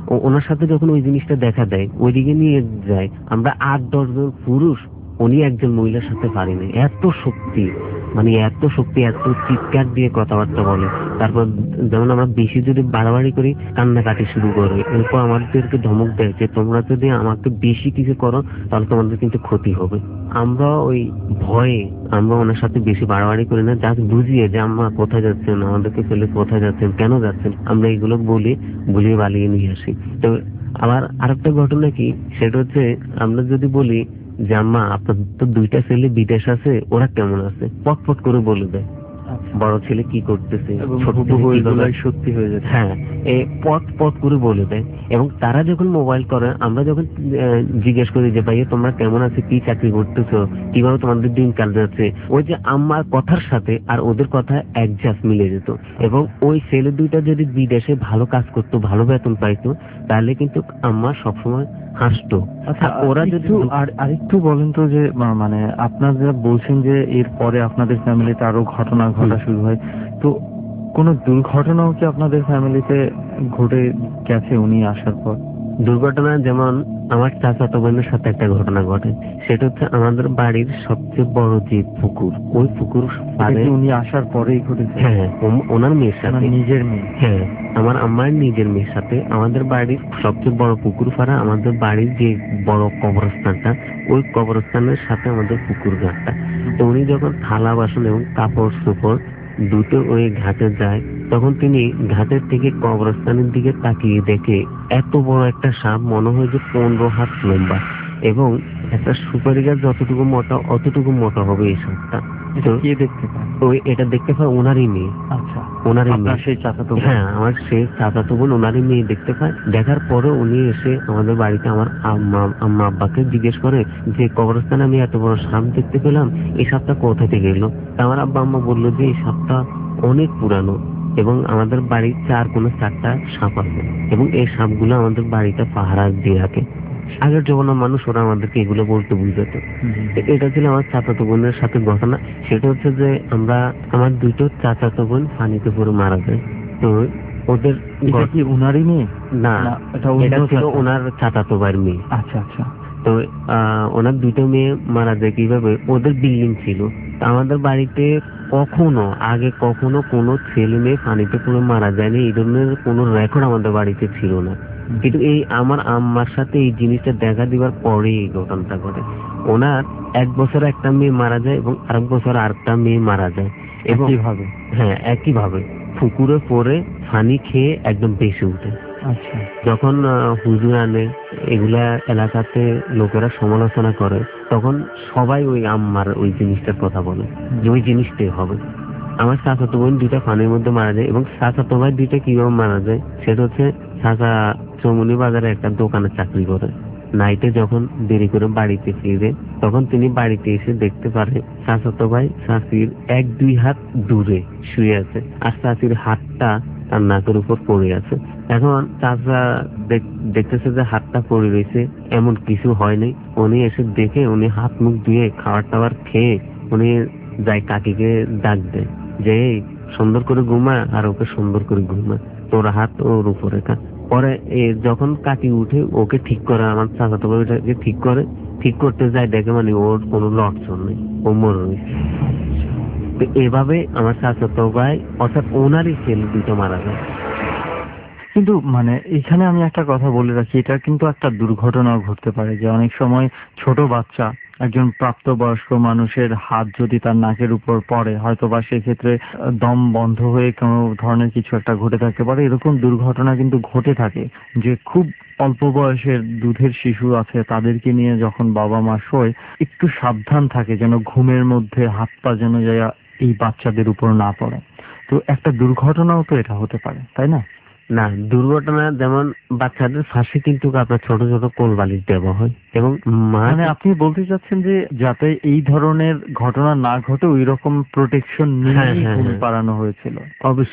ও- ওনার সাথে যখন ওই জিনিসটা দেখা দেয় ওইদিকে নিয়ে যায়, আমরা আট দশ জন পুরুষ, উনি একজন মহিলার সাথে পারিনি। এত শক্তি, মানে এত শক্তি, এত চিৎকার দিয়ে কথাবার্তা বলে। তারপর যেমন আমরা বেশি যদি বাড়াবাড়ি করি কান্নাকাটি শুরু করে, এরপর আমাদেরকে ধমক দেয় যে তোমরা যদি আমাকে বেশি কিছু করো তাহলে তোমাদের কিন্তু ক্ষতি হবে। আমরা ওই ভয়ে আমরা ওনার সাথে বেশি বাড়াবাড়ি করি না, জাস্ট বুঝিয়ে যে আমরা কোথায় যাচ্ছেন, আমাদেরকে ফেলে কোথায় যাচ্ছেন, কেন যাচ্ছেন, আমরা এগুলো বলি, বুঝিয়ে বালিয়ে নিয়ে আসি। তো আবার আরেকটা ঘটনা কি, সেটা হচ্ছে আমরা যদি বলি যে আম্মা আপনার তো দুইটা ছেলে বিদেশ আছে, ওরা কেমন আছে, পট পট করে বলে দেয় বড় ছেলে কি করতেছে, এবং ছোট ছেলে হুবহু কি এগুলাই করতেছে। সত্যি হয়ে যাচ্ছে। হ্যাঁ, এই পট পট করে বলে দেয়। এবং তারা যখন মোবাইল করে, আমরা যখন আহ, জিজ্ঞেস করি যে ভাইয়া তোমরা কেমন আছো, কি চাকরি করতেছো, কিভাবে তোমাদের দিন কাল যাচ্ছে, ওই যে আমার কথার সাথে আর ওদের কথা অ্যাডজাস্ট মিলে যেত। এবং ওই ছেলে দুইটা যদি বিদেশে ভালো কাজ করতো, ভালো বেতন পাইতো, তাহলে কিন্তু আম্মা সবসময় হাসতো। আচ্ছা, আর ওরা যদি একটু আর আরেকটু বলেন তো যে মা- মানে আপনারা যা বলছেন যে এরপরে আপনাদের ফ্যামিলিতে আরো ঘটনা ঘটা শুরু হয়, তো কোনো দুর্ঘটনাও কি আপনাদের ফ্যামিলিতে ঘটে গেছে উনি আসার পর? দুর্ঘটনা যেমন আমার চাচাতো বোনের সাথে একটা ঘটনা ঘটে, সেটা হচ্ছে আমাদের বাড়ির সবচেয়ে বড় যে পুকুর, ওই পুকুর এটা পাড়ে, কি উনি আসার পরেই ঘটেছে? হ্যাঁ ওম- ওনার মেয়ের ওনার সাথে, নিজের মেয়ে? হ্যাঁ আমার আম্মার নিজের মেয়ের সাথে আমাদের বাড়ির সবচেয়ে বড় পুকুর পাড়া, আমাদের বাড়ির যে বড় কবরস্থানটা, ওই কবরস্থানের সাথে আমাদের পুকুর ঘাটটা। তো উনি যখন থালা বাসন এবং কাপড় চোপড় দুটো ওই ঘাটে যায়, তখন তিনি ঘাটের থেকে কবরস্থানের দিকে তাকিয়ে দেখে এত বড় একটা সাপ, মনে হয় যে পনেরো হাত লম্বা, এবং একটা সুপারি গাছ যতটুকু মোটা অতটুকু মোটা হবে এই সাপটা। এটা তো কে দেখতে পায়? ওই এটা দেখতে পায় ওনারই মেয়ে, আচ্ছা, ওনারই আপনার মেয়ে। সেই চাচাতো বোন? হ্যাঁ, আমার সে চাচাতো বোন ওনারই মেয়ে দেখতে পায়। দেখার পরে উনি এসে আমাদের বাড়িতে আমার আম্মা আম্মা আব্বাকে জিজ্ঞেস করে যে কবরস্থানে আমি এত বড় সাপ দেখতে পেলাম, এই সাপটা কোথা থেকে এলো? তা আমার আব্বা আম্মা বললো যে এই সাপটা অনেক পুরানো, এবং আমাদের বাড়ির চার কোনো চারটা সাপ আছে, এবং এই সাপগুলো আমাদের বাড়িটা পাহারা দিয়ে রাখে। আগের জমানার মানুষ, ওরা আমাদেরকে এগুলো বলতে বুঝাতো। এ- এটা ছিল আমার চাচাতো বোনের সাথে ঘটনা। সেটা হচ্ছে যে আমরা আমার দুটো চাচাতো বোন পানিতে পড়ে মারা যায়। তো ওদের এটা ঘর- কি উনারই মেয়ে? না, না, এটা অন্য এটা ছিল চাচা। ওনার চাচাতো ভাইয়ের মেয়ে। আচ্ছা আচ্ছা। তো আহ, ওনার দুটো মেয়ে মারা যায় কিভাবে, ওদের বিল্ডিং ছিল। তো আমাদের বাড়িতে কখনো আগে কখনো কোনো ছেলে মেয়ে পানিতে পড়ে মারা যায়নি, এই ধরনের কোনো রেকর্ড আমাদের বাড়িতে ছিল না। কিন্তু এই আমার আম্মার সাথে এই জিনিসটা দেখা দিবার পরে এই ঘটনাটা ঘটে। ওনার এক বছর একটা মেয়ে মারা যায় এবং আরেক বছর আরেকটা মেয়ে মারা যায়, এবং কিভাবে? হ্যাঁ একইভাবে পুকুরে পড়ে পানি খেয়ে একদম বেঁচে উঠে। আচ্ছা, যখন আহ, হুজুর আনে, এগুলা এলাকাতে লোকেরা সমালোচনা করে, তখন সবাই ওই আম্মার ওই জিনিসটার কথা বলে যে ওই জিনিসটাই হবে। আমার চাচাতো বোন দুইটা পানির মধ্যে মারা যায়, এবং চাচাতো ভাই দুইটা কিভাবে মারা যায় সেটা হচ্ছে, চাচা চৌমুনি বাজারে একটা দোকানে চাকরি করে। নাইটে যখন দেরি করে বাড়িতে ফিরে, তখন তিনি বাড়িতে এসে দেখতে পারে চাচাতো ভাই চাচির এক দুই হাত দূরে শুয়ে আছে, আর চাচির হাতটা তার নাকের উপর পড়ে আছে। এখন চাচা দেখ- দেখতেছে যে হাতটা পড়ে রয়েছে, এমন কিছু হয়নি। উনি এসে দেখে উনি হাত মুখ ধুয়ে খাবার টাবার খেয়ে উনি যায় কাকিকে ডাক দেয় যে এই সুন্দর করে ঘুমা, আর ওকে সুন্দর করে ঘুমা, তোর হাত ওর উপরে কা। পরে এ যখন কাকি উঠে ওকে ঠিক করে, আমার চাচাতো ভাই ওটাকে ঠিক করে, ঠিক করতে যায় দেখে মানে ওর কোনো লক্ষণ নেই, ও মরে রয়েছে। তো এভাবে আমার চাচাতো ভাই অর্থাৎ ওনারই ছেলে দুটো মারা যায়। কিন্তু মানে এখানে আমি একটা কথা বলে রাখি, এটা কিন্তু একটা দুর্ঘটনাও ঘটতে পারে, যে অনেক সময় ছোট বাচ্চা একজন প্রাপ্তবয়স্ক মানুষের হাত যদি তার নাকের উপর পড়ে, হয়তো বা সেক্ষেত্রে আহ, দম বন্ধ হয়ে কোনো ধরনের কিছু একটা ঘটে থাকতে পারে। এরকম দুর্ঘটনা কিন্তু ঘটে থাকে, যে খুব অল্প বয়সের দুধের শিশু আছে, তাদেরকে নিয়ে যখন বাবা মা শোয়, একটু সাবধান থাকে যেন ঘুমের মধ্যে হাত পা যেন যায় এই বাচ্চাদের উপর না পড়ে। তো একটা দুর্ঘটনাও তো এটা হতে পারে, তাই না? না, দুর্ঘটনা যেমন বাচ্চাদের ফাঁসি কিন্তু আপনার ছোট ছোট কোল বালিশ দেওয়া হয়, এবং মা মানে আপনি বলতে চাচ্ছেন যে যাতে এই ধরনের ঘটনা না ঘটে ওই রকম প্রোটেকশন হ্যাঁ, নিয়ে হ্যাঁ, ঘুম হ্যাঁ। পাড়ানো হয়েছিল। অবশ্যই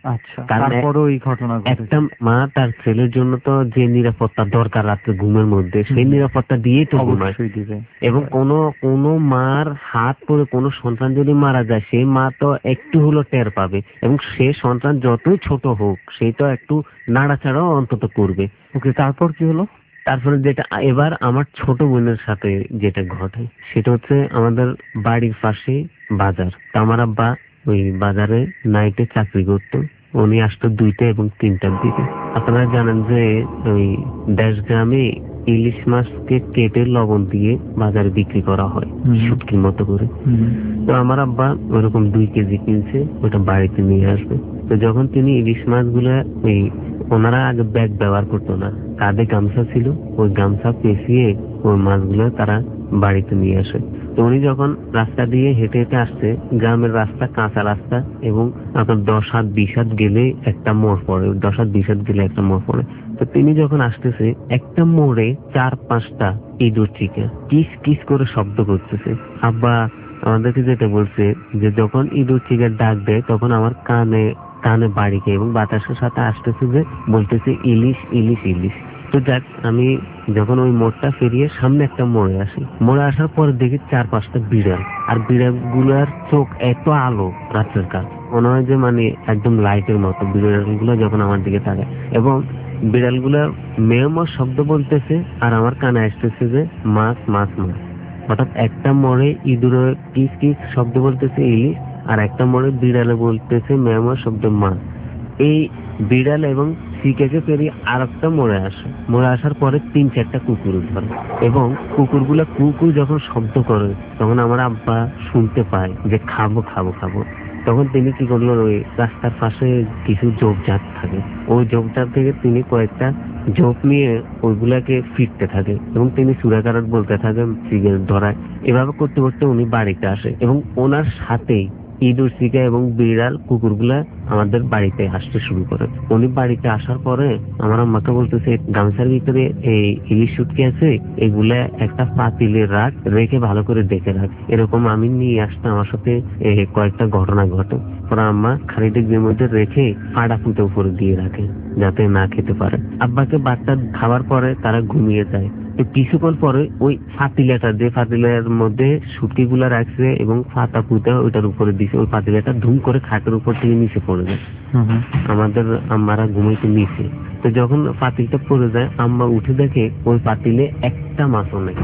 আচ্ছা, কারণ তারপরও এই ঘটনা ঘটেছে। একটা মা তার ছেলের জন্য তো যে নিরাপত্তা দরকার রাত্রে ঘুমের মধ্যে, সেই নিরাপত্তা দিয়েই তো ঘুমায়। অবশ্যই দিবে। এবং কোনো কোনো মার হাত পড়ে কোনো সন্তান যদি মারা যায়, সেই মা তো একটু হলো টের পাবে, এবং সে সন্তান যতই ছোট হোক সে তো একটু নাড়াচাড়াও অন্তত করবে। ওকে, তারপর কি হলো? তারপরে যেটা এবার আমার ছোট বোনের সাথে যেটা ঘটে সেটা হচ্ছে, আমাদের বাড়ির পাশে বাজার। তো আমার আব্বা ওই বাজারে নাইটে চাকরি করতো। উনি আসতো দুইটা এবং তিনটার দিকে। আপনারা জানেন যে ওই দেশ গ্রামে ইলিশ মাছকে কেটে লবণ দিয়ে বাজারে বিক্রি করা হয় শুটকির মতো করে। তো আমার আব্বা ওইরকম দুই কেজি কিনছে, ওটা বাড়িতে নিয়ে আসবে। তো যখন তিনি ইলিশ মাছগুলা, ওই ওনারা আগে ব্যাগ ব্যবহার করতো না, কাঁধে গামছা ছিল, ওই গামছা পেঁচিয়ে ওই মাছগুলো তারা বাড়িতে নিয়ে আসে। তো উনি যখন রাস্তা দিয়ে হেঁটে হেঁটে আসছে, গ্রামের রাস্তা কাঁচা রাস্তা, এবং আপনার দশ হাত বিশ হাত গেলে একটা মোড় পড়ে, দশ হাত বিশ হাত গেলে একটা মোড় পড়ে। তো তিনি যখন আসতেছে, একটা মোড়ে চার পাঁচটা ইঁদুর চিকা কিস কিস করে শব্দ করতেছে। আব্বা আমাদেরকে যেটা বলছে যে যখন ইঁদুর চিকার ডাক দেয় তখন আমার কানে কানে বাড়ি খেয়ে এবং বাতাসের সাথে আসতেছে যে বলতেছে ইলিশ ইলিশ ইলিশ। তো যাক, আমি যখন ওই মোড়টা ফেরিয়ে সামনে একটা মোড়ে আসি, মোড়ে আসার পরে দেখি চার পাঁচটা বিড়াল, আর বিড়াল গুলার চোখ এত আলো রাত্রের কাজ, মনে হয় যে মানে একদম লাইটের মতো বিড়াল গুলো যখন আমার দিকে তাকায়, এবং বিড়াল গুলা মেয়মর শব্দ বলতেছে, আর আমার কানে আসতেছে যে মাছ মাছ মাছ। হঠাৎ একটা মোড়ে ইঁদুরে কিস কিস শব্দ বলতেছে ইলিশ, আর একটা মোড়ে বিড়ালে বলতেছে মেয়মর শব্দ মাছ। এই বিড়াল এবং শিকাকে পেরিয়ে আর একটা মোড়ে আসে। মোড়ে আসার পরে তিন চারটা কুকুর ধরে, এবং কুকুরগুলা কুকুর যখন শব্দ করে তখন আমার আব্বা শুনতে পায় যে খাবো খাবো খাবো। তখন তিনি কি করলেন, ওই রাস্তার পাশে কিছু ঝোপঝাড় থাকে, ওই ঝোপঝাড় থেকে তিনি কয়েকটা ঝোপ নিয়ে ওইগুলাকে ফিরতে থাকে, এবং তিনি চুরাকারাত বলতে থাকেন সিগারেট ধরায়। এভাবে করতে করতে উনি বাড়িতে আসে, এবং ওনার সাথেই ইঁদুর শিকা এবং বিড়াল কুকুরগুলা আমাদের বাড়িতে আসতে শুরু করে। উনি বাড়িতে আসার পরে আমার আম্মাকে বলতেছে, গামছার ভিতরে এই ইলিশ শুটকি আছে, এগুলা একটা পাতিলে রাখ, রেখে ভালো করে দেখে রাখ। এরকম আমি নিয়ে আসতে আমার সাথে কয়েকটা ঘটনা ঘটে। পরে আম্মা খালি ডিগ্রির মধ্যে রেখে ফাড়া ফুটে উপরে দিয়ে রাখে যাতে না খেতে পারে। আব্বাকে বাচ্চা খাওয়ার পরে তারা ঘুমিয়ে যায়। তো কিছুক্ষণ পরে ওই ফাতিলাটা, যে ফাতিলার মধ্যে শুটকি গুলা রাখছে এবং ফাতা পুঁতা ওইটার উপরে দিছে, ওই ফাতিলাটা ধুম করে খাটের উপর থেকে নিচে পড়ে যায়। আমাদের আম্মারা ঘুমাইতে নিচে। তো যখন পাতিলটা পড়ে যায়, আম্মা উঠে দেখে ওই পাতিলে একটা মাছও নেই।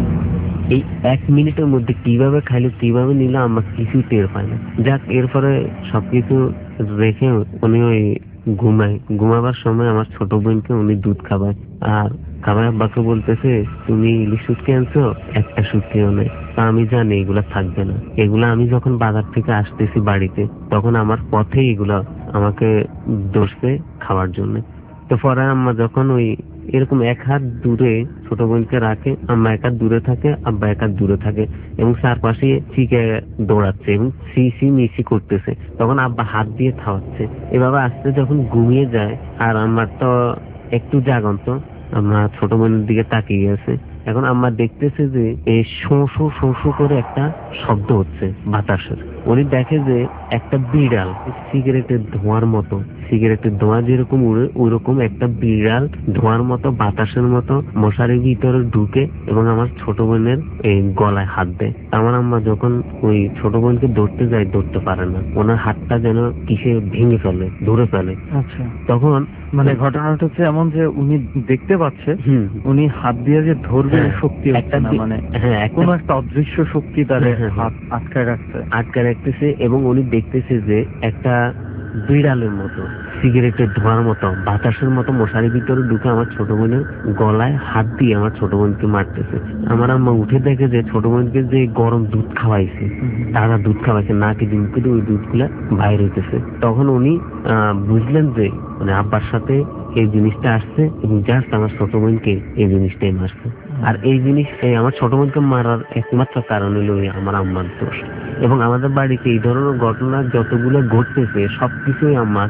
এই এক মিনিটের মধ্যে কিভাবে খাইলো কিভাবে নিল আম্মা কিছু টের পায় না। যাক, এরপরে সবকিছু রেখে উনি ওই ঘুমায়। ঘুমাবার সময় আমার ছোট বোনকে উনি দুধ খাবায়, আর খাবার আব্বাকে বলতেছে, তুমি ইলিশ শুটকি আনছো, একটা শুটকিও নেই। তা আমি জানি এগুলা থাকবে না। এগুলা আমি যখন বাজার থেকে আসতেছি বাড়িতে, তখন আমার পথে এগুলা আমাকে ধরছে খাওয়ার জন্য। তো পরে আম্মা যখন ওই এরকম এক হাত দূরে ছোট বোনকে রাখে, আম্মা এক হাত দূরে থাকে, আব্বা এক হাত দূরে থাকে, এবং চারপাশে চিকে দৌড়াচ্ছে এবং সি সি মিসি করতেছে, তখন আব্বা হাত দিয়ে খাওয়াচ্ছে। এভাবে আস্তে যখন ঘুমিয়ে যায়, আর আমার তো একটু জাগন্ত, আমরা ছোট বোনের দিকে তাকিয়ে আছে। এখন আম্মা দেখতেছে যে এই শো শো শো শো করে একটা শব্দ হচ্ছে বাতাসের। উনি দেখে যে একটা বিড়াল সিগারেটের ধোঁয়ার মতো, সিগারেটের ধোঁয়া যেরকম উড়ে ওইরকম একটা বিড়াল ধোঁয়ার মতো বাতাসের মতো মশারির ভিতরে ঢুকে এবং আমার ছোট বোনের এই গলায় হাত দেয়। আমার আম্মা যখন ওই ছোট বোনকে ধরতে যায়, ধরতে পারে না, ওনার হাতটা যেন কিসে ভেঙে ফেলে, ধরে ফেলে। আচ্ছা, তখন মানে ঘটনাটা হচ্ছে এমন যে উনি দেখতে পাচ্ছে উনি হাত দিয়ে যে ধরবে শক্তি হচ্ছে না, মানে হ্যাঁ কোন একটা অদৃশ্য শক্তি তার হাত আটকায় রাখছে আটকায় রাখতেছে এবং উনি দেখতেছে যে একটা বিড়ালের মতো সিগারেটের ধোঁয়ার মতো বাতাসের মতো মশারির ভিতরে ঢুকে আমার ছোট বোনের গলায় হাত দিয়ে আমার ছোট বোনকে মারতেছে। আমার আম্মা উঠে দেখে যে ছোট বোনকে যে গরম দুধ খাওয়াইছে, তারা দুধ খাওয়াইছে, নাকি দিন কিন্তু ওই দুধ গুলা বাইর হইতেছে। তখন উনি আহ বুঝলেন যে মানে আব্বার সাথে এই জিনিসটা আসছে এবং জাস্ট আমার ছোট বোনকে এই জিনিসটাই মারছে। আর এই জিনিস আমার ছোট বোনকে মারার একমাত্র কারণ হলো আমার আম্মার দোষ। এবং আমাদের বাড়িতে এই ধরনের ঘটনা যতগুলো ঘটতেছে সবকিছুই আমার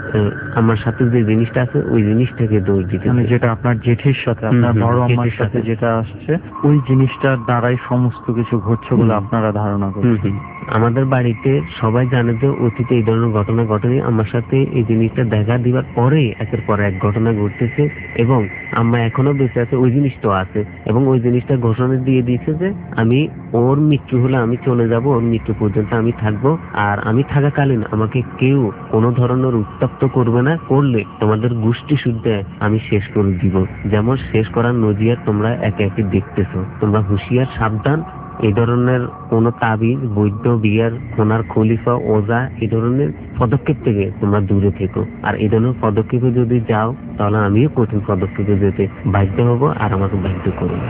আমার সাথে যে জিনিসটা আছে ওই জিনিসটাকে দোষ দিতে, মানে যেটা আপনার জেঠির সাথে আপনার বড় আম্মার সাথে যেটা আসছে ওই জিনিসটার দ্বারাই সমস্ত কিছু ঘটছে বলে আপনারা ধারণা করছেন। আমাদের বাড়িতে সবাই জানে যে অতীতে এই ধরনের ঘটনা ঘটেনি। আমার সাথে এই জিনিসটা দেখা দিবার পরে একের পর এক ঘটনা ঘটতেছে এবং আমরা এখনো বেঁচে আছে, ওই জিনিসটাও আছে এবং ওই জিনিসটা ঘোষণা দিয়ে দিয়েছে যে আমি ওর মৃত্যু হলে আমি চলে যাব, ওর মৃত্যু পর্যন্ত আমি থাকবো, আর আমি থাকাকালীন আমাকে কেউ কোনো ধরনের উত্তপ্ত করবে না, করলে তোমাদের গোষ্ঠী শুদ্ধে আমি শেষ করে দিব। যেমন শেষ করার নজির তোমরা একে একে দেখতেছো। তোমরা হুঁশিয়ার, সাবধান। এই ধরনের কোন তাবিজ, বৈদ্য, বিয়ার, খোনার খলিফা, ওজা এই ধরনের পদক্ষেপ থেকে তোমরা দূরে থেকো। আর এই ধরনের পদক্ষেপে যদি যাও তাহলে আমিও কঠিন পদক্ষেপে যেতে বাধ্য হব, আর আমাকে বাধ্য করবো।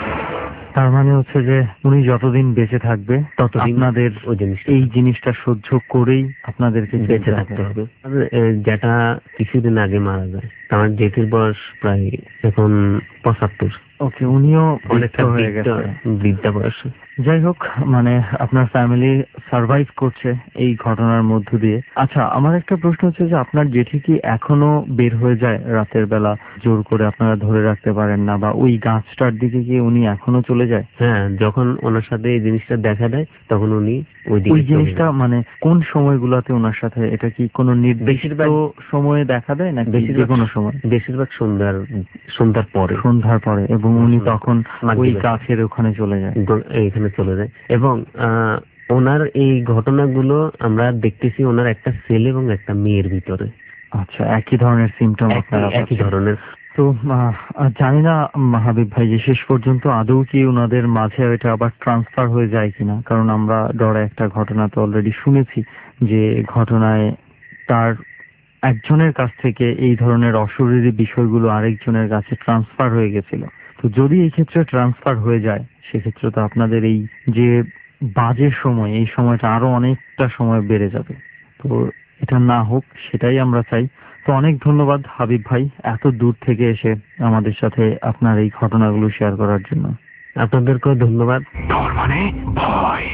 তার মানে হচ্ছে যে উনি যতদিন বেঁচে থাকবে ততদিন আপনাদের এই জিনিসটা সহ্য করেই আপনাদেরকে বেঁচে থাকতে হবে। যেটা কিছুদিন আগে মারা যায়, আমার জেঠির বয়স প্রায় এখন পঁচাত্তর। ওকে, উনিও অনেকটা হয়ে গেছে, বৃদ্ধা বয়স। যাই হোক, মানে আপনার ফ্যামিলি সার্ভাইভ করছে এই ঘটনার মধ্য দিয়ে। আচ্ছা, আমার একটা প্রশ্ন হচ্ছে যে আপনার জেঠি কি এখনো বের হয়ে যায় রাতের বেলা, জোর করে আপনারা ধরে রাখতে পারেন না, বা ওই গাছটার দিকে কি উনি এখনো চলে যায়? হ্যাঁ, যখন ওনার সাথে এই জিনিসটা দেখা দেয় তখন উনি ওই জিনিসটা মানে কোন সময়গুলোতে ওনার সাথে, এটা কি কোনো নির্দিষ্ট সময়ে দেখা দেয় না বেশিরভাগ কোনো সময়? বেশিরভাগ সন্ধ্যার সন্ধ্যার পরে সন্ধ্যার পরে এবং উনি তখন ওই গাছের ওখানে চলে যায়, এইখানে চলে যায়। এবং আহ ওনার এই ঘটনাগুলো আমরা দেখতেছি ওনার একটা ছেলে এবং একটা মেয়ের ভিতরে। আচ্ছা, একই ধরনের সিমটম আপনারা? একই ধরনের। তো জানি না হাবিব ভাই যে শেষ পর্যন্ত আদৌ কি ওনাদের মাঝে এটা আবার ট্রান্সফার হয়ে যায় কিনা, কারণ আমরা ডরে একটা ঘটনা তো অলরেডি শুনেছি যে ঘটনায় তার একজনের কাছ থেকে এই ধরনের অশরীরী বিষয়গুলো আরেকজনের কাছে ট্রান্সফার হয়ে গেছিল। তো যদি এই ক্ষেত্রে ট্রান্সফার হয়ে যায় সেক্ষেত্রে তো আপনাদের এই যে বাজে সময়, এই সময়টা আরো অনেকটা সময় বেড়ে যাবে। তো এটা না হোক সেটাই আমরা চাই। তো অনেক ধন্যবাদ হাবিব ভাই, এত দূর থেকে এসে আমাদের সাথে আপনার এই ঘটনাগুলো শেয়ার করার জন্য। আপনাদেরকেও ধন্যবাদ। ডর মানে ভয়,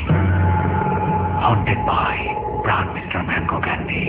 haunted by Pran mister mango candy.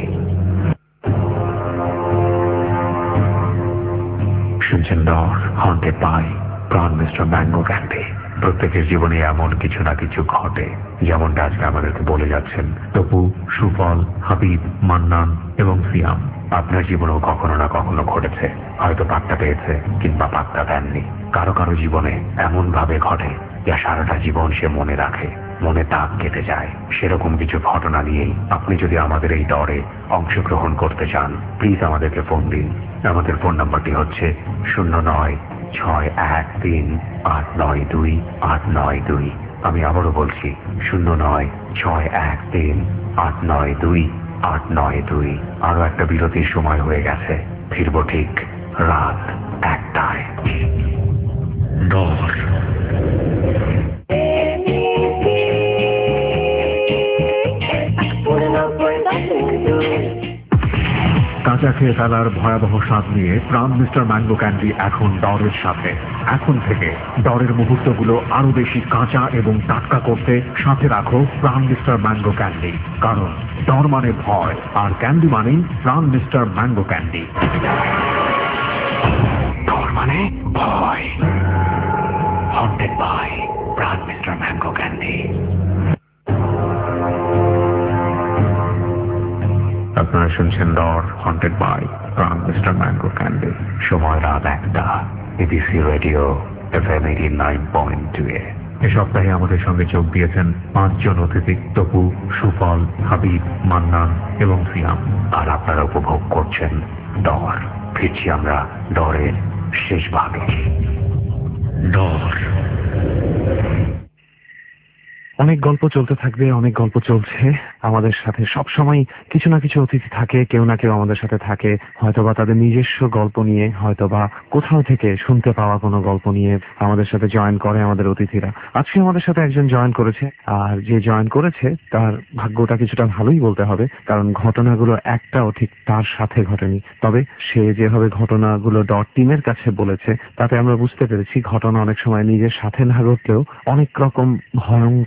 শুনছেন Dar, haunted by Pran mister mango candy. প্রত্যেকের জীবনে এমন কিছু না কিছু ঘটে, যেমনটা আজকে আমাদেরকে বলে যাচ্ছেন তপু, সুফল, হাবিব, মান্নান এবং সিয়াম। আপনার জীবনেও কখনো না কখনো ঘটেছে, হয়তো পাত্তা পেয়েছে কিংবা পাত্তা দেননি। কারো কারো জীবনে এমন ভাবে ঘটে যা সারাটা জীবন সে মনে রাখে, মনে দাগ কেটে যায়। সেরকম কিছু ঘটনা নিয়েই আপনি যদি আমাদের এই দরে অংশগ্রহণ করতে চান, প্লিজ আমাদেরকে ফোন দিন। আমাদের ফোন নাম্বারটি হচ্ছে শূন্য নয় ছয় এক তিন আট নয় দুই আট নয় দুই। আমি আবারও বলছি শূন্য নয় ছয় এক তিন আট নয় দুই আট নয় দুই। আরো একটা বিরতির সময় হয়ে গেছে, ফিরবো ঠিক রাত একটায়। ডর। কাঁচা খেয়ে ফেলার ভয়াবহ স্বাদ নিয়ে প্রাণ মিস্টার ম্যাঙ্গো ক্যান্ডি এখন ডরের সাথে। এখন থেকে ডরের মুহূর্তগুলো আরো বেশি কাঁচা এবং টাটকা করতে সাথে রাখো প্রাণ মিস্টার ম্যাঙ্গো ক্যান্ডি, কারণ ডর মানে ভয় আর ক্যান্ডি মানেই Pran mister mango candy. Dar মানে ভয়, haunted by Pran mister mango candy. আপনারা শুনছেন Dar, haunted by Pran mister mango candy. সময় রাত একটা, ABC radio F M eighty nine point two এ। এ সপ্তাহে আমাদের সঙ্গে যোগ দিয়েছেন পাঁচজন অতিথি, তপু, সুফল, হাবিব, মান্নান এবং সিয়াম। আর আপনারা উপভোগ করছেন ডর। ফিরছি আমরা ডরের শেষ ভাগে। ডর। অনেক গল্প চলতে থাকবে, অনেক গল্প চলছে আমাদের সাথে। সব সময় কিছু না কিছু অতিথি থাকে, কেউ না কেউ আমাদের সাথে থাকে, হয়তোবা তাদের নিজস্ব গল্প নিয়ে, হয়তোবা কোথাও থেকে শুনতে পাওয়া কোনো গল্প নিয়ে আমাদের সাথে জয়েন করে আমাদের অতিথিরা। আজকে আমাদের সাথে একজন জয়েন করেছে, আর যে জয়েন করেছে তার ভাগ্যটা কিছুটা ভালোই বলতে হবে, কারণ ঘটনাগুলো একটাও ঠিক তার সাথে ঘটেনি। তবে সে যেভাবে ঘটনাগুলো ডট টিমের কাছে বলেছে তাতে আমরা বুঝতে পেরেছি ঘটনা অনেক সময় নিজের সাথে না ঘটলেও অনেক রকম ভয়ঙ্কর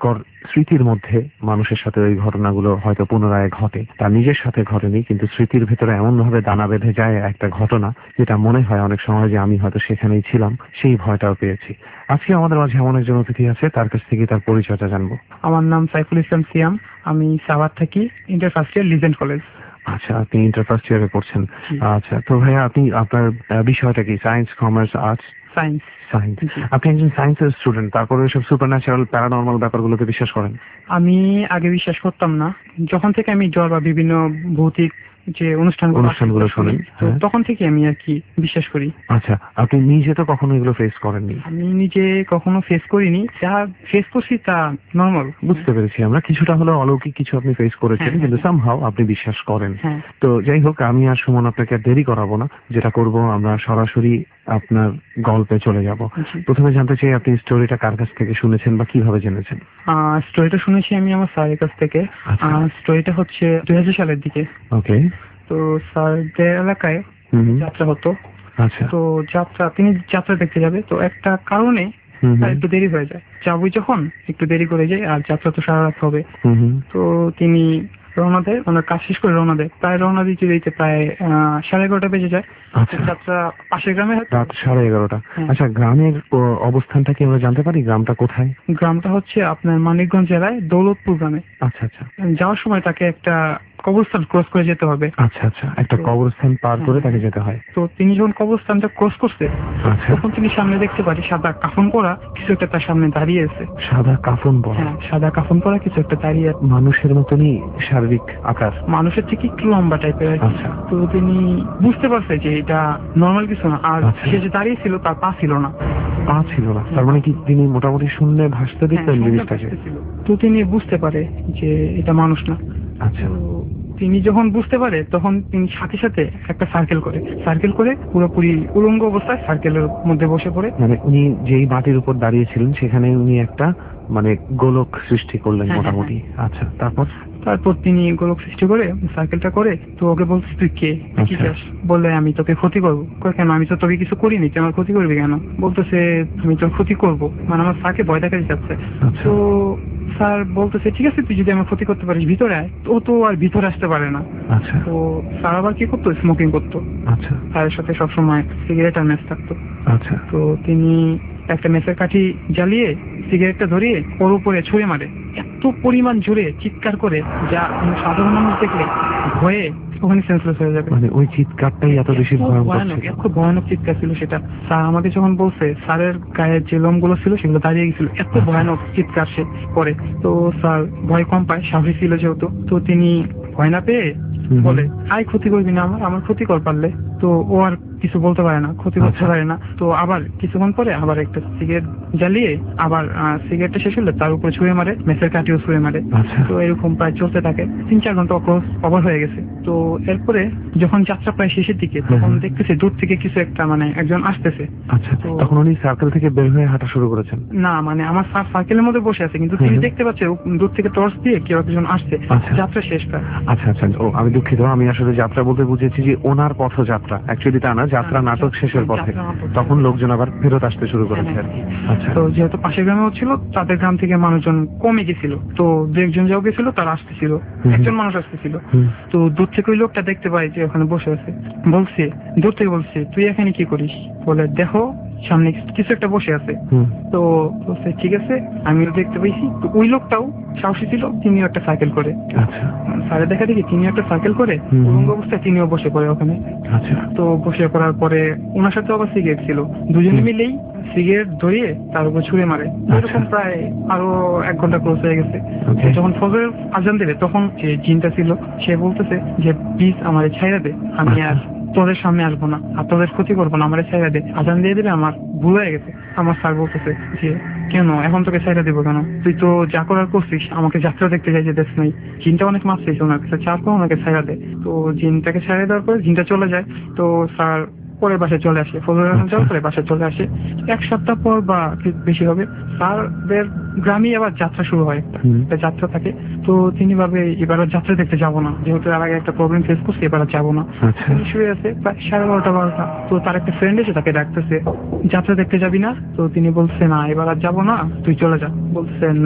স্মৃতির মধ্যে মানুষের সাথে ওই ঘটনাগুলো হয়তো পুনরায় ঘটে, তার নিজের সাথে ঘটেনি কিন্তু স্মৃতির ভেতরে এমন ভাবে দানা বেঁধে যায় একটা ঘটনা যেটা মনে হয় অনেক সময় যে আমি হয়তো সেখানেই ছিলাম, সেই ভয়টাও পেয়েছি। আজকে আমাদের মাঝে এমন একজন অতিথি আছে, তার কাছ থেকে তার পরিচয়টা জানবো। আমার নাম সাইফুল ইসলাম সিয়াম, আমি সাভার থাকি, inter first year legend college. আচ্ছা, আপনি ইন্টার ফার্স্ট ইয়ারে পড়ছেন। আচ্ছা, তো ভাইয়া আপনি আপনার বিষয়টা কি? Science, commerce, arts? Science. Science. আপনি একজন সায়েন্সের স্টুডেন্ট, তারপরে সব সুপারন্যাচারাল প্যারানর্মাল ব্যাপারগুলোতে বিশ্বাস করেন? আমি আগে বিশ্বাস করতাম না, যখন থেকে আমি জ্বর বা বিভিন্ন ভৌতিক যে অনুষ্ঠানগুলো অনুষ্ঠানগুলো শুনেন তখন থেকে আমি আর কি বিশ্বাস করি। আচ্ছা, আপনি নিজে তো কখনো এগুলো ফেস করেননি? আমি নিজে কখনো ফেস করিনি, যা ফেস করছি তা নর্মাল। বুঝতে পেরেছি, আমরা কিছুটা হলেও অলৌকিক কিছু আপনি ফেস করেছেন, কিন্তু সামহাও আপনি বিশ্বাস করেন। তো যাই হোক, আমি আর সুমন আপনাকে আর দেরি করাবো না, যেটা করব আমরা সরাসরি আপনার গল্পে চলে যাব। প্রথমে জানতে চাই আপনি স্টোরিটা কার কাছ থেকে শুনেছেন বা কিভাবে জেনেছেন? স্টোরিটা শুনেছি আমি আমার স্যারের কাছ থেকে। স্টোরিটা হচ্ছে দুই হাজার সালের দিকে। ওকে। তো স্যারদের এলাকায় যাত্রা হতো। আচ্ছা। তো যাত্রা, তিনি যাত্রা দেখতে যাবে, তো একটা কারণে একটু দেরি হয়ে যায়। যাবই যখন একটু দেরি করে যায়, আর যাত্রা তো সারা রাত হবে। তো তিনি রওনা দেয়, ওনার কাজ শেষ করে রওনা দেয়। প্রায় রওনা দিতে দিতে প্রায় সাড়ে এগারোটা বেজে যায়। যাত্রা পাশের গ্রামে রাত সাড়ে এগারোটা। আচ্ছা, গ্রামের অবস্থানটা কি আমরা জানতে পারি? গ্রামটা কোথায়? গ্রামটা হচ্ছে আপনার মানিকগঞ্জ জেলায় দৌলতপুর গ্রামে। আচ্ছা আচ্ছা। যাওয়ার সময় তাকে একটা কবরস্থান ক্রস করে যেতে হবে। আচ্ছা আচ্ছা, একটা কবরস্থান পার করে তাকে যেতে হয়। তো তিনি যখন কবরস্থানটা ক্রস করছে, তখন তিনি সামনে দেখতে পারে সাদা কাফন পরা কিছু একটা তার সামনে দাঁড়িয়ে আছে। সাদা কাফন পরা? হ্যাঁ, সাদা কাফন পরা কিছু একটা দাঁড়িয়ে। মানুষের মতনই শারীরিক আকার? মানুষের থেকে একটু লম্বা টাইপের। আচ্ছা। তো তিনি বুঝতে পারছে যে এটা নর্মাল কিছু না, আর সে যে দাঁড়িয়ে ছিল তার পা ছিল না। পা ছিল না? তার মানে কি তিনি মোটামুটি শূন্যে ভাসতে দেখতেন জিনিসটাকে? তো তিনি বুঝতে পারে যে এটা মানুষ না। আচ্ছা। তিনি যখন বুঝতে পারে তখন তিনি সাথে সাথে একটা সার্কেল করে সার্কেল করে পুরোপুরি উলঙ্গ অবস্থায় সার্কেলের মধ্যে বসে পড়ে। মানে উনি যেই মাটির উপর দাঁড়িয়েছিলেন সেখানে উনি একটা মানে গোলক সৃষ্টি করলেন মোটামুটি। আচ্ছা, তারপর? তারপর তিনি গোলক সৃষ্টি করে সার্কেলটা করে, তো ওকে বলছে তুই কে, কি চাস? বলে আমি তোকে ক্ষতি করবো। কেন? আমি তো তোকে কিছু করিনি, তুই আমার ক্ষতি করবি কেন? বলতেছে আমি তোর ক্ষতি করবো, মানে আমার স্যারকে ভয় দেখাতে যাচ্ছে। তো স্যার বলতেছে ঠিক আছে, তুই যদি আমার ক্ষতি করতে পারিস ভিতরে আয়। ও তো আর ভিতরে আসতে পারে না। আচ্ছা। তো স্যার আবার কি করতো, স্মোকিং করতো। আচ্ছা। স্যারের সাথে সবসময় সিগারেট আর ম্যাচ থাকতো। আচ্ছা। তো তিনি একটা মেসের কাঠি জ্বালিয়ে সিগারেটটা ধরিয়ে ওর উপরে ছুঁড়ে মারে, এত পরিমাণ জোরে চিৎকার করে যা সাধারণ মানুষ দেখলে ভয়ে ওখানে সেন্সলেস হয়ে যাবে। মানে ওই চিৎকারটাই এত বেশি ভয়ানক, এত ভয়ানক চিৎকার ছিল সেটা। স্যার আমাকে যখন বলছে, স্যারের গায়ের যে লোমগুলো ছিল সেগুলো দাঁড়িয়ে গেছিল, এত ভয়ানক চিৎকার সে করে। তো স্যার ভয় কম পায়, সাহসী ছিল যেহেতু। তো তিনি ভয় না পেয়ে বলে আই ক্ষতি করবি না আমার, আমার ক্ষতি কর পারলে। তো ও আর কিছু বলতে পারে না, ক্ষতি করতে পারে না। তো আবার কিছুক্ষণ পরে আবার একটা সিগারেট জ্বালিয়ে আবার সিগারেটটা শেষ হলে তার উপরে ছুঁড়ে মারে, মেসের কাঠিও ছুঁড়ে মারে। তো এরকম প্রায় চলতে থাকে, তিন চার ঘন্টা অবর হয়ে গেছে। তো এরপরে যখন যাত্রা প্রায় শেষের দিকে, তখন দেখতেছে দূর থেকে কিছু একটা মানে একজন আসতেছে। আচ্ছা, তখন উনি সার্কেল থেকে বের হয়ে হাঁটা শুরু করেছেন? না, মানে আমার স্যার সার্কেলের মধ্যে বসে আছে, কিন্তু তিনি দেখতে পাচ্ছে দূর থেকে টর্চ দিয়ে কেউ একজন আসছে। যাত্রা শেষ প্রায়। আচ্ছা আচ্ছা, ও আমি দুঃখিত, আমি আসলে যাত্রা বলতে বুঝেছি যে ওনার পথযাত্রা, অ্যাকচুয়ালি তা না, যাত্রা নাটক শেষের পথে, তখন লোকজন আবার ফেরত আসতে শুরু করেছে আর কি। আচ্ছা। তো যেহেতু পাশের গ্রামেও ছিল, তাদের গ্রাম থেকে মানুষজন কমে গেছিল, তো দু একজন যাও গেছিল, তারা আসতেছিল, একজন মানুষ আসতেছিল। তো দূর থেকে ওই লোকটা দেখতে পাই যে ওখানে বসে আছে, বলছে দূর থেকে বলছে তুই এখানে কি করিস? বলে দেখো সামনে কিছু একটা বসে আছে। তো বলছে ঠিক আছে, আমিও দেখতে পেয়েছি। তো ওই লোকটাও সাহসী ছিল, তিনিও একটা সাইকেল করে। আচ্ছা। স্যারের দেখা দেখি তিনিও একটা সাইকেল করে উলঙ্গ অবস্থায় তিনিও বসে পড়ে ওখানে। আচ্ছা। তো বসে পড়ার পরে ওনার সাথে আবার সিগারেট ছিল, দুজনে মিলেই সিগারেট ধরিয়ে তার উপর ছুঁড়ে মারে। এরকম প্রায় আরো এক ঘন্টা ক্লোজ হয়ে গেছে। যখন ফজরের আজান দেবে, তখন যে জিনটা ছিল সে বলতেছে যে প্লিজ আমার ছাইরা দে, আমি আর তোদের সামনে আসবো না, আর তোদের ক্ষতি করবো না, আমার ছাইরা দে, আজান দিয়ে দিলে আমার ভুল হয়ে গেছে। আমার স্যার বলতেছে যে কেন এখন তোকে ছাইরা দেবো কেন? তুই তো যা করার করছিস, আমাকে যাত্রা দেখতে যাই যে দেশ নাই। জিনটা অনেক মারছিস, ওনার কাছে চার পর ওনাকে ছাইরা দে। তো জিনটাকে ছাইরা দেওয়ার পরে জিনটা চলে যায়। তো স্যার পরে বাসায় চলে আসে, ফজরের আজান দেওয়ার পরে বাসায় চলে আসে। এক সপ্তাহ পর বা বেশি হবে, স্যারদের গ্রামে আবার যাত্রা শুরু হয়, একটা যাত্রা থাকে। তো তিনি ভাবে এবার যাত্রা দেখতে যাবো না, যেহেতু এর আগে একটা প্রবলেম ফেস করছে, এবার যাবো না। শুয়ে আছে প্রায় সাড়ে বারোটা বারোটা। তো তার একটা ফ্রেন্ড এসে তাকে ডাকতেছে, যাত্রা দেখতে যাবি না? তো তিনি বলছে না, এবার আর যাবো না, তুই চলে যা। বলছে না,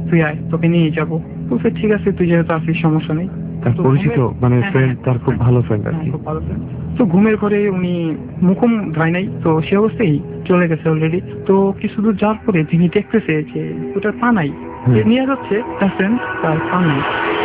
তুই আয়, তোকে নিয়ে যাবো। বলছে ঠিক আছে, তুই যেহেতু আসিস সমস্যা নেই। তার তো পরিচিত ঘুমের- মানে হ্যাঁ, ফ্রেন্ড, হ্যাঁ, তার খুব হ্যাঁ, ভালো ফ্রেন্ড আর হ্যাঁ, কি। খুব ভালো friend। তো ঘুমের ঘরে উনি মুখম ধয় নাই, তো সে অবস্থায় চলে গেছে অলরেডি। তো কিছু দূর যাওয়ার পরে তিনি দেখতেছে যে ওটার পা নাই, যে নিয়ে যাচ্ছে তার ফ্রেন্ড, তার পা নাই।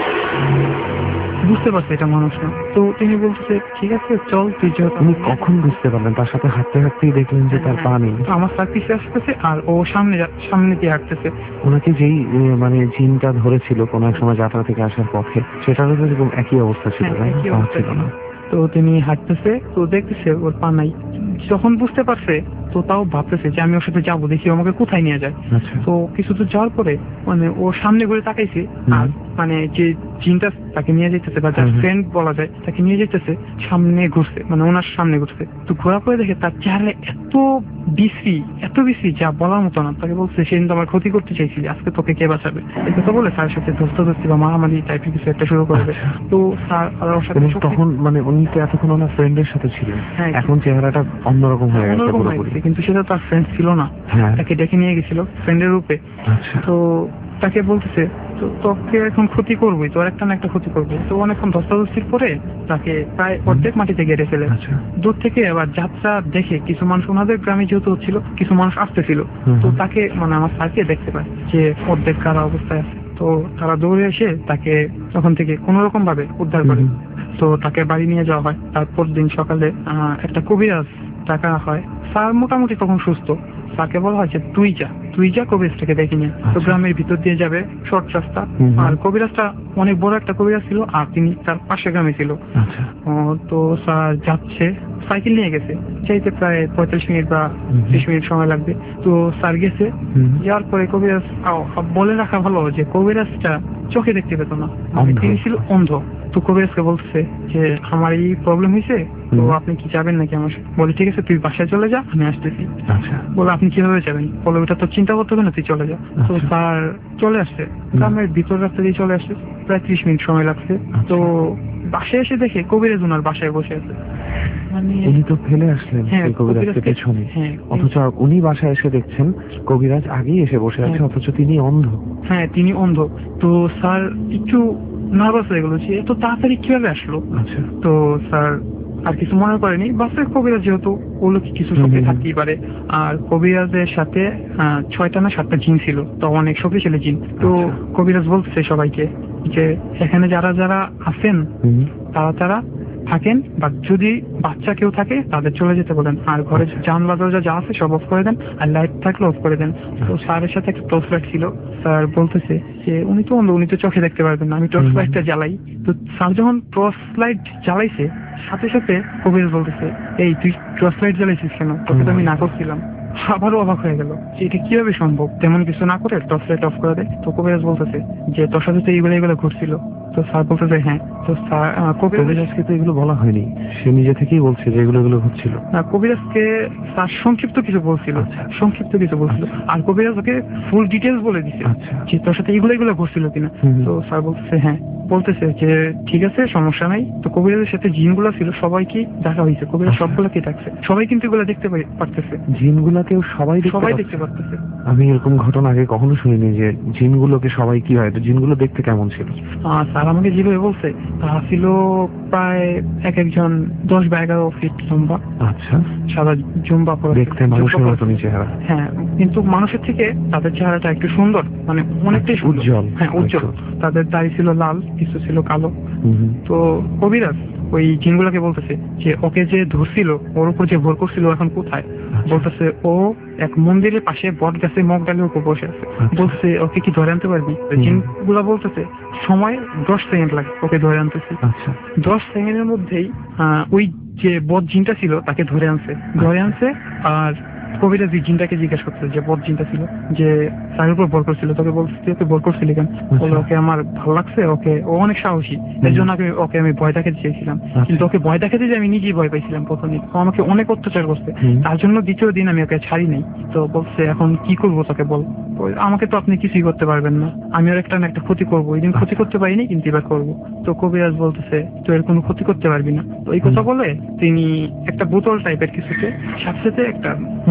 বুঝতে পারছে এটা মানুষ না, তো তিনি বলতেছে ঠিক আছে চল, তুই যেহেতু উনি কখন বুঝতে পারলেন? তার সাথে হাঁটতে হাঁটতেই দেখলেন যে তার পা নেই? তো আমার স্যার পিছিয়ে আসতেছে আর ও সামনে যা- সামনে দিয়ে হাঁটতেছে। ওনাকে যেই এ, মানে জিনটা ধরেছিল কোনো এক সময় যাত্রা থেকে আসার পথে, সেটারও তো এরকম একই অবস্থা ছিল, হ্যাঁ, তাই না? একই পা অবস্থা ছিল ছিল। না। তো তিনি হাঁটতেছে, তো দেখতেছে ওর পা নাই। যখন বুঝতে পারছে, তো তাও ভাবতেছে যে আমি ওর সাথে যাবো, দেখি ও আমাকে কোথায় নিয়ে যায়। আচ্ছা। তো কিছু দূর যাওয়ার পরে মানে ও সামনে ঘুরে তাকাইছে, আর মানে যে জিনটা তাকে নিয়ে যেতেছে বা যার হুম। ফ্রেন্ড বলা যায় তাকে নিয়ে যেতেছে, সামনে ঘুরছে, মানে ওনার সামনে ঘুরছে। তো ঘোরার পরে দেখে তার চেহারা এত বিশ্রী, এত বিশ্রী যা বলার মতো না। তাকে বলছে সেদিন তো আমার ক্ষতি করতে চাইছিলি, আজকে তোকে কে বাঁচাবে? এই কথা বলে স্যারের সাথে ধস্তাধস্তি বা মারামারি টাইপের কিছু একটা শুরু করবে। তো স্যার আর ওর সাথে এবং শক্তি- তখন মানে উনি তো এতক্ষণ ওনার ফ্রেন্ডের সাথে ছিলেন, হ্যাঁ, এখন চেহারাটা অন্যরকম হয়ে গেছে অন্যরকম হয়ে পুরোপুরি। গেছে, কিন্তু সেটা তার ফ্রেন্ড ছিল না। হ্যাঁ। তাকে ডেকে নিয়ে গেছিল ফ্রেন্ডের রূপে। আচ্ছা। তো তাকে বলতেছে তো তোকে এখন ক্ষতি করবোই, তোর একটা না একটা ক্ষতি করবো। তো অনেকক্ষণ ধস্তাধস্তির পরে তাকে প্রায় অর্ধেক মাটিতে গেড়ে ফেলে। আচ্ছা। দূর থেকে আবার যাত্রা দেখে কিছু মানুষ, ওনাদের গ্রামে যেহেতু হচ্ছিল, কিছু মানুষ আসতেছিল। হুম। তো তাকে মানে আমার স্যারকে দেখতে পায় যে অর্ধেক কারা অবস্থায় আছে। তো তারা দৌড়ে এসে তাকে ওখান থেকে কোনো রকম ভাবে উদ্ধার করে। হুম। তো তাকে বাড়ি নিয়ে যাওয়া হয়। তারপর দিন সকালে আহ, একটা কবিরাজ টাকা হয়। স্যার মোটামুটি তখন সুস্থ। স্যারকে বলা হয় যে তুই যা, তুই যা কবিরাজটাকে দেখে নিয়ে। তো আচ্ছা। গ্রামের ভিতর দিয়ে যাবে, শর্ট রাস্তা। হুম। আর কবিরাজটা অনেক বড় একটা কবিরাজ ছিল, আর তিনি তার পাশের গ্রামে ছিল। আচ্ছা। ও, তো স্যার যাচ্ছে, সাইকেল নিয়ে গেছে, চাইতে প্রায় পঁয়তাল্লিশ মিনিট বা হুম। ত্রিশ মিনিট সময় লাগবে। তো স্যার গেছে, হুম। যাওয়ার পরে কবিরাজ আও, বলে রাখা ভালো যে কবিরাজটা চোখে দেখতে পেত না, মানে অন্ধ। তিনি ছিল অন্ধ। তো কবিরাজকে বলছে যে আমার এই প্রবলেম হয়েছে, তো হুম। আপনি কি যাবেন নাকি আমার সাথে? বলে ঠিক আছে তুই বাসায় চলে যা, আমি আসতেছি। আচ্ছা। বলে আপনি কিভাবে যাবেন? বলে ওটা তো চিন্তা করতে হবে না, তুই চলে যা। তো আচ্ছা। স্যার চলে আসছে, গ্রামের ভিতর রাস্তা দিয়ে চলে আসছে, প্রায় ত্রিশ মিনিট সময় লাগছে। তো বাসায় এসে দেখে কবিরাজ ওনার বাসায় বসে আছে। মানে উনি তো ফেলে আসলেন হ্যাঁ, সেই কবিরাজকে কবিরাজকে- পেছনে, হ্যাঁ, অথচ উনি বাসায় এসে দেখছেন কবিরাজ আগেই এসে বসে আছে, হ্যাঁ। অথচ তিনি অন্ধ। হ্যাঁ, তিনি অন্ধ। তো স্যার একটু নার্ভাস হয়ে গেল যে এত তাড়াতাড়ি কিভাবে আসলো। আচ্ছা। তো স্যার আর কিছু মনে করেনি, বাসে কবিরাজ যেহেতু ওগুলো কিছু শক্তি হুম। থাকতেই পারে। আর কবিরাজের সাথে আহ, ছয়টা না সাতটা জিন ছিল, তো অনেক শক্তিশালী জিন। তো আচ্ছা। কবিরাজ বলতেছে সবাইকে যে এখানে যারা যারা আছেন হুম। তারা তারা থাকেন, বা যদি বাচ্চা কেউ থাকে তাদের চলে যেতে বলেন, আর ঘরে জানলা দরজা যা আছে সব অফ করে দেন, আর লাইট থাকলে অফ করে দেন। তো স্যারের সাথে একটা টর্চ লাইট ছিল। স্যার বলতেছে যে উনি তো অন্ধ, উনি তো চোখে দেখতে পারবেন না, আমি টর্চ হুম। লাইটটা জ্বালাই। তো স্যার যখন টর্চ লাইট জ্বালাইছে, সাথে সাথে কবির বলতেছে এই তুই টর্চ লাইট জ্বালাইছিস কেন? তোকে তো আমি না করছিলাম। আবারও অবাক হয়ে গেল যে এটা কিভাবে সম্ভব, তেমন কিছু না করে টর্চ লাইট অফ করে দেয়। তো কবিরাজ বলতেছে যে তোর সাথে তো এইগুলো এগুলো ঘুরছিল। তো স্যার বলতেছে হ্যাঁ। তো স্যার আহ, কবিরাজ কবিরাজকে তো এগুলো বলা হয়নি, সে নিজে থেকেই বলছে যে এগুলো এগুলো হচ্ছিল। না, কবিরাজকে স্যার সংক্ষিপ্ত কিছু বলছিল, আচ্ছা। সংক্ষিপ্ত কিছু বলছিল, আর কবিরাজ ওকে ফুল ডিটেলস বলে দিছে আচ্ছা। যে তোর সাথে এগুলো এগুলো ঘটছিল কিনা। হুম। তো স্যার বলতেছে হ্যাঁ, বলতেছে যে ঠিক আছে সমস্যা নাই। তো কবিরাজের সাথে জিনগুলো ছিল সবাইকে দেখা হয়েছে, কবিরাজ আচ্ছা। সবগুলোকে ডাকছে, সবাই কিন্তু এগুলো দেখতে পাই- পারতেছে, জিনগুলাকেও সবাই দেখতে সবাই পাচ্ছে? দেখতে পারতেছে। আমি এরকম ঘটনা আগে কখনো শুনিনি যে জিনগুলোকে সবাই কি হয়। তো জিনগুলো দেখতে কেমন ছিল? আহ, স্যার আমাকে যেভাবে বলছে তারা ছিল প্রায় এক একজন দশ বা এগারো ফিট লম্বা, আচ্ছা। সাদা জুম্বা পরে, দেখতে মানুষের মতনই চেহারা। হ্যাঁ, কিন্তু মানুষের থেকে তাদের চেহারাটা একটু সুন্দর, মানে অনেকটাই সুন্দর। উজ্জ্বল। হ্যাঁ, উজ্জ্বল। তাদের দাড়ি ছিল লাল, কিছু ছিল কালো। হুম হুম। তো কবিরাজ ওই জিনগুলাকে বলতেছে যে ওকে যে ধরছিল, ওর উপর যে ভর করছিল, এখন কোথায়? বলতেছে ও এক মন্দিরের পাশে বট গাছে মগ ডালের উপর বসে আছে। আচ্ছা। বলছে ওকে কি ধরে আনতে পারবি? হুম। জিনগুলা বলতেছে সময় দশ সেকেন্ড লাগে, ওকে ধরে আনতেছি। আচ্ছা। দশ সেকেন্ডের মধ্যেই আহ, ওই যে বদ জিনটা ছিল তাকে ধরে আনছে, ধরে আনছে। আর কবিরাজ এই জিনটাকে জিজ্ঞাসা করছে যে বদ জিনটা ছিল যে তার উপর ভর করছিল, তোকে বলছে তুই ওকে ভর করছিলি কেন? বলে ওকে আমার ভালো লাগছে, ওকে ও অনেক সাহসী, এর জন্য আমি ওকে আমি ভয় দেখাতে চেয়েছিলাম। কিন্তু ওকে ভয় দেখাতে যে আমি নিজেই ভয় পাইছিলাম প্রথমে, ও আমাকে অনেক অত্যাচার করছে, হুম। তার জন্য দ্বিতীয় দিন আমি ওকে ছাড়ি নাই। তো বলছে এখন কি করবো তোকে বল? বলে, আমাকে তো আপনি কিছুই করতে পারবেন না, আমি ওর একটা না একটা ক্ষতি করবো, ওই দিন ক্ষতি করতে পারিনি কিন্তু এবার করবো। তো কবিরাজ বলতেছে তুই এর কোনো ক্ষতি করতে পারবি না। তো এই কথা বলে তিনি একটা বোতল টাইপের কিছুতে সাথে সাথে একটা মন্ত্র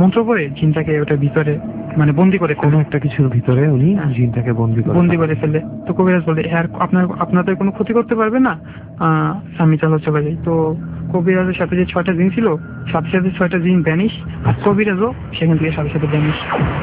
মন্ত্র পড়ে জিনটাকে ওটা ভিতরে মানে বন্দি করে কোনো একটা কিছুর ভিতরে উনি জিনটাকে বন্দি করে বন্দি করে ফেলে। তো কবিরাজ বলে আর আপনার আপনাদের কোনো ক্ষতি করতে পারবে না, আহ আমি তাহলে চলে যাই। তো কবিরাজের সাথে যে ছয়টা জিন ছিল সাথে সাথে ছয়টা জিন ভ্যানিশ, আর কবিরাজও সেখান থেকে সাথে সাথে ভ্যানিশ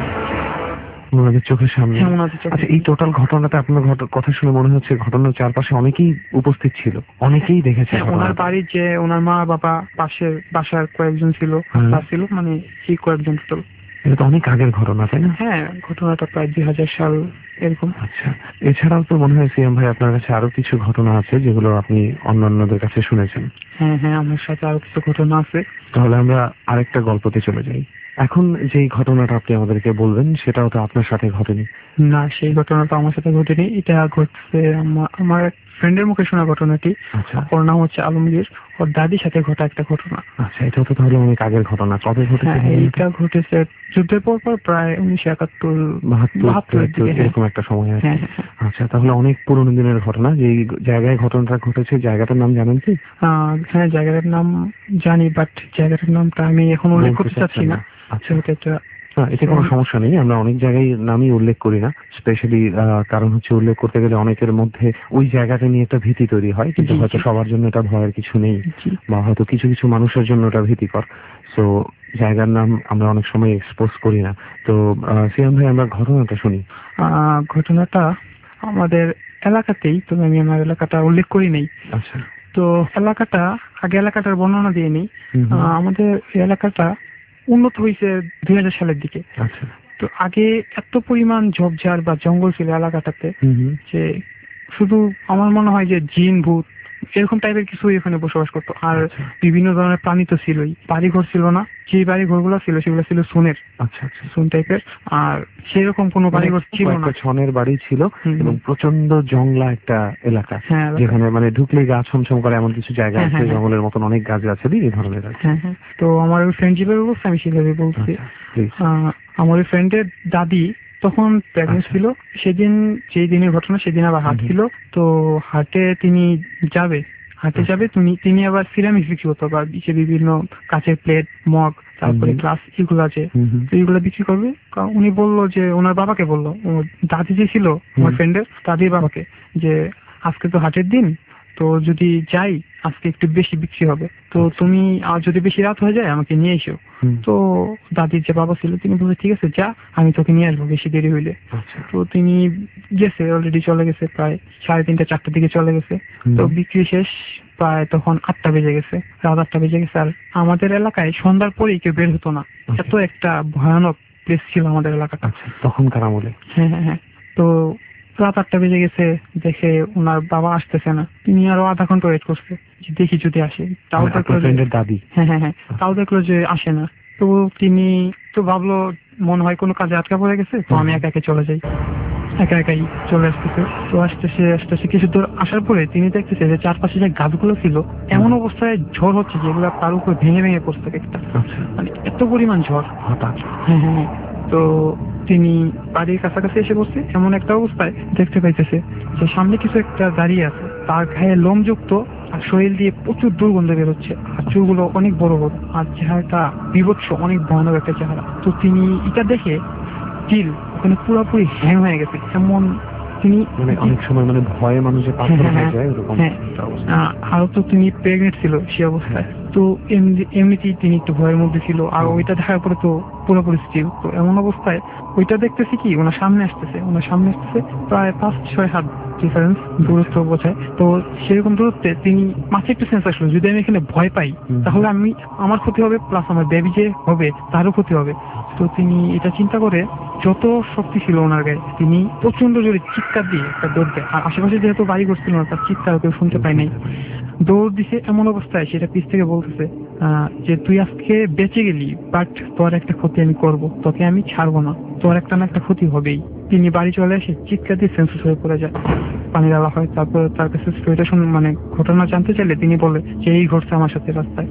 ওনাদের চোখের সামনে। হ্যাঁ, ওনাদের চোখে। আচ্ছা, এই টোটাল ঘটনাটা আপনার ঘট- কথা শুনে মনে হচ্ছে ঘটনার চারপাশে অনেকেই উপস্থিত ছিল, অনেকেই দেখেছে হ্যাঁ, ওনার ঘটনাটা। বাড়ির যে ওনার মা বাবা পাশের বাসার কয়েকজন ছিল, হুম। তা ছিল মানে সেই কয়েকজন টোটাল। এটা তো অনেক আগের ঘটনা, তাই না? হ্যাঁ, ঘটনাটা প্রায় দুই হাজার সাল এরকম। আচ্ছা, এছাড়াও তো মনে হয় সিএম ভাই আপনার কাছে আরো কিছু ঘটনা আছে যেগুলো আপনি অন্যান্যদের কাছে শুনেছেন। হ্যাঁ হ্যাঁ, আমার সাথে আরো কিছু ঘটনা আছে। তাহলে আমরা আরেকটা গল্পতে চলে যাই। এখন যেই ঘটনাটা আপনি আমাদেরকে বলবেন সেটাও তো আপনার সাথে ঘটেনি। না, সেই ঘটনাটা আমার সাথে ঘটেনি, এটা ঘটছে আমা- আমার এক ফ্রেন্ডের মুখে শোনা ঘটনাটি। আচ্ছা ওর নাম হচ্ছে আলমগীর, ওর দাদির সাথে ঘটা একটা ঘটনা। আচ্ছা, এটা তো তাহলে অনেক আগের ঘটনা। কবে ঘটেছে? হ্যাঁ, এইটা ঘটেছে যুদ্ধের পর পর প্রায় উনিশশো একাত্তর বাহাত্তর বাহাত্তরের দিকে। হ্যাঁ এরকম একটা সময় আছে। হ্যাঁ হ্যাঁ। আচ্ছা, তাহলে অনেক পুরোনো দিনের ঘটনা। যে জায়গায় ঘটনাটা ঘটেছে জায়গাটার নাম জানেন কি? আহ, হ্যাঁ, জায়গাটার নাম জানি, বাট জায়গাটার নামটা আমি এখন উল্লেখ করতে চাচ্ছি না। আচ্ছা, সেটা একটা না, এতে কোনো সমস্যা নেই। আমরা অনেক জায়গায় নামই উল্লেখ করি না, স্পেশালি কারণ হচ্ছে উল্লেখ করতে গেলে অনেকের মধ্যে ওই জায়গাটা নিয়ে একটা ভীতি তৈরি হয়, কিন্তু জি, হয়তো জি। সবার জন্য এটা ভয়ের কিছু নেই, জি। বা হয়তো কিছু কিছু মানুষের জন্য এটা ভীতিকর। সো জায়গার নাম আমরা অনেক সময় এক্সপোজ করি না। তো সিয়াম ভাই, আমরা ঘটনাটা শুনি। আহ, ঘটনাটা আমাদের এলাকাতেই, তবে আমি আমার এলাকাটা উল্লেখ করি নাই। আচ্ছা। তো এলাকাটা আগে এলাকাটার বর্ণনা দিয়ে নিই। হুম হুম। আহ, আমাদের এই এলাকাটা উন্নত হয়েছে দুই হাজার সালের দিকে। আচ্ছা। তো আগে এত পরিমাণ ঝোপঝাড় বা জঙ্গল ছিল এলাকাটাতে হুম হুম। যে শুধু আমার মনে হয় যে জিন ভূত এরকম টাইপের কিছু এখানে বসবাস করতো। আর আচ্ছা। বিভিন্ন ধরনের প্রাণী তো ছিলই। বাড়ি ঘর ছিল না, যে বাড়ি ঘরগুলো ছিল সেগুলো ছিল সোনের, আচ্ছা আচ্ছা। সোন টাইপের। আর সেরকম কোনো বাড়ি ঘর ছিল না। একটা ছনের বাড়ি ছিল হুম, এবং প্রচন্ড জংলা একটা এলাকা, হ্যাঁ, এলাকা। যেখানে মানে ঢুকলেই গা ছমছম করে এমন কিছু জায়গা হ্যাঁ, আছে, হ্যাঁ, জঙ্গলের মতন অনেক গাছ গাছালি এই ধরনের আর কি। হ্যাঁ হ্যাঁ। তো আমার ওই ফ্রেন্ড যেভাবে বলছে আমি সেভাবে বলছি। আচ্ছা, please। আহ, আমার ওই ফ্রেন্ডের দাদি তখন প্রেগনেন্ট আচ্ছা। ছিল। সেদিন যেই দিনের ঘটনা সেদিন আবার হাট হুম। ছিল। তো হাটে তিনি যাবে হাটে আচ্ছা। যাবে তিনি তিনি আবার সিরামিক বিক্রি করতো, বা যে বিভিন্ন কাঁচের প্লেট, মগ, তারপরে হুম। গ্লাস এগুলো আছে, হুম হুম। তো এইগুলো বিক্রি করবে। কা- উনি বললো যে ওনার বাবাকে বললো, ওর দাদি যে ছিল আমার হুম। ফ্রেন্ডের দাদির বাবাকে, যে আজকে তো হাটের দিন, তো যদি যাই আজকে একটু বেশি বিক্রি হবে, তো আচ্ছা। তুমি আর যদি বেশি রাত হয়ে যায় আমাকে নিয়ে এসো। হুম। তো দাদির যে বাবা ছিল তিনি বলছে ঠিক আছে যা, আমি তোকে নিয়ে আসবো বেশি দেরি হইলে। আচ্ছা। তো তিনি গেছে, অলরেডি চলে গেছে, প্রায় সাড়ে তিনটা চারটার দিকে চলে গেছে। হুম। তো বিক্রি শেষ প্রায় তখন আটটা বেজে গেছে, রাত আটটা বেজে গেছে। আর আমাদের এলাকায় সন্ধ্যার পরেই কেউ বের হতো না, আচ্ছা। এত একটা ভয়ানক প্লেস ছিল আমাদের এলাকাটা। আচ্ছা, তখনকার আমলে। হ্যাঁ হ্যাঁ হ্যাঁ। তো রাত আটটা বেজে গেছে, দেখে ওনার বাবা আসতেছে না। তিনি আরো আধা ঘন্টা ওয়েট করছে যে দেখি যদি আসে। তাও মানে দেখলো আপনার যে ফ্রেন্ডের দাদি। হ্যাঁ হ্যাঁ হ্যাঁ, তাও দেখলো যে আসে না। তো তিনি তো ভাবলো মনে হয় কোনো কাজে আটকা পড়ে গেছে, তো আমি একা একা চলে যাই। একা একাই চলে আসতেছে। তো আসতেছে আসতেছে কিছু দূর আসার পরে তিনি দেখতেছে যে চারপাশে যে গাছগুলো ছিল এমন অবস্থায় ঝড় হচ্ছে যেগুলো তার উপর ভেঙে ভেঙে পড়ছে একটা, আচ্ছা। মানে এত পরিমাণ ঝড়। হঠাৎ। হ্যাঁ হ্যাঁ হ্যাঁ। তো তিনি বাড়ির কাছাকাছি এসে বসছে, এমন একটা অবস্থায় দেখতে পাইতেছে যে সামনে কিছু একটা দাঁড়িয়ে আছে, তার গায়ে লোমযুক্ত আর শরীর দিয়ে প্রচুর দুর্গন্ধ বেরোচ্ছে, আর চুলগুলো অনেক বড় বড়, আর চেহারাটা বিভৎস, অনেক ভয়ানক একটা চেহারা। তো তিনি এটা দেখে চিল ওখানে পুরোপুরি হ্যাং হয়ে গেছে। এমন তিনি মানে অনেক সময় মানে ভয়ে মানুষের পাথর হ্যাঁ, হয়ে হ্যাঁ, যায় এরকম হ্যাঁ। একটা অবস্থা। আহ, আরো তো তিনি প্রেগনেন্ট ছিল সে অবস্থায়। তো এমনি- এমনিতেই তিনি একটু ভয়ের মধ্যে ছিল, আর ওইটা দেখার পরে তো পুরোপুরি স্টিল। তো এমন অবস্থায় ওইটা দেখতেছি কি ওনার সামনে আসতেছে, ওনার সামনে আসতেছে প্রায় পাঁচ ছয় হাত ডিফারেন্স দূরত্ব বোঝায়। তো সেরকম দূরত্বে তিনি মাঝে একটু সেন্স আসলো যদি আমি এখানে ভয় পাই হুম। তাহলে আমি আমার ক্ষতি হবে, প্লাস আমার বেবি যে হবে তারও ক্ষতি হবে। তো তিনি এটা চিন্তা করে যত শক্তি ছিল ওনার গায়ে তিনি প্রচন্ড জোরে চিৎকার দিয়ে একটা দৌড় দেয়। আর আশেপাশে যেহেতু বাড়ি করছিল না, তার চিৎকার কেউ শুনতে পায় নাই। দৌড় দিছে এমন অবস্থায় সেটা পিছ থেকে বলতেছে আহ, যে তুই আজকে বেঁচে গেলি, বাট তোর একটা ক্ষতি আমি করব, তোকে আমি ছাড়বো না, তোর একটা না একটা ক্ষতি হবেই। তিনি বাড়ি চলে এসে চিৎকার দিয়ে সেন্সেস হয়ে পড়ে যায়, পানি দেওয়া হয়। তারপর তার কাছে স্টোরিটা শুনে মানে ঘটনা জানতে চাইলে তিনি বলে যে এই ঘটছে আমার সাথে রাস্তায়।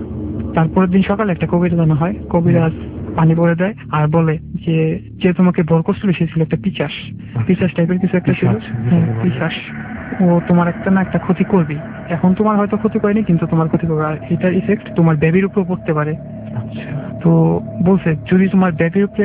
তারপরের দিন সকালে একটা কবিরাজ আনা হয়, কবিরাজ পানি ভরে দেয় আর বলে যে যে তোমাকে ভর করছিল সে ছিল একটা পিচাস, পিচাস টাইপের কিছু একটা ছিল। পিশাচ, হ্যাঁ, যেটাকে বলে। পিচাস। ও তোমার একটা না একটা ক্ষতি করবে। এখন তোমার হয়তো ক্ষতি করেনি, কিন্তু তোমার ক্ষতি করবে, আর এটার ইফেক্ট তোমার বেবির উপর পড়তে পারে। আচ্ছা। তো বলছে যদি তোমার বেবির উপরে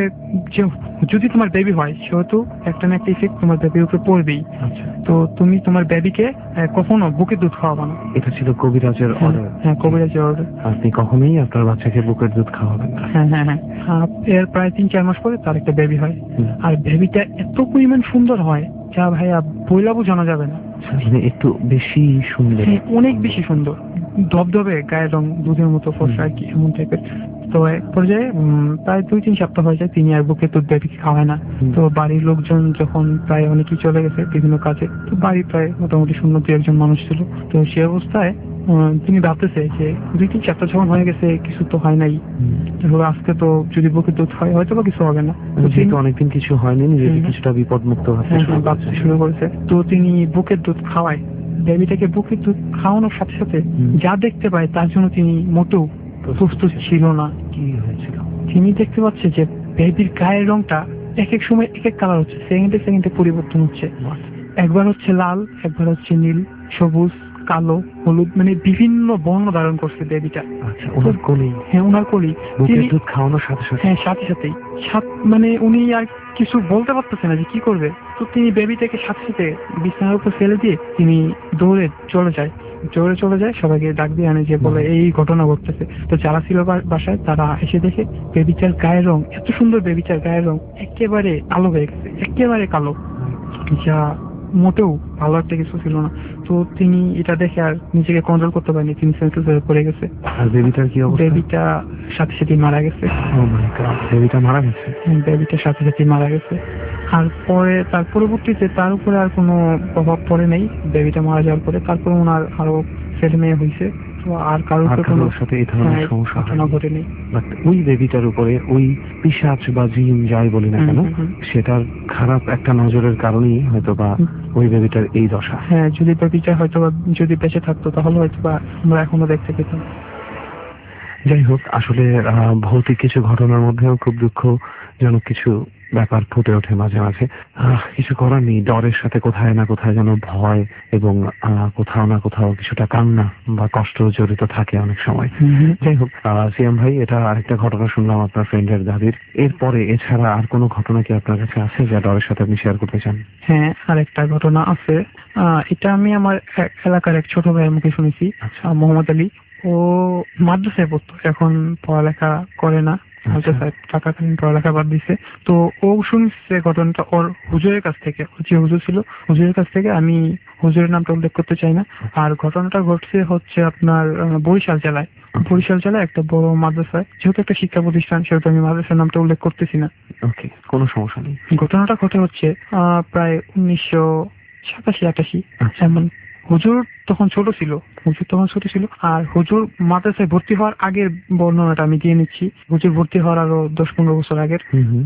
যদি তোমার বেবি হয়, সেহেতু একটা না একটা ইফেক্ট তোমার বেবির উপরে পড়বেই। আচ্ছা। তো তুমি তোমার বেবিকে কখনো বুকের দুধ খাওয়াবে না। এটা ছিল কবিরাজের অর্ডার? হ্যাঁ, কবিরাজের অর্ডার। আপনি কখনোই আপনার বাচ্চাকে বুকের দুধ খাওয়াবেন না? হ্যাঁ হ্যাঁ হ্যাঁ। এর প্রায় তিন চার মাস পরে তার একটা বেবি হয়, আর বেবিটা এত পরিমাণ সুন্দর হয় যা ভাইয়া বইলা বোঝানো যাবে না। মানে একটু বেশি সুন্দর? অনেক বেশি সুন্দর, ধবধবে, গায়ের রং দুধের মতো ফর্সা আর কি, এমন টাইপের। তো এক পর্যায়ে প্রায় দুই তিন সপ্তাহ হয়ে যায় তিনি আর বুকের দুধ বেবিকে খাওয়ায় না। তো বাড়ির লোকজন যখন প্রায় অনেকেই চলে গেছে বিভিন্ন কাজে, তো বাড়ি প্রায় মোটামুটি শূন্য দু একজন মানুষ ছিল। তো সে অবস্থায় তিনি ভাবতেছে যে দুই তিন সপ্তাহ যখন হয়ে গেছে কিছু তো হয় নাই, আজকে তো যদি বুকের দুধ হয় হয়তো বা কিছু হবে না। যেহেতু অনেকদিন কিছু হয়নি, নিজেকে কিছুটা বিপদ মুক্ত ভাবতে শুরু করেছে। তো তিনি বুকের দুধ খাওয়ায়, বেবিটাকে বুকের দুধ খাওয়ানোর সাথে সাথে যা দেখতে পায় তার জন্য তিনি মোটেও প্রস্তুত ছিল না। কি হয়েছিল? তিনি দেখতে পাচ্ছে যে বেবির গায়ের রংটা এক এক সময় এক এক কালার হচ্ছে, সেকেন্ডে সেকেন্ডে পরিবর্তন হচ্ছে। একবার হচ্ছে লাল, একবার হচ্ছে নীল, সবুজ, কালো, হলুদ, মানে বিভিন্ন বর্ণ ধারণ করছে বেবিটা। আচ্ছা, ওনার কোলে? হ্যাঁ, ওনার কোলে। বুকের দুধ খাওয়ানোর সাথে সাথে? হ্যাঁ, সাথে সাথেই। মানে উনি আর কিছু বলতে পারতেছে না যে কি করবে। তো তিনি বেবিটাকে সাথে সাথে বিছানার উপর ফেলে দিয়ে তিনি দৌড়ে চলে যায় জোরে চলে যায় সবাইকে ডাক দিয়ে আনে, যে বলে এই ঘটনা ঘটতেছে। তো যারা ছিল বাসায় তারা এসে দেখে বেবিচার গায়ের রং এত সুন্দর, বেবিচার গায়ের রং একেবারে কালো হয়ে গেছে, একেবারে কালো, যা মোটেও ভালো একটা কিছু ছিল না। তো তিনি এটা দেখে আর নিজেকে কন্ট্রোল করতে পারেনি, তিনি সেন্সলেস হয়ে পড়ে গেছে। আর বেবিটার কি অবস্থা? বেবিটা সাথে সাথে মারা গেছে। ও মাই গড, বেবিটা মারা গেছে? বেবিটা সাথে সাথে মারা গেছে। আর পরে তার পরবর্তীতে তার উপরে আর কোনো প্রভাব পড়ে নেই বেবিটা মারা যাওয়ার পরে। তারপরে ওনার আরো ছেলে মেয়ে হয়েছে, আর কারোর সাথে এই ধরনের সমস্যা ঘটেনি। বাট ওই বেবিটার উপরে ওই পিশাচ বা জিন যাই বলি না কেন, সেটার খারাপ একটা নজরের কারণেই হয়তো বা ওই বেবিটার এই দশা। হ্যাঁ, যদি বেবিটা হয়তো বা যদি বেঁচে থাকতো তাহলে হয়তো বা আমরা এখনো দেখতে পেতাম। যাই হোক, আসলে ভৌতিক কিছু ঘটনার মধ্যেও খুব দুঃখজনক কিছু ব্যাপার ফুটে ওঠে মাঝে মাঝে। কিছু করার নেই, ডরের সাথে কোথায় না কোথায় যেন ভয় এবং কোথাও না কোথাও কিছুটা কান্না বা কষ্ট জড়িত থাকে অনেক সময়। যাই হোক, সিয়াম ভাই, এটা আরেকটা ঘটনা শুনলাম আপনার ফ্রেন্ডের দাদির। এরপরে এছাড়া আর কোনো ঘটনা কি আপনার কাছে আছে যা ডরের সাথে আপনি শেয়ার করতে চান? হ্যাঁ, আরেকটা ঘটনা আছে। এটা আমি আমার এলাকার এক ছোট ভাইয়ের মুখে শুনেছি। মোহাম্মদ আলী, ও মাদ্রাসায় পড়তো, এখন পড়ালেখা করে না, টাকাকালীন পড়ালেখা বাদ দিছে। তো ও শুনছে ঘটনাটা ওর হুজুরের কাছ থেকে, যে হুজুর ছিল হুজুরের কাছ থেকে। আমি হুজুরের নামটা উল্লেখ করতে চাই না। আর ঘটনাটা ঘটছে হচ্ছে আপনার বরিশাল জেলায়। বরিশাল জেলায় একটা বড় মাদ্রাসায়, যেহেতু একটা শিক্ষা প্রতিষ্ঠান সেহেতু আমি মাদ্রাসার নামটা উল্লেখ করতেছি না। ওকে, কোনো সমস্যা নেই। ঘটনাটা ঘটে হচ্ছে আহ প্রায় উনিশশো সাতাশি আটাশি। এমন হুজুর তখন ছোট ছিল, হুজুর তখন ছোট ছিল আর হুজুর মাদ্রাসায় ভর্তি হওয়ার আগের বর্ণনাটা আমি দিয়ে নিচ্ছি। হুজুর ভর্তি হওয়ার আরো দশ পনেরো বছর আগের।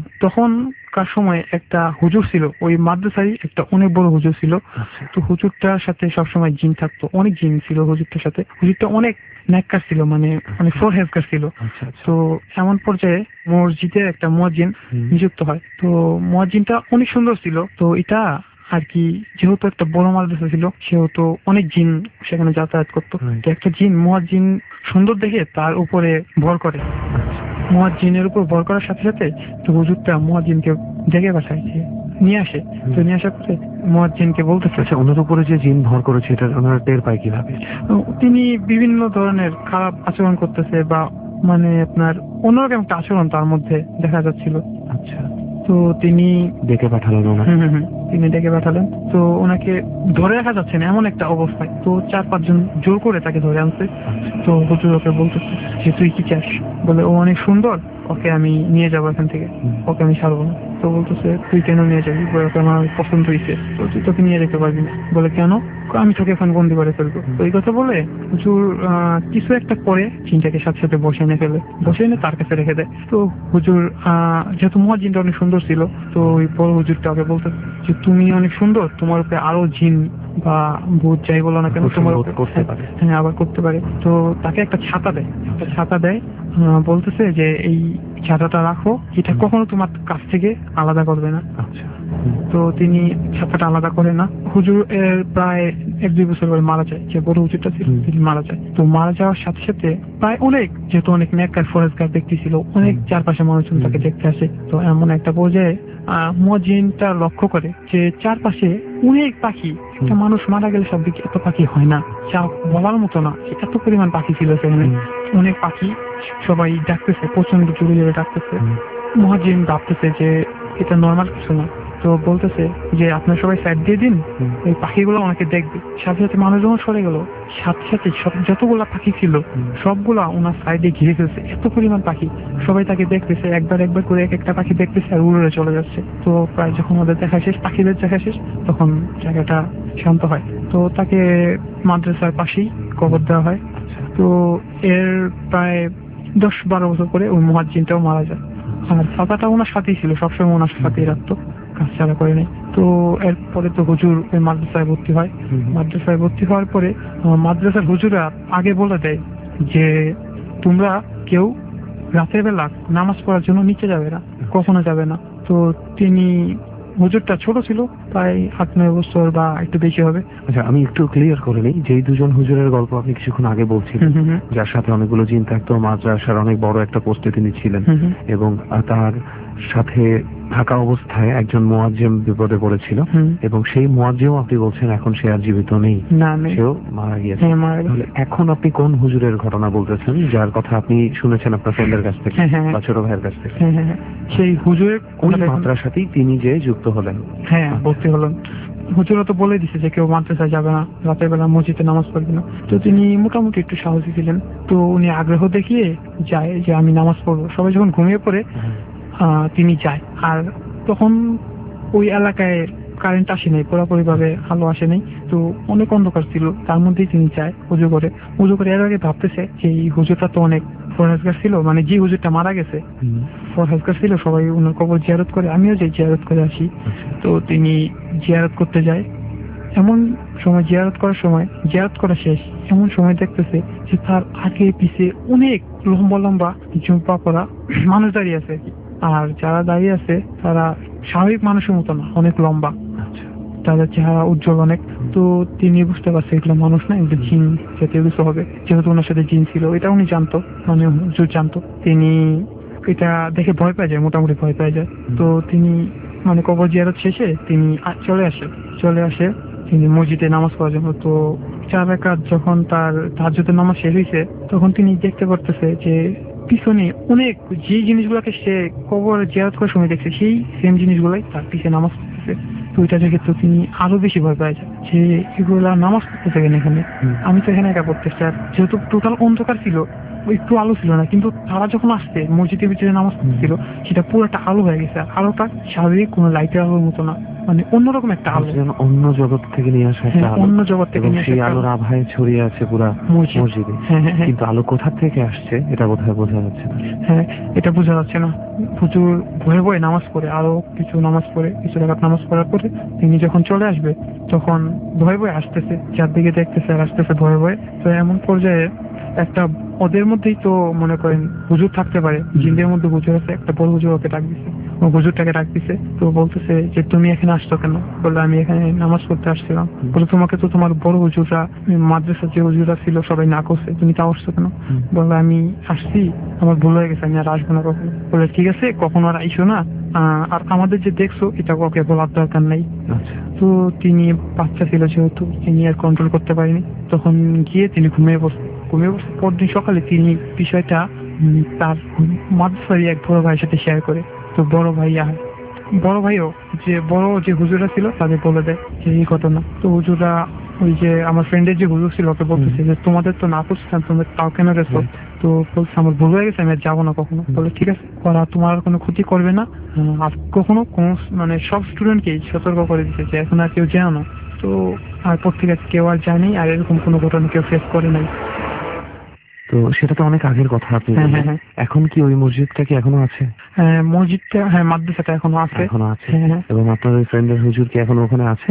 তখনকার সময় একটা হুজুর ছিল, ওই মাদ্রাসায় একটা অনেক বড় হুজুর ছিল। তো হুজুরটার সাথে সবসময় জিন থাকতো, অনেক জিন ছিল হুজুরটার সাথে। হুজুরটা অনেক ন্যাক্কার ছিল, মানে অনেক ফরহেজগার ছিল। তো এমন পর্যায়ে মসজিদে একটা মুয়াজ্জিন নিযুক্ত হয়। তো মুয়াজ্জিনটা অনেক সুন্দর ছিল। তো এটা আর কি, যেহেতু একটা বড় মাদ্রাসা ছিল সেহেতু অনেক জিন সেখানে যাতায়াত করতো। তো একটা জিন মুয়াজ্জিন সুন্দর দেখে তার উপরে ভর করে। মুয়াজ্জিনের উপর ভর করার সাথে সাথে তো হুজুরটা মুয়াজ্জিনকে ডেকে পাঠায়, নিয়ে আসে। তো নিয়ে আসার পরে মুয়াজ্জিনকে বলতেছে, আচ্ছা, ওনার উপরে যে জিন ভর করেছে এটা ওনারা টের পায় কিভাবে? তিনি বিভিন্ন ধরনের খারাপ আচরণ করতেছে বা মানে আপনার অন্যরকম একটা আচরণ তার মধ্যে দেখা যাচ্ছিল। আচ্ছা, তো তিনি ডেকে পাঠালেন ওনাকে? তিনি ডেকে পাঠালেন। তো ওনাকে ধরে রাখা যাচ্ছে না এমন একটা অবস্থায়। তো চার পাঁচজন জোর করে তাকে ধরে আনছে। তো হুজুর ওকে বলতেছে যে তুই কি চাস? বলে ও অনেক সুন্দর, ওকে আমি নিয়ে যাবো এখান থেকে, ওকে আমি ছাড়বো না। তো বলতেছে তুই কেন নিয়ে যাবি? ওকে আমার পছন্দ হয়েছে, তো তুই তোকে নিয়ে যেতে পারবি না। বলে কেন? আমি তোকে এখন বন্দি করে ফেলবো। তো এই কথা বলে হুজুর কিছু একটা করে চিন্তাকে সাথে সাথে বসে এনে ফেলে, বসে এনে তার কাছে রেখে দেয়। তো হুজুর যেহেতু মুয়াজ্জিনটা অনেক সুন্দর ছিল, তো ওই বড় হুজুরটা ওকে বলতে যে তুমি অনেক সুন্দর, তোমার উপরে আরো জিন বা ভূত যাই বলো না কেন তোমার করতে পারে। হ্যাঁ, আবার করতে পারে। তো তাকে একটা ছাতা দেয়, একটা ছাতা দেয়, বলতেছে যে এই ছাতাটা রাখো, এটা কখনো তোমার কাছ থেকে আলাদা করবে না। আচ্ছা, তো তিনি ছাপাটা আলাদা করে না। হুজুর এর প্রায় এক দুই বছর পরে মারা যায়, যে বড় হুজুরটা ছিল তিনি মারা যায়। তো মারা যাওয়ার সাথে সাথে প্রায় অনেক, যেহেতু অনেক নেককার ফরেজগার ব্যক্তি ছিল, অনেক চারপাশে মানুষজন তাকে দেখতে আসে। তো এমন একটা পর্যায়ে আহ মুয়াজ্জিনটা লক্ষ্য করে যে চারপাশে অনেক পাখি, একটা মানুষ মারা গেলে সব দিকে এত পাখি হয় না, যা বলার মতো না, এত পরিমাণ পাখি ছিল সেখানে। অনেক পাখি, সবাই ডাকতেছে, প্রচন্ড জোরে জোরে ডাকতেছে। মুয়াজ্জিন ভাবতেছে যে এটা নর্মাল কিছু না, তো বলতেছে যে আপনার সবাই সাইড দিয়ে দিন, এই পাখিগুলো ওনাকে দেখবে। সাথে সাথে মানুষ যখন সরে গেল, সাথে সাথে সব যতগুলা পাখি ছিল সবগুলা ওনার সাইডে ঘিরে ফেলছে, এত পরিমাণ পাখি। সবাই তাকে দেখতেছে, একবার একবার করে এক একটা পাখি দেখতেছে আর উড়ে চলে যাচ্ছে। তো প্রায় যখন ওদের দেখা শেষ, পাখিদের দেখা শেষ, তখন জায়গাটা শান্ত হয়। তো তাকে মাদ্রাসার পাশেই কবর দেওয়া হয়। তো এর প্রায় দশ বারো বছর পরে ওই মুয়াজ্জিনটাও মারা যায়। আর চাচাটা ওনার সাথেই ছিল, সবসময় ওনার সাথেই রাখতো, কাজ ছাড়া করে নেই। তো এরপরে তো হুজুর ওই মাদ্রাসায় ভর্তি হয়। মাদ্রাসায় ভর্তি হওয়ার পরে মাদ্রাসার হুজুরা আগে বলে দেয় যে তোমরা কেউ রাতের বেলা নামাজ পড়ার জন্য নিচে যাবে না, কখনো যাবে না। তো তিনি, হুজুরটা ছোট ছিল, প্রায় আট নয় বছর বা একটু বেশি হবে। আচ্ছা, আমি একটু ক্লিয়ার করে নিই, যেই দুজন হুজুরের গল্প আপনি কিছুক্ষণ আগে বলছিলেন, যার সাথে অনেকগুলো জিন থাকতো, মাদ্রাসার অনেক বড় একটা পোস্টে তিনি ছিলেন, এবং তার সাথে থাকা অবস্থায় একজন মুয়াজ্জিম বিপদে পড়েছিল, এবং সেই মুয়াজ্জিম আপনি বলছেন এখন সে আর জীবিত নেই, সেও মারা গিয়েছে। তাহলে এখন আপনি কোন হুজুরের ঘটনা বলতেছেন, যার কথা আপনি শুনেছেন আপনার ফ্রেন্ডের কাছ থেকে বা ছোট ভাইয়ের কাছ থেকে? সেই হুজুরের ওই মাদ্রাসাতেই তিনি যে যুক্ত হলেন? হ্যাঁ, ভর্তি হলেন। হুজুরা তো বলে দিছে যে কেউ মাদ্রাসায় যাবে না, রাতের বেলা মসজিদে নামাজ পড়বে না। তো তিনি মোটামুটি একটু সাহসী ছিলেন, তো উনি আগ্রহ দেখিয়ে যায় যে আমি নামাজ পড়বো। সবাই যখন ঘুমিয়ে পড়ে আহ তিনি যায়। আর তখন ওই এলাকায় কারেন্ট আসে নাই, পুরোপুরি ভাবে আলো আসে নাই, তো অনেক অন্ধকার ছিল। তার মধ্যেই তিনি যায় উজু করে। উজু করে এর আগে ভাবতেছে যে এই হুজুরটা তো অনেক ফরহেজগার ছিল, মানে যে হুজুরটা মারা গেছে ফরহেজগার ছিল, সবাই ওনার কবর জিয়ারত করে, আমিও যাই জিয়ারত করে আসি। তো তিনি জিয়ারত করতে যায়। এমন সময় জিয়ারত করার সময়, জিয়ারত করা শেষ, এমন সময় দেখতেছে যে তার আগে পিছে অনেক লম্বা লম্বা জুম্পা পরা মানুষ দাঁড়িয়ে আছে। আর যারা দাঁড়িয়ে আছে তারা স্বাভাবিক মানুষের মতো না, অনেক লম্বা, তাদের চেহারা উজ্জ্বল অনেক। তো তিনি বুঝতে পারছে এগুলো মানুষ না, এগুলো জিন জাতীয় কিছু হবে, যেহেতু ওনার সাথে জিন ছিল, এটা উনি জানতো, মানে হুজুর জানতো। তিনি এটা দেখে ভয় পেয়ে যায়, মোটামুটি ভয় পেয়ে যায়। তো তিনি মানে কবর জিয়ারত শেষে তিনি চলে আসে চলে আসে তিনি মসজিদে নামাজ পড়ার জন্য। তো চার রাকাত যখন তার তাহাজ্জুদের নামাজ শেষ হয়েছে, তখন তিনি দেখতে পারতেছে যে পিছনে অনেক, যে জিনিসগুলোকে সে কবর জিয়ারত করার সময় দেখছে, সেই সেম জিনিসগুলাই তার পিছনে নামাজ পড়তেছে। তো ওইটা দেখে তো তিনি আরো বেশি ভয় পেয়ে যায় যে এগুলা নামাজ পড়তেছে কেন এখানে, আমি তো এখানে একা পড়তেছি। আর যেহেতু টোটাল অন্ধকার ছিল, একটু আলো ছিল না, কিন্তু তারা যখন আসছে মসজিদের ভিতরে নামাজ পড়ছিল, সেটা পুরোটা আলো হয়ে গেছে। আর আলোটা স্বাভাবিক কোনো লাইটের আলোর মতো না, মানে অন্যরকম একটা আলো, অন্য জগৎ থেকে নিয়ে আসা একটা আলো, অন্য জগৎ থেকে নিয়ে আসা। সেই আলোর আভায় ছড়িয়ে আছে পুরা মসজিদে, কিন্তু আলো কোথা থেকে আসছে এটা বোধহয় বোঝা যাচ্ছে না। হ্যাঁ, এটা বোঝা যাচ্ছে না। হুজুর ভয়ে ভয়ে নামাজ পড়ে, আরো কিছু নামাজ পড়ে, কিছু রাকাত নামাজ পড়ার পরে তিনি যখন চলে আসবে, তখন ভয়ে ভয়ে আসতেছে, চারদিকে দেখতেছে আর আসতেছে ভয়ে ভয়ে। তো এমন পর্যায়ে একটা, ওদের মধ্যেই তো মনে করেন হুজুর থাকতে পারে, জিনদের মধ্যে হুজুর আছে, একটা বড় হুজুর ওকে ডাক দিছে, হুজুরটাকে ডাক দিছে। তো বলতেছে যে তুমি এখানে আসছো কেন? বললে আমি এখানে নামাজ পড়তে আসছিলাম। বলে তোমাকে তো তোমার বড় হুজুররা, মাদ্রাসার যে হুজুররা ছিল সবাই না করছে, তুমি তাও আসছো কেন? বললে আমি আসছি, আমার ভুল হয়ে গেছে, আমি আর আসবো না কখনো। বলে ঠিক আছে, কখনো আর আইসো না, আর আমাদের যে দেখছো এটা ওকে বলার দরকার নাই। তো তিনি বাচ্চা ছিল যেহেতু, তিনি আর কন্ট্রোল করতে পারেনি, তখন গিয়ে তিনি ঘুমিয়ে বসে ঘুমিয়ে বসে পরদিন সকালে তিনি বিষয়টা তার মাদ্রাসার এক বড় ভাইয়ের সাথে শেয়ার করে। তো বড় ভাই আর বড় ভাইও যে বড় যে হুজুরা ছিল তাদের বলে দেয় যে এই ঘটনা। তো হুজুরা, ওই যে আমার ফ্রেন্ডের যে হুজুর ছিল ওকে বলতেছে যে তোমাদের তো না করছিলাম, তুমি তাও কেন গেছো? তো বলছে আমার ভুল হয়ে গেছে, আমি আর যাবো না কখনো। বলে ঠিক আছে, ওরা তোমার কোনো ক্ষতি করবে না, আর কখনো কোনো, মানে সব স্টুডেন্টকেই সতর্ক করে দিচ্ছে যে এখন আর কেউ যেও না। তো আর পর থেকে কেউ আর যায়নি, আর এরকম কোনো ঘটনা কেউ ফেস করে নাই। তো সেটা তো অনেক আগের কথা আপনি বললেন। এখন কি ওই মসজিদটা কি এখনো আছে? হ্যাঁ, মসজিদটা, হ্যাঁ মাদ্রাসাটা এখনো আছে, এখনো আছে। এবং আপনার ওই ফ্রেন্ডের হুজুর কি এখনো ওখানে আছেন?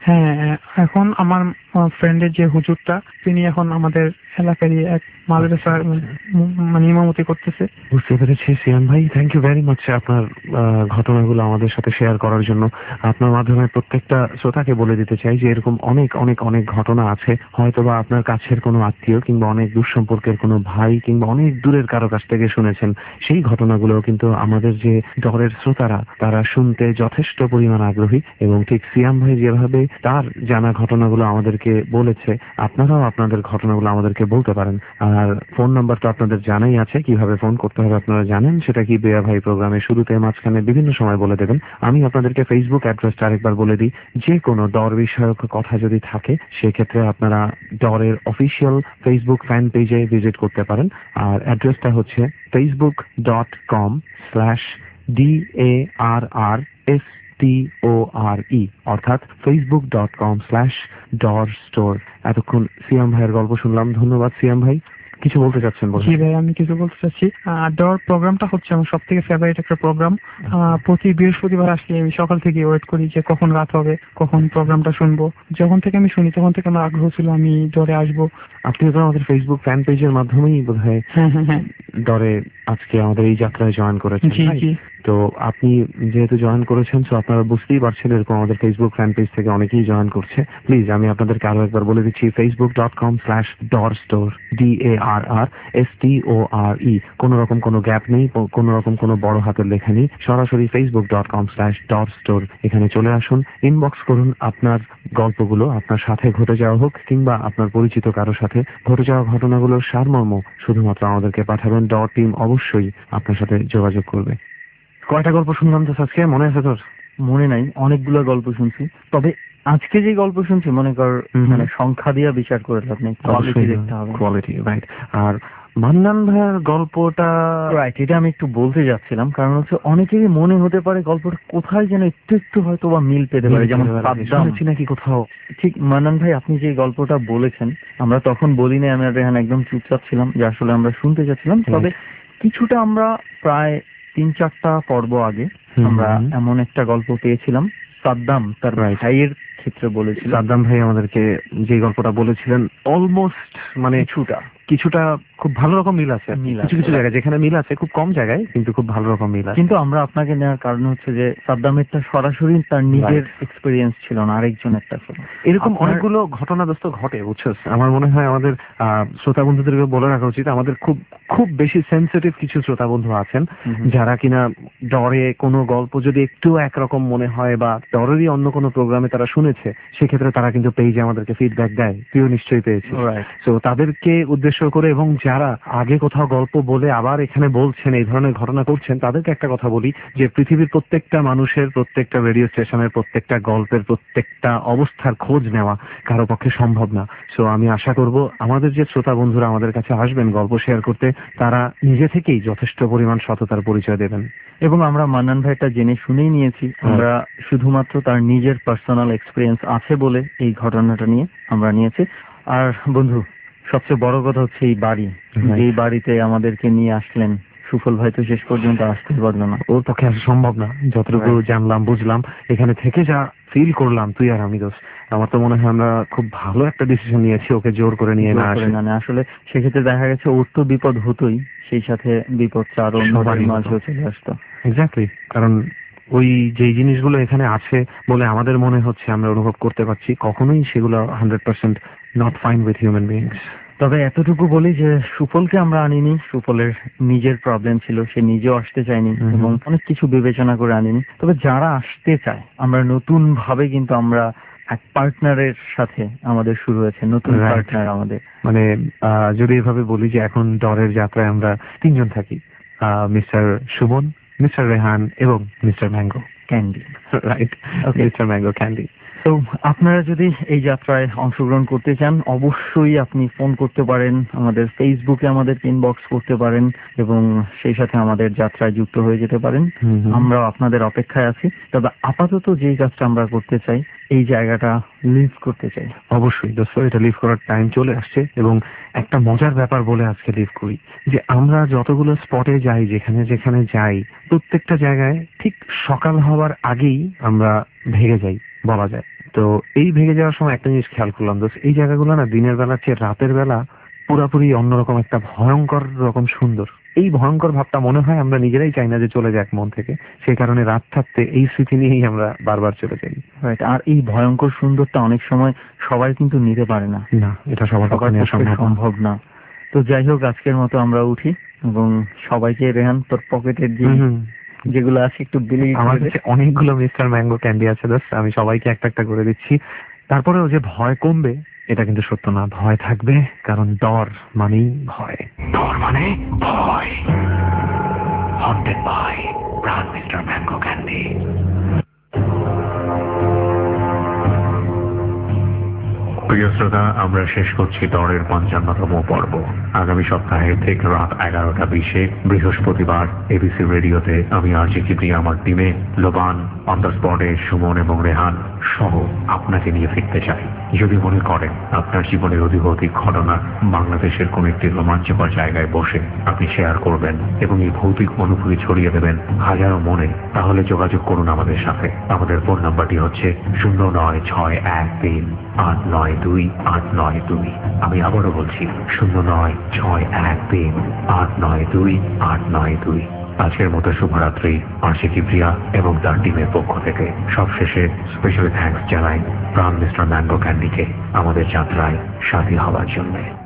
হ্যাঁ, এখন আমার ফ্রেন্ডের যে হুজুরটা তিনি এখন আমাদের এলাকারই এক মাদ্রাসার মানে ইমামতি করতেছে। বুঝতে পেরেছি সিয়াম ভাই, থ্যাংক ইউ ভেরি মাচ আপনার আহ, ঘটনাগুলো আমাদের সাথে শেয়ার করার জন্য। আপনার মাধ্যমে প্রত্যেকটা শ্রোতাকে বলে দিতে চাই যে এরকম অনেক অনেক অনেক ঘটনা আছে, হয়তোবা আপনার কাছের কোনো আত্মীয় কিংবা অনেক দূর সম্পর্কের কোনো ভাই কিংবা অনেক দূরের কারো কাছ থেকে শুনেছেন। সেই ঘটনাগুলো কিন্তু আমাদের যে ডরের শ্রোতারা তারা শুনতে যথেষ্ট পরিমাণ আগ্রহী, এবং ঠিক সিয়াম ভাই যেভাবে তার জানা ঘটনাগুলো আমাদেরকে বলেছে, আপনারাও আপনাদের ঘটনাগুলো আমাদেরকে বলতে পারেন। আর ফোন নাম্বার তো আপনাদের জানাই আছে, কিভাবে ফোন করতে হবে আপনারা জানেন, সেটা কি বেয়া ভাই প্রোগ্রামের শুরুতে মাঝখানে বিভিন্ন সময় বলে দেবেন। আমি আপনাদেরকে ফেসবুক অ্যাড্রেসটা আরেকবার বলে দিই। যে কোনো ডর বিষয়ক কথা যদি থাকে সেক্ষেত্রে আপনারা ডরের অফিসিয়াল ফেসবুক ফ্যান পেজে ভিজিট করতে পারেন। আর অ্যাড্রেসটা হচ্ছে Facebook dot com slash D A R R S T O R E, অর্থাৎ Facebook dot com slash Dor store. এতক্ষণ সিয়াম ভাইয়ের গল্প শুনলাম, ধন্যবাদ সিয়াম ভাই। কিছু বলতে চাচ্ছেন? জি ভাই, আমি কিছু বলতে চাচ্ছি। ডর প্রোগ্রামটা হচ্ছে আমার সব থেকে ফেভারিট একটা প্রোগ্রাম। প্রতি বৃহস্পতিবার আসলে আমি সকাল থেকে ওয়েট করি যে কখন রাত হবে, কখন প্রোগ্রামটা শুনবো। যখন থেকে আমি শুনি তখন থেকে আমার আগ্রহ ছিল আমি ডরে আসবো। আপনি তো আমাদের ফেসবুক ফ্যান পেজের মাধ্যমেই বোধহয় হ্যাঁ হ্যাঁ হ্যাঁ ডরে আজকে আমাদের এই যাত্রায় জয়েন করেছেন। জি জি। তো আপনি যেহেতু জয়েন করেছেন, তো আপনারা বুঝতেই পারছেন এরকম আমাদের ফেসবুক ফ্যান পেজ থেকে অনেকেই জয়েন করছে। প্লিজ আমি আপনাদেরকে আরো একবার বলে দিচ্ছি, Facebook dot com slash Dor store, D A R R S T O R E. কোন রকম কোনো গ্যাপ নেই, কোন রকম কোনো বড় হাতের লেখা নেই, সরাসরি Facebook dot com slash Dor store. এখানে চলে আসুন, ইনবক্স করুন আপনার গল্পগুলো, আপনার সাথে ঘটে যাওয়া হোক কিংবা আপনার পরিচিত কারো সাথে ঘটে যাওয়া ঘটনাগুলোর সারমর্ম শুধুমাত্র আমাদেরকে পাঠাবেন। ডর টিম অবশ্যই আপনার সাথে যোগাযোগ করবে। কয়টা গল্প শুনলাম তো আজকে, মনে আছে তোর? মনে নাই, অনেকগুলো গল্প শুনছি। তবে আজকে যে গল্প শুনছি মনে কর মানে সংখ্যা দিয়ে বিচার করে লাভ নেই, কোয়ালিটি দেখতে হবে। Quality, right. আর মান্নান ভাইয়ের গল্পটা, রাইট, এটা আমি একটু বলতে যাচ্ছিলাম। কারণ হচ্ছে অনেকেরই মনে হতে পারে গল্পটা কোথায় যেন একটু একটু হয়তো বা মিল পেতে পারে, যেমন শুনেছি নাকি কোথাও। ঠিক মান্নান ভাই, আপনি যে গল্পটা বলেছেন আমরা তখন বলি না, আমি আর রেহান একদম চুপচাপ ছিলাম যে আসলে আমরা শুনতে যাচ্ছিলাম। তবে কিছুটা আমরা প্রায় তিন চারটা পর্ব আগে আমরা এমন একটা গল্প পেয়েছিলাম, সাদ্দাম তার ভাইয়ের ক্ষেত্রে বলেছিল। সাদ্দাম ভাই আমাদেরকে যে গল্পটা বলেছিলেন অলমোস্ট মানে কিছুটা কিছুটা খুব ভালো রকম মিল আছে, কিছু কিছু জায়গায় যেখানে মিল আছে, খুব কম জায়গায় কিন্তু খুব ভালো রকম মিল আছে। কিন্তু আমরা আপনাকে নেওয়ার কারণ হচ্ছে যে সাদ্দামেরটা সরাসরি তার নিজের এক্সপেরিয়েন্স ছিল না, আরেকজনের ছিল। এরকম অনেকগুলো ঘটনাগ্রস্ত ঘটে, বুঝছস। আমার মনে হয় আমাদের শ্রোতা বন্ধুদেরকে বলে রাখা উচিত, আমাদের খুব খুব বেশি সেন্সিটিভ কিছু শ্রোতা বন্ধু আছেন যারা কিনা ডরে কোনো গল্প যদি একটু একরকম মনে হয় বা ডরেরই অন্য কোনো প্রোগ্রামে তারা শুনেছে, সেক্ষেত্রে তারা কিন্তু পেজে আমাদেরকে ফিডব্যাক দেয়। তুইও নিশ্চয়ই পেয়েছিস। তো তাদেরকে উদ্দেশ্য করে এবং যারা আগে কোথাও গল্প বলে আবার এখানে বলছেন এই ধরনের ঘটনা করছেন, তাদেরকে একটা কথা বলি যে পৃথিবীর প্রত্যেকটা মানুষের, প্রত্যেকটা রেডিও স্টেশনের প্রত্যেকটা গল্পের প্রত্যেকটা অবস্থার খোঁজ নেওয়া কারো পক্ষে সম্ভব না। সো আমি আশা করব আমাদের যে শ্রোতা বন্ধুরা আমাদের কাছে আসবেন গল্প শেয়ার করতে, তারা নিজে থেকেই যথেষ্ট পরিমাণ সততার পরিচয় দেবেন। এবং আমরা মান্নান ভাইটা জেনে শুনেই নিয়েছি, আমরা শুধুমাত্র তার নিজের পার্সোনাল এক্সপিরিয়েন্স আছে বলে এই ঘটনাটা নিয়ে আমরা নিয়েছি। আর বন্ধু, সবচেয়ে বড় কথা হচ্ছে এই বাড়ি, এই বাড়িতে আমাদেরকে নিয়ে আসলেন সুফল ভাই, তো শেষ পর্যন্ত আসতে পারলো না, ওর পক্ষে আসা সম্ভব না। যতটুকু জানলাম বুঝলাম, এখানে থেকে যা ফিল করলাম তুই আর আমি, দোষ আমার তো মনে হয় আমরা খুব ভালো একটা ডিসিশন নিয়েছি ওকে জোর করে নিয়ে না আসে। না আসলে সেক্ষেত্রে দেখা গেছে ওর তো বিপদ হতোই, সেই সাথে বিপদটা আরো মাঝেও চলে আসতো। এক্স্যাক্টলি, কারণ ওই যে জিনিসগুলো এখানে আছে বলে আমাদের মনে হচ্ছে, আমরা অনুভব করতে পারছি, কখনোই সেগুলো hundred percent not fine with human beings. তবে এতটুকু বলি যে সুফলকে আমরা আনিনি, সুফলের নিজের প্রবলেম ছিল, সে নিজেও আসতে চায়নি এবং অনেক কিছু বিবেচনা করে আনিনি। তবে যারা আসতে চায়, আমরা নতুন ভাবে কিন্তু আমরা এক পার্টনারের সাথে আমাদের শুরু হয়েছে, নতুন পার্টনার আমাদের। মানে যদি এভাবে বলি যে এখন ডরের যাত্রায় আমরা তিনজন থাকি, মিস্টার সুমন, মিস্টার রেহান এবং mister mango candy. Right, mister mango candy. তো আপনারা যদি এই যাত্রায় অংশগ্রহণ করতে চান, অবশ্যই আপনি ফোন করতে পারেন, আমাদের ফেসবুকে আমাদের ইনবক্স করতে পারেন এবং সেই সাথে আমাদের যাত্রায় যুক্ত হয়ে যেতে পারেন। আমরা আপনাদের অপেক্ষায় আছি। তবে আপাতত যে কাজটা আমরা করতে চাই, এই জায়গাটা লিভ করতে চাই। অবশ্যই দোস্ত, এটা লিভ করার টাইম চলে আসছে। এবং একটা মজার ব্যাপার বলে আজকে লিভ করি, যে আমরা যতগুলো স্পটে যাই, যেখানে যেখানে যাই, প্রত্যেকটা জায়গায় ঠিক সকাল হওয়ার আগেই আমরা ভেগে যাই। বলা যায়। তো এই ভেঙে যাওয়ার সময় একটা জিনিস খেয়াল করলাম দোস্ত, এই জায়গাগুলো না দিনের বেলা চেয়ে রাতের বেলা পুরাপুরি অন্যরকম একটা ভয়ঙ্কর রকম সুন্দর। এই ভয়ঙ্কর ভাবটা মনে হয় আমরা নিজেরাই চাই না যে চলে যাক মন থেকে, সেই কারণে রাত থাকতে এই স্মৃতি নিয়েই আমরা বারবার চলে যাই। আর এই ভয়ঙ্কর সুন্দরটা অনেক সময় সবাই কিন্তু নিতে পারে না, না এটা সবার পক্ষে নেওয়া সম্ভব না। তো যাই হোক, আজকের মতো আমরা উঠি এবং সবাইকে রেহান তোর পকেটের যে যেগুলো আছে একটু দিলে। আমার কাছে অনেকগুলো মিস্টার ম্যাঙ্গো ক্যান্ডি আছে দোস্ত, আমি সবাইকে একটা একটা করে দিচ্ছি। তারপরেও যে ভয় কমবে এটা কিন্তু সত্য না, ভয় থাকবে, কারণ ডর মানেই ভয়। ডর মানে ভয়। Haunted by Pran mister mango candy. প্রিয় শ্রোতা, আমরা শেষ করছি দরের পঞ্চান্নতম পর্ব। আগামী সপ্তাহে ঠিক রাত এগারোটা বিশে বৃহস্পতিবার এবিসি রেডিওতে আমি আরজি কিবরিয়া, আমার টিমে লোবান, অন দ্য স্পটে সুমন এবং রেহান সহ আপনাকে নিয়ে ফিরতে চাই। যদি মনে করেন আপনার জীবনের অধিক অধিক ঘটনা বাংলাদেশের কোন একটি রোমাঞ্চকর জায়গায় বসে আপনি শেয়ার করবেন এবং এই ভৌতিক অনুভূতি ছড়িয়ে দেবেন হাজারো মনে, তাহলে যোগাযোগ করুন আমাদের সাথে। আমাদের ফোন নাম্বারটি হচ্ছে শূন্য নয় ছয় এক তিন আট নয় দুই আট নয় দুই। আমি আবারও বলছি শূন্য নয় ছয় এক তিন আট নয় দুই আট নয় দুই। আজকের মতো শুভরাত্রি আরজি কিবরিয়া এবং তার টিমের পক্ষ থেকে। সবশেষে স্পেশাল থ্যাঙ্কস জানাই প্রাণ মিস্টার ম্যাঙ্গো ক্যান্ডিকে আমাদের যাত্রায় সাথী হওয়ার জন্য।